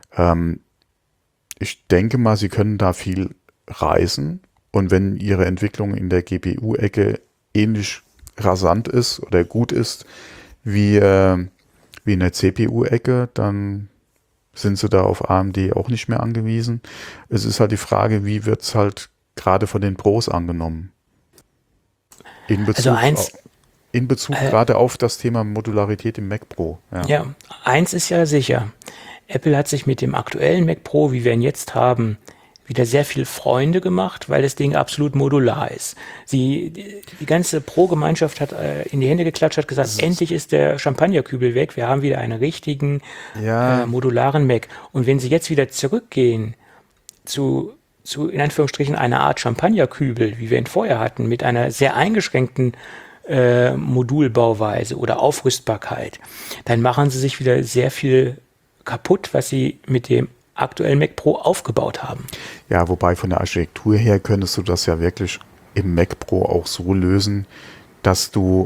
ich denke mal, sie können da viel reißen und wenn ihre Entwicklung in der GPU-Ecke ähnlich rasant ist oder gut ist wie in der CPU-Ecke, dann sind sie da auf AMD auch nicht mehr angewiesen. Es ist halt die Frage, wie wird es halt gerade von den Pros angenommen? In Bezug gerade auf das Thema Modularität im Mac Pro. Ja, eins ist ja sicher. Apple hat sich mit dem aktuellen Mac Pro, wie wir ihn jetzt haben, wieder sehr viel Freunde gemacht, weil das Ding absolut modular ist. Die ganze Pro-Gemeinschaft hat in die Hände geklatscht, hat gesagt, endlich ist der Champagnerkübel weg, wir haben wieder einen richtigen modularen Mac. Und wenn sie jetzt wieder zurückgehen zu in Anführungsstrichen einer Art Champagnerkübel, wie wir ihn vorher hatten, mit einer sehr eingeschränkten Modulbauweise oder Aufrüstbarkeit, dann machen sie sich wieder sehr viel kaputt, was sie mit dem aktuellen Mac Pro aufgebaut haben. Ja, wobei von der Architektur her könntest du das ja wirklich im Mac Pro auch so lösen, dass du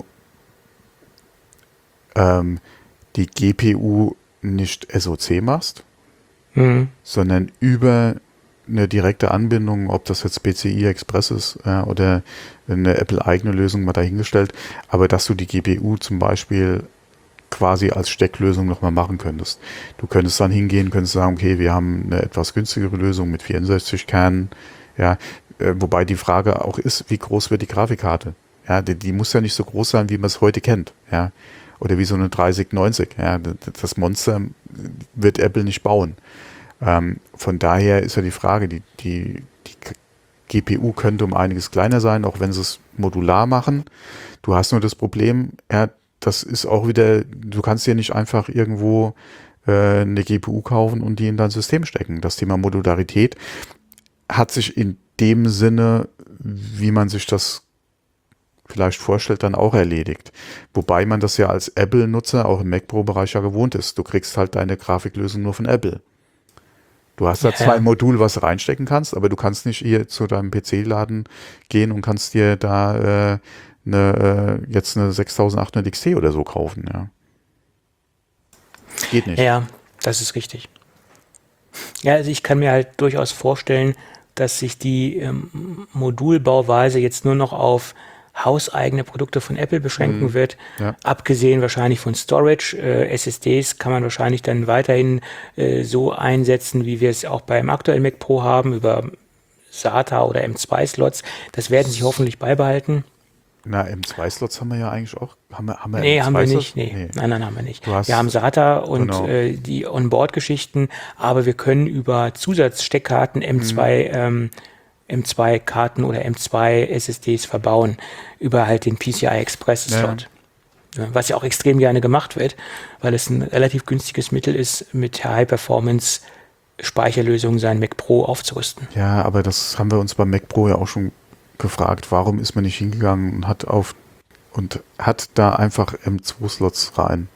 die GPU nicht SoC machst, sondern über eine direkte Anbindung, ob das jetzt PCI Express ist oder eine Apple-eigene Lösung mal dahingestellt, aber dass du die GPU zum Beispiel quasi als Stecklösung nochmal machen könntest. Du könntest dann hingehen, könntest sagen, okay, wir haben eine etwas günstigere Lösung mit 64 Kernen, ja, wobei die Frage auch ist, wie groß wird die Grafikkarte? Ja, die muss ja nicht so groß sein, wie man es heute kennt, ja, oder wie so eine 3090, ja, das Monster wird Apple nicht bauen. Von daher ist ja die Frage, die GPU könnte um einiges kleiner sein, auch wenn sie es modular machen. Du hast nur das Problem, das ist auch wieder, du kannst dir nicht einfach irgendwo eine GPU kaufen und die in dein System stecken. Das Thema Modularität hat sich in dem Sinne, wie man sich das vielleicht vorstellt, dann auch erledigt. Wobei man das ja als Apple-Nutzer auch im Mac Pro-Bereich ja gewohnt ist. Du kriegst halt deine Grafiklösung nur von Apple. Du hast da zwar ein Modul, was du reinstecken kannst, aber du kannst nicht hier zu deinem PC-Laden gehen und kannst dir da jetzt eine 6800 XT oder so kaufen, ja. Geht nicht. Ja, das ist richtig. Ja, also ich kann mir halt durchaus vorstellen, dass sich die Modulbauweise jetzt nur noch auf hauseigene Produkte von Apple beschränken wird. Ja. Abgesehen wahrscheinlich von Storage. SSDs kann man wahrscheinlich dann weiterhin so einsetzen, wie wir es auch beim aktuellen Mac Pro haben, über SATA oder M2-Slots. Das werden sie hoffentlich beibehalten. Na, M2-Slots haben wir ja eigentlich auch. Haben wir nee, haben wir nicht. Nee. Nein, haben wir nicht. Wir haben SATA und die Onboard-Geschichten, aber wir können über Zusatzsteckkarten M2-Karten oder M2-SSDs verbauen, über halt den PCI Express-Slot. Ja. Was ja auch extrem gerne gemacht wird, weil es ein relativ günstiges Mittel ist, mit High-Performance-Speicherlösungen sein Mac Pro aufzurüsten. Ja, aber das haben wir uns beim Mac Pro ja auch schon gefragt, warum ist man nicht hingegangen und hat da einfach M2-Slots rein.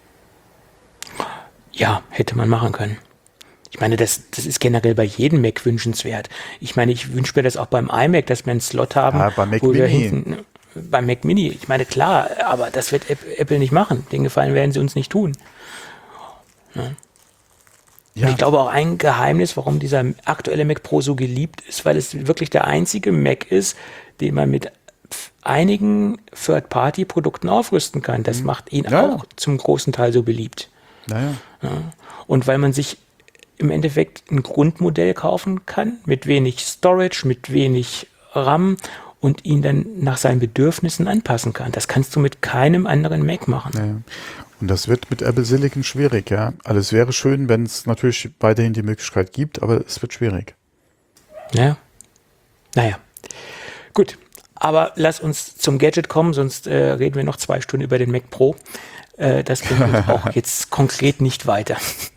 Ja, hätte man machen können. Ich meine, das ist generell bei jedem Mac wünschenswert. Ich meine, ich wünsche mir das auch beim iMac, dass wir einen Slot haben, beim Mac wo Mini. Wir hinten, beim Mac Mini, ich meine, klar, aber das wird Apple nicht machen. Den Gefallen werden sie uns nicht tun. Ja. Ja. Ich glaube auch ein Geheimnis, warum dieser aktuelle Mac Pro so geliebt ist, weil es wirklich der einzige Mac ist, den man mit einigen Third-Party-Produkten aufrüsten kann. Das macht ihn auch zum großen Teil so beliebt. Ja. Und weil man sich im Endeffekt ein Grundmodell kaufen kann, mit wenig Storage, mit wenig RAM und ihn dann nach seinen Bedürfnissen anpassen kann. Das kannst du mit keinem anderen Mac machen. Ja. Und das wird mit Apple Silicon schwierig, ja. Also es wäre schön, wenn es natürlich weiterhin die Möglichkeit gibt, aber es wird schwierig. Ja. Naja. Gut. Aber lass uns zum Gadget kommen, sonst reden wir noch 2 Stunden über den Mac Pro. Das bringt uns auch jetzt konkret nicht weiter.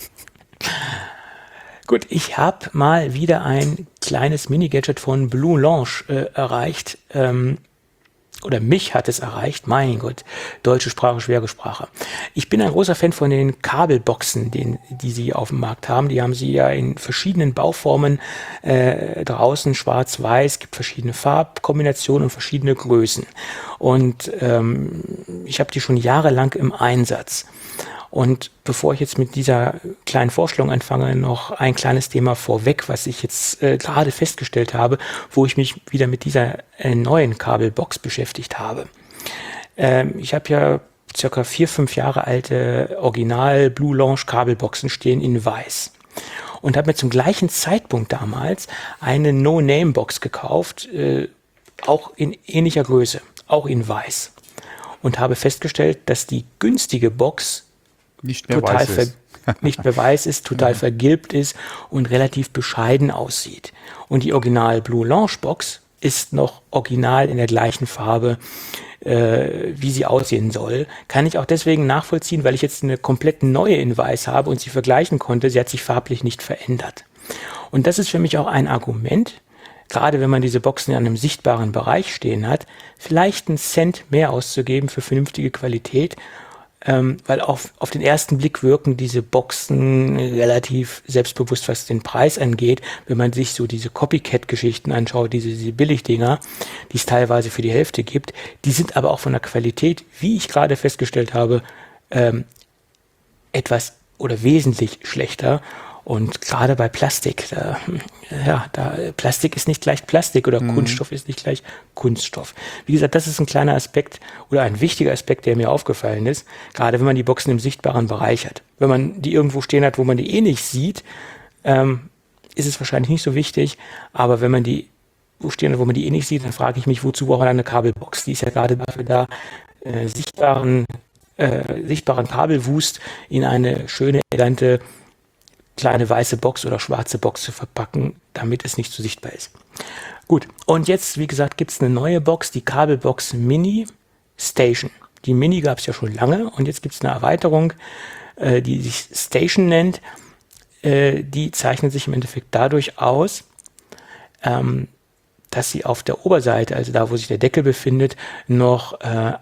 Gut, ich habe mal wieder ein kleines Mini-Gadget von Blue Launch erreicht. Oder mich hat es erreicht, mein Gott, deutsche Sprache, schwere Sprache. Ich bin ein großer Fan von den Kabelboxen, die sie auf dem Markt haben. Die haben sie ja in verschiedenen Bauformen draußen, schwarz-weiß, gibt verschiedene Farbkombinationen und verschiedene Größen. Und ich habe die schon jahrelang im Einsatz. Und bevor ich jetzt mit dieser kleinen Vorstellung anfange, noch ein kleines Thema vorweg, was ich jetzt gerade festgestellt habe, wo ich mich wieder mit dieser neuen Kabelbox beschäftigt habe. Ich habe ja circa 4, 5 Jahre alte Original Blue Launch Kabelboxen stehen in weiß. Und habe mir zum gleichen Zeitpunkt damals eine No-Name-Box gekauft, auch in ähnlicher Größe, auch in weiß. Und habe festgestellt, dass die günstige Box nicht mehr weiß ist. Nicht mehr weiß ist, total vergilbt ist und relativ bescheiden aussieht. Und die Original Blue Launch Box ist noch original in der gleichen Farbe, wie sie aussehen soll. Kann ich auch deswegen nachvollziehen, weil ich jetzt eine komplett neue in weiß habe und sie vergleichen konnte. Sie hat sich farblich nicht verändert. Und das ist für mich auch ein Argument, gerade wenn man diese Boxen in einem sichtbaren Bereich stehen hat, vielleicht einen Cent mehr auszugeben für vernünftige Qualität, weil auf den ersten Blick wirken diese Boxen relativ selbstbewusst, was den Preis angeht. Wenn man sich so diese Copycat-Geschichten anschaut, diese Billigdinger, die es teilweise für die Hälfte gibt, die sind aber auch von der Qualität, wie ich gerade festgestellt habe, etwas oder wesentlich schlechter. Und gerade bei Plastik, Plastik ist nicht gleich Plastik oder Kunststoff ist nicht gleich Kunststoff. Wie gesagt, das ist ein kleiner Aspekt oder ein wichtiger Aspekt, der mir aufgefallen ist, gerade wenn man die Boxen im sichtbaren Bereich hat. Wenn man die irgendwo stehen hat, wo man die eh nicht sieht, ist es wahrscheinlich nicht so wichtig, aber wenn man die wo stehen hat, wo man die eh nicht sieht, dann frage ich mich, wozu braucht man eine Kabelbox? Die ist ja gerade dafür da, sichtbaren Kabelwust in eine schöne, elegante kleine weiße Box oder schwarze Box zu verpacken, damit es nicht so sichtbar ist. Gut, und jetzt, wie gesagt, gibt es eine neue Box, die Kabelbox Mini Station. Die Mini gab es ja schon lange und jetzt gibt es eine Erweiterung, die sich Station nennt. Die zeichnet sich im Endeffekt dadurch aus, dass sie auf der Oberseite, also da, wo sich der Deckel befindet, noch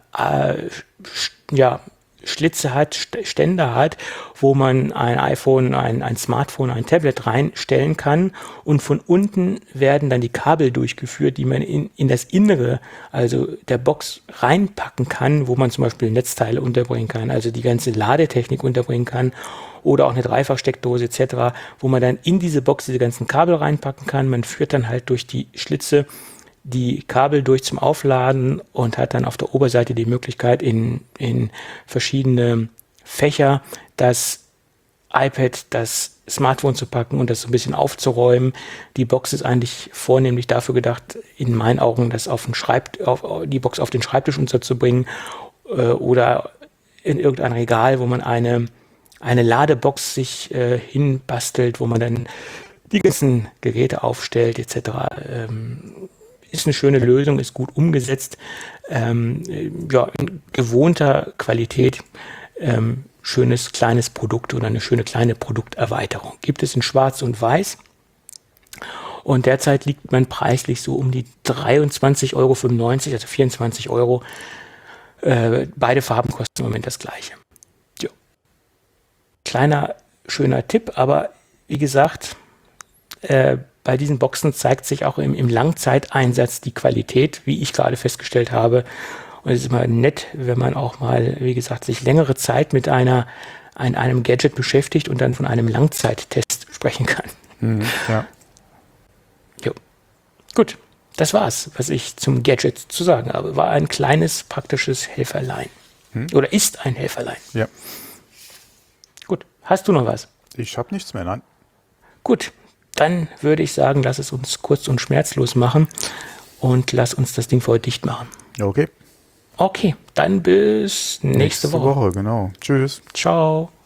Schlitze hat, Ständer hat, wo man ein iPhone, ein Smartphone, ein Tablet reinstellen kann und von unten werden dann die Kabel durchgeführt, die man in das Innere, also der Box reinpacken kann, wo man zum Beispiel Netzteile unterbringen kann, also die ganze Ladetechnik unterbringen kann oder auch eine Dreifachsteckdose etc., wo man dann in diese Box diese ganzen Kabel reinpacken kann. Man führt dann halt durch die Schlitze die Kabel durch zum Aufladen und hat dann auf der Oberseite die Möglichkeit, in verschiedene Fächer das iPad, das Smartphone zu packen und das so ein bisschen aufzuräumen. Die Box ist eigentlich vornehmlich dafür gedacht, in meinen Augen, das die Box auf den Schreibtisch unterzubringen oder in irgendein Regal, wo man eine Ladebox sich hinbastelt, wo man dann die ganzen Geräte aufstellt etc. Ist eine schöne Lösung, ist gut umgesetzt, in gewohnter Qualität, schönes kleines Produkt oder eine schöne kleine Produkterweiterung. Gibt es in Schwarz und Weiß und derzeit liegt man preislich so um die 23,95 €, also 24 Euro. Beide Farben kosten im Moment das gleiche. Ja. Kleiner, schöner Tipp, aber wie gesagt, bei diesen Boxen zeigt sich auch im Langzeiteinsatz die Qualität, wie ich gerade festgestellt habe. Und es ist immer nett, wenn man auch mal, wie gesagt, sich längere Zeit mit einem Gadget beschäftigt und dann von einem Langzeittest sprechen kann. Ja. Jo. Gut, das war's, was ich zum Gadget zu sagen habe. War ein kleines, praktisches Helferlein. Oder ist ein Helferlein. Ja. Gut, hast du noch was? Ich habe nichts mehr, nein. Gut. Dann würde ich sagen, lass es uns kurz und schmerzlos machen und lass uns das Ding für heute dicht machen. Okay. Okay, dann bis nächste Woche. Genau. Tschüss. Ciao.